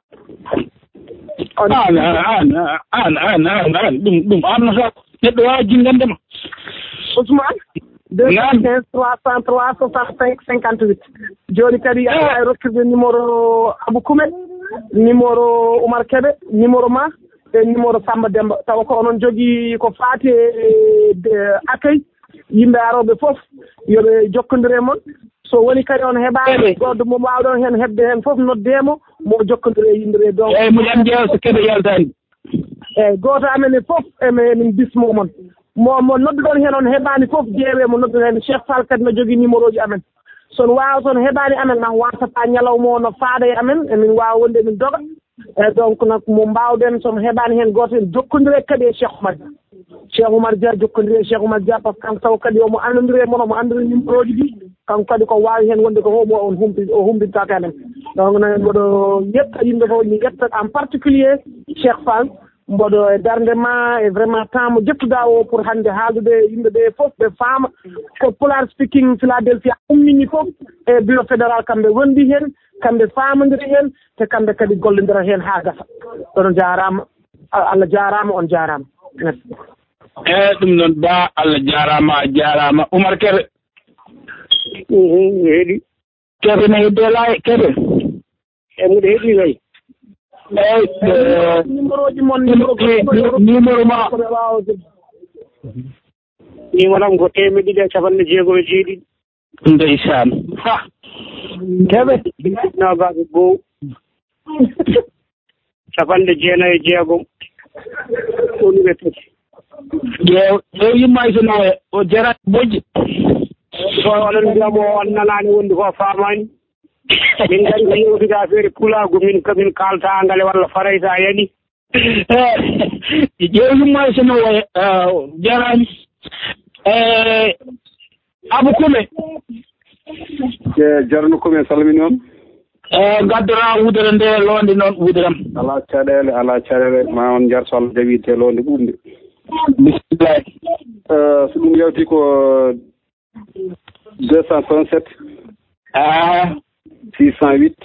an ɗum arnata neɗɗo wawi jingandema Ousmane 215 303 65 58 joni kadi aɗa wawi rokkirde numéro Abou Koumé numéro Oumar Keɓe numéro ma e numéro Samba Demba tawa ko onon jogui ko faati e accueil yimɓe aroɓe foof yoɓe jokkodire moon so woni kadi on heɓani goto mo wawɗon hen hebde hen foof noddemo mo jokkodire e yimɓe ɓe donc eyyi moƴam jeewa so Keɓe yaltani eyyi goto amen foof emin bismomon mo nodduɗon hen on heɓani foof jeewe mo nodduɗon hen Cheikh Fall kadi no jogui numéro ji amen son wawa toon heɓani amen ma wasata ñalawma o no faada e amen emin wawa wonde emin doga eyyi donc nak mo mbawɗen sono heɓani hen goto en jokkodire kadi e Cheikh Oumar Dia jokkodire e Cheikh Oumar Dia par ce que kanko taw kadi omo andodiri moon omo andiri numéro ji ɗi kanko kadi ko wawi hen wonde ko homo on humpitake amen donc nag mboɗo yetta yimɓe fof mi yetta en particulier Cheikh Fall mboɗo e darde ma e vraiment temps mo jettuɗa o pour hande haaldude yimɓeɓe foof ɓe faama ko Pular speaking Philadelphia ummini foof e bureau fédéral kamɓe wondi hen kamɓe famodiri hen te kamɓe kadi gollodira hen ha gasa ɗon jarama Allah jarama on jarama merci eyyi ɗum noon ba Allah jarama a jarama Oumar Keɓe heeɗi Keɓe ne hedde laaye Keɓe e mbiɗa heeɗi kay eyyi numéro ji mon numéro ma numéro am ko 150 ndeysan Keɓe nogas goho 96 ɗonɓe tati ƴeew yimma sono o jarani bojji so onon mbiyamo on nanani wonde ko famani min gari ko yewtude affaire pulago min kalta angale walla farayta yani ƴeew yimma sono jarani Abou Koumé jarno Koumé salmini on gaddora wudere nde londe noon wuderam ala caɗele ma on jar so Allah jaɓi te londe ɓurde bisimilla so ɗum yawti ko 267 608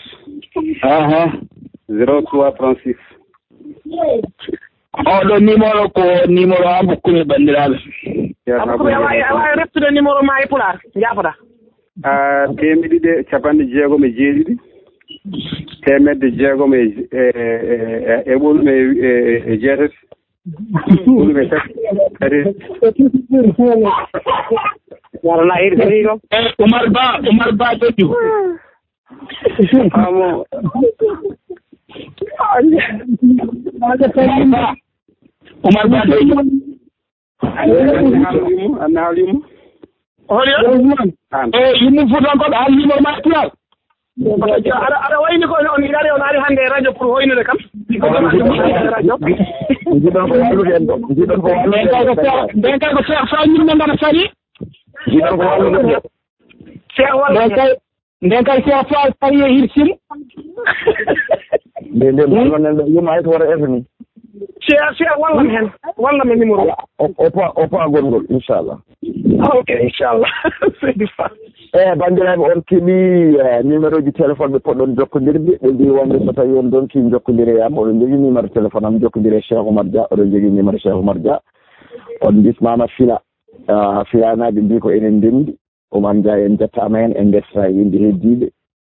0336 oɗo numéro ko numéro Abou Koumé bandiraɓe Abou Koumé a wawi reftude numéro ma e Pular jaafoɗa 200 capanɗe jeegom e jeeɗiɗi temedde jeegom e ɓolum e jeetati ɓolum e tati warana hiɗi fini kam Oumar Ba ƴoƴƴu amo Oumar Ba ƴoƴƴu anne haalimo hoɗo yimmu futankoɓe haalimo matiyal aɗa wayni ko on gari on ari hannde e radio pour hoynude kam radio jiɗon ko wallude en ɗo jiɗon ko wallude nden kay ko Cheikh Fall yimɓe ngana sari jiɗon ko wallude Cheikh walla nden kay Cheikh Fall sari e hirsim nde wallonen ɗo yima hay to wara efni Cheikh wallam hen wallam e numéro o paagol ngol inchallah ok inchallah seydi Fall bandiraɓe on keeɓi numéro ji téléphone ɓe poɗɗon jokkodirde ɓe mbi wonde so tawi on donki jokkodire yam oɗon jogui numéro téléphone am jokkodire Cheikh Oumar Dia oɗon jogui numéro Cheikh Oumar Dia on bismama fila filanaɓe mbi ko enen ndendi Oumar Dia en jettama hen en guettata yimɓe heddiɓe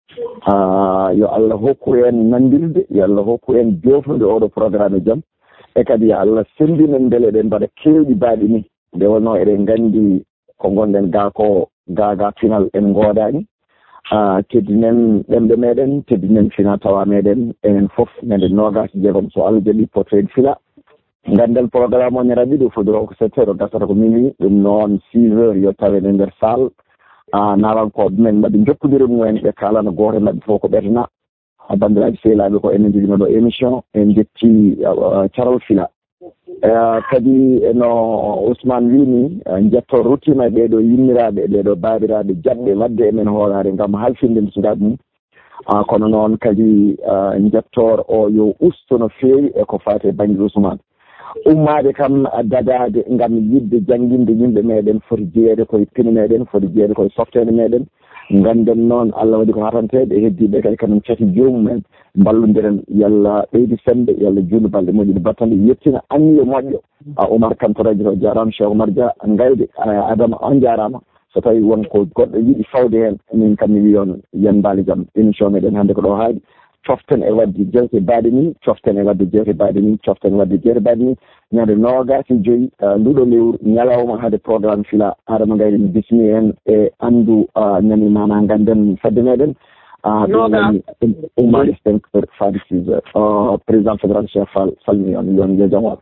yo Allah hokku en nandirde yo Allah hokku en jofnude oɗo programme jaam e kadi yo Allah sendinen beele eɗen mbaɗa kewɗi baaɗi ni nde wonno eɗen gandi ko gonɗen ga ko gaga final en godani teddinen ɗemɗe meɗen teddinen fina tawa meɗen enen foof ñande nogas jeegom so Allah jaɓi potoyde fila ganden programme o ne raɓi ɗo fodoro ko 7 heures gasata ko minuit ɗum noon 6 heures yo tawen e nder salle narankoɓe men mbaɗi jokkodiri mumen ɓe kalano goto mabɓe fof ko ɓetana bandiraɓe sehlaɓe ko enen jogino ɗo émission en jetti caral fila kadi no Ousmane wini jetto ruttima ɓeɗo yimmiraɓe ɓeɗo babiraɓe jaɓɓe wadde emen hoorare gam halfinde musudaɓe mum kono noon kadi jettor o yo usto no feewi eko fate banggue Ousmane ummade kam dadade gam yidde jangguinde yimɓe meɗen foti jeeyede koye pine meɗen foti jeeyede koye softede meɗen ganden noon Allah waɗi ko hatanteɓe heddiɓe kadi kamen cati jomumen ballodiren yalla ɓeydi sembe yalla juuɗe balɗe moƴƴuɗe battande yettina anniye moƴƴo Oumar Kane to radio o jarama Cheikh Oumar Dia gayde Adama on jarama so tawi wonko goɗɗo yiiɗi fawde hen min kam mi wi on yen mbaali jaam émission meɗen hannde ko ɗo haaɗi coften e wadde jewte mbaɗe ni coften e wadde jewte mbaɗe ni coften e wadde jewte mbaɗe ni ñande noogasi joyyi nduɗo lewru ñalawma hade programme fila Adama Gaye mi bismi en e andu nani mana ganden fadde meɗen ummade 5 heures fadi 6 heures président fédéral Cheikh Fall salmini on yon yo jaam wal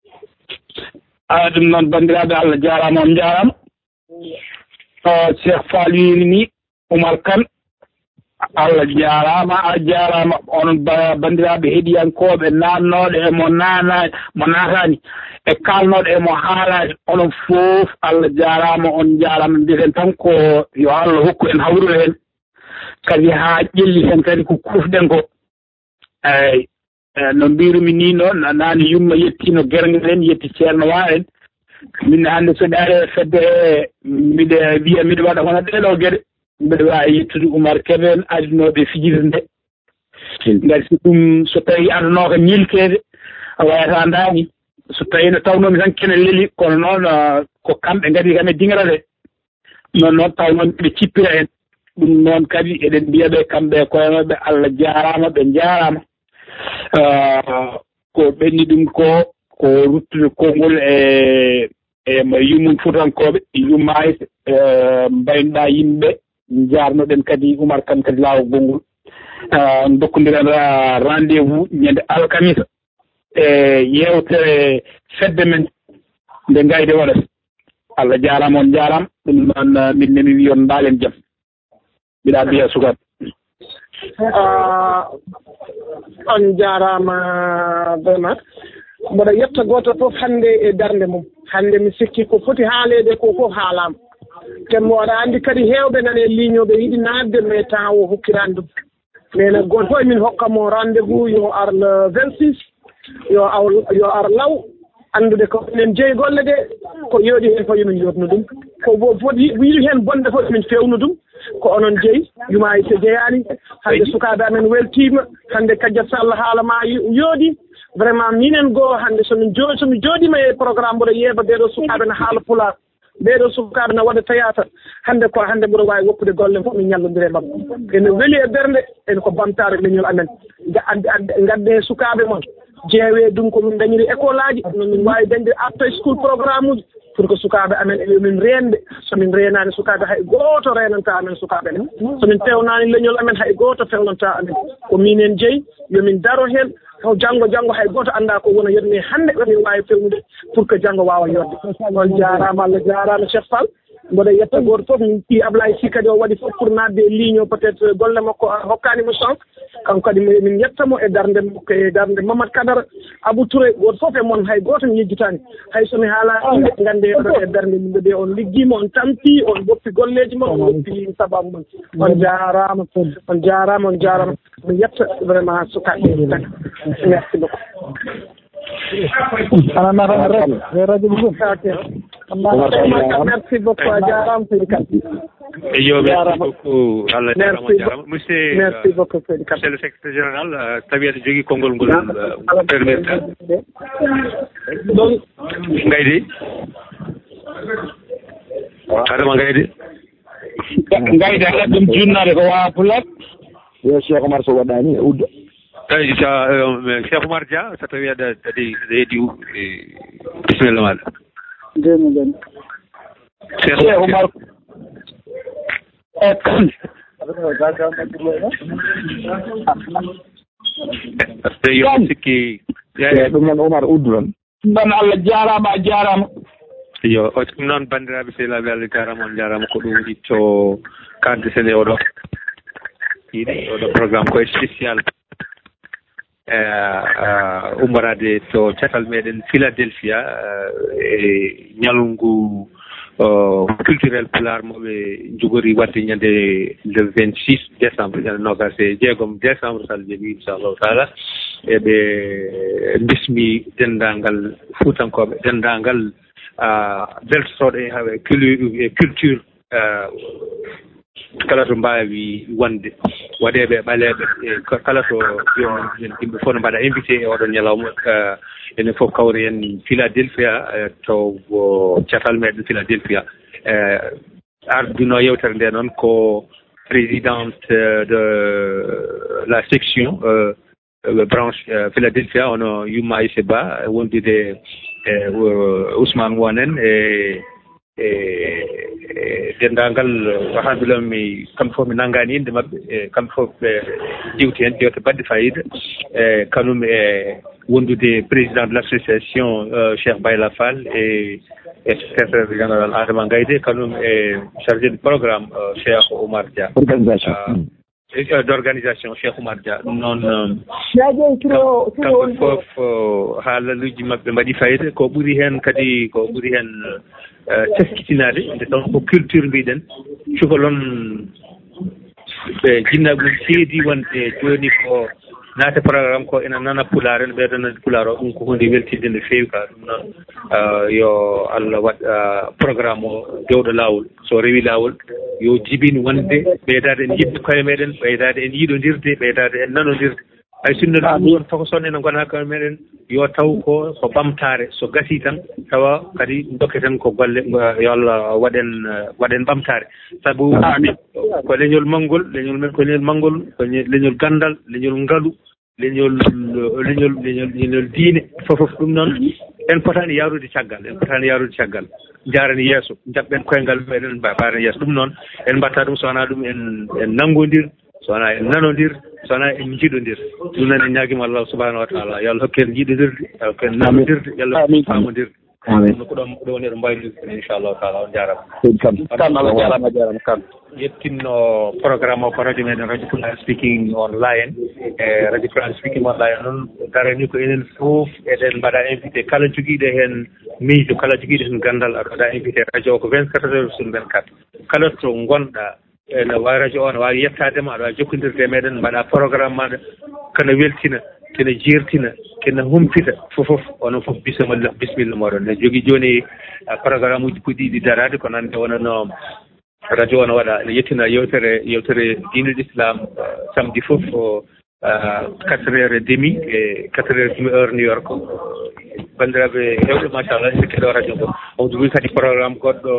ɗum noon bandiraɓe Allah jarama on jarama Cheikh Fall wirini Oumar Kane Allah jarama a jarama onon bandiraɓe heeɗiyankoɓe nannoɗe emo natani e kalnoɗe emo haalade onon foof Allah jarama on jarama mbiɗen tan ko yo Allah hokku en hawrude hen kadi ha ƴelli hen kadi ko kufɗen ko eyyi no mbirumi ni noon nane yumma yettino guerguel en yetti ceerno wa en min hannde so ɗare fedde mbiɗa wiya mbiɗa waɗa hono ɗeɗo gueɗe mbiɗa wawi yettude Oumar Kébé en adinoɓe fijirde nde ngari so ɗum so tawi adanoka ñiltede wayata ndani so tawi no tawnomi tan kene leeli kono noon ko kamɓe gadi kam e dingrade noon taw noon ɓe cippira en ɗum noon kadi eɗen mbiyaɓe kamɓe koyemoɓe Allah jarama ɓe jarama ko ɓenni ɗum ko ruttude konngol e yummum futankoɓe yummayde mbaynoɗa yimɓe jarnoɗen kadi Oumar Kane kadi laawa gongol dokkodiren rendez-vous ñande alkamisa e yewtere fedde men nde gayde waɗata Allah jarama on jarama ɗum noon min nemi wi on mbalen jaam mbiɗa mbiya sukat on jarama vraiment mboɗo yetta goto fof hannde e darde mum hannde mi sikki ko foti haalede ko fof haalama temmo aɗa anndi kadi heewɓe nane ligne o ɓe yiɗi naatde mais temps o hokkirani ɗum mais nag goto fof emin hokkamo rendez-vous yo ar le 26 yo ar law anndude ko enen jeeyi golle ɗe ko yooɗi heen fof yomin yotno ɗum ko foti yiɗi heen bonde fof emin fewnu ɗum ko onon jeeyi jumayi so jeeyani hannde sukaaɓe amen weltima hannde kadiat Sall haala ma yooɗi vraiment minen goo hannde somi jooɗima e programme mboɗo yeeba ɓeeɗo sukaaɓe ne haala pulaar ɓeeɗo sukaaɓe no waɗa théâtre hannde ko hannde ɓuura waawi woppude golle fof min ñallondiri e maɓɓe ene weli e ɓernde ene ko bamtaare leñol amen ngadde sukaaɓe mon jeewe ɗum ko min dañiri école aji no min waawi dañde after school programme uji pour que sukaaɓe amen yomin reenɓe somin reenaani sukaaɓe hay gooto reenanta amen sukaaɓe ɗen somin pewnaani leñol amen hay gooto fewnanta amen ko minen jeyi yomin daro heen taw janngo hay gooto annda ko wona yetmi hannde omin waawi fewnude pour que janngo waawa yodde on jaaraama Allah jaaraama Cheikh Fall mboɗo yetta gooto fof min ɓii Ablaye Sy kadi o waɗi fof pour naatde e ligne o peut être golle makko hokkaanimo chance kanko kadi min yettamo e darnde makko e darnde Mamadou Kadara Abou Touré gooto fof e mon hay gooto mi yejjitaani hay somi haala inde ngannde oɗon e darnde yimɓe ɓe on liggiima on tampii on woppi golleeji mon on woppi sababu mon on jaaraama mi yetta vraiment sukaaɓe tan merci beaucoup radio ɓugol merci beaucoup a jaaraama seydi Kane eyo merci beaucoup Allah jarama monsieur merci beaucoup seydi Kane monsieur le secrétaire général tawi aɗa jogii konngol ngol permettre ngayde adama ngayde haɗa ɗum junnade ko wawa pulat yo Cheikh Oumar Sow waɗani e udda eyi Cheikh Oumar Dia so tawi aɗa heedi bisimilla maɗa Cheikh Oumar yo sikki ɗum noon Oumar udduron ɗon Allah jarama yo ɗum noon bandiraɓe sehlaɓe Allah jarama on jarama ko ɗum woni to kadde sene oɗo yiɗi oɗo programme koye spécial ummorade to catal meɗen Philadelphia e ñalngu culturel pular moɓe jogori wadde ñande le 26 décembre ñande nogas e jeegom décembre so Allah jaaɓi inchallahu taala eɓe bismi denndangal fuutankoɓe denndangal beltotoɗo e culture kala to mbawi wonde waɗeɓe ɓaleɓe kala to yimɓe fof no mbaɗa invité e oɗon ñalawma enen fof kawri hen Philadelphia to catal meɗen Philadelphia arduno yewtere nde noon ko présidente de la section branche Philadelphia ono Yumma Aissé Ba wondude Ousmane Wonen denndaangal alhamdulillah kamɓe fof mi nanngani inde maɓɓe kamɓe fof ɓe ƴewti heen ƴewte baɗɗe fayida kanum e wondude président de l' association Cheikh Bayla Fall et secrétaire général Adama Gaydé kanum e chargé de programme Cheikh Oumar Dia d' organisation Cheikh Oumar Dia ɗum noon kamɓe fof haalaluji maɓɓe mbaɗi fayida ko ɓuri heen kadi ko ɓuri heen teskitinaade nde taw ko culture mbiɗen cukalon ɓe jinnaaɓe mum seedi wonde jooni ko naate programme ko ina nana pulaar ene ɓeeɗonade pulaar o ɗum ko hunde weltinde nde feewi ka ɗum noon yo Allah waɗ programme o dewɗo laawol so rewi laawol yo jibin wonde ɓeydaade en yiɗde koye meɗen ɓeydaade en yiɗodirde ɓeydaade en nanodirde hay sinno ɗum won tokoson ene gona koye meɗen yo taw ko ɓamtare so gasi tan tawa kadi dokketen ko golle yo Allah waɗen ɓamtare sabu ko leñol manngol leñol men ko leñol manngol ko leñol gandal leñol ngalu leñol diine fofof ɗum noon en potani yarude caggal jarani yeeso jaɓɓen koyngal meɗen mbaɗen yeeso ɗum noon en mbatta ɗum so wona ɗum en nanngodir so wona en nanodir so wona en jiiɗodir ɗum noon en ñaguima Allah subahanahu wa taala yo Allah hokke en jiiɗodirde yo hokke en nanodirde yo Allah famodirde ko ɗon woni ɗo mbaynodirde inchallahu taala on jarama Allah jarama kam yettinno programme o ko radio meɗen radio Pulaar speaking online e radio Pulaar speaking online noon darani ko enen fof eɗen mbaɗa invité kala joguiɗo hen miijo kala joguiɗo hen gandal aɗa waɗa invité radio o ko 24 heures sur 24 kala to gonɗa ene wawi radio o ne wawi yettadema aɗa wawi jokkodirde meɗen mbaɗa programme maɗa kana weltina kene jirtina kene humpita fofof onon fof bisimilla moɗon ne jogui joni programme uji puɗɗiɗi darade ko nande wonano radio o ne waɗa ne yettina yewtere diinul islam samedi fof 4h30 e 4h30 heure New York bandiraɓe hewɓe machallah sikkiɗo radio ngo o jogui kadi programme goɗɗo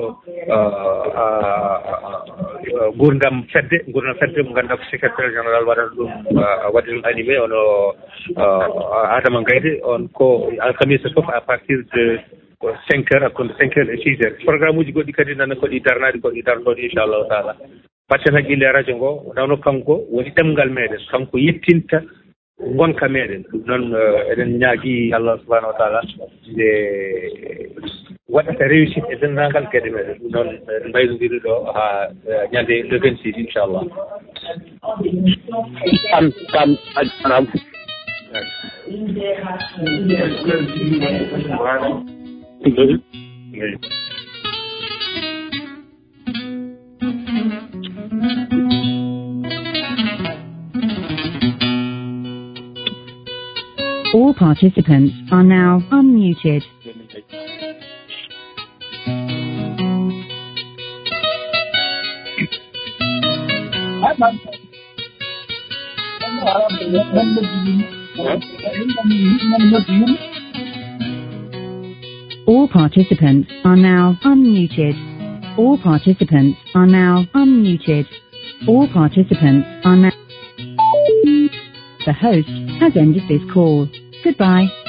gurdam fedde mo ganduɗa ko secrétaire général waɗata ɗum waɗi ɗum animé ono Adama Gaydé on ko alkamisa foof à partir de 5 heures hakkude 5 heures et 6 heures programme uji goɗɗi kadi nana koɗi darnaɗi goɗɗi darnoɗi inchallahu taala batten haqqille e radio ngo nawno kanko woni ɗemgal meɗen kanko yettinta gonka meɗen ɗum noon eɗen ñaagui Allah subahanahu wa taala nde waɗata réussite e dendagal gueɗe meɗen ɗum noon eɗen mbaynodiri ɗo ha ñande le 26 inchallah kan ajanam All participants are now unmuted. All participants are now unmuted. All participants are now unmuted. All participants are now... The host has ended this call. Goodbye.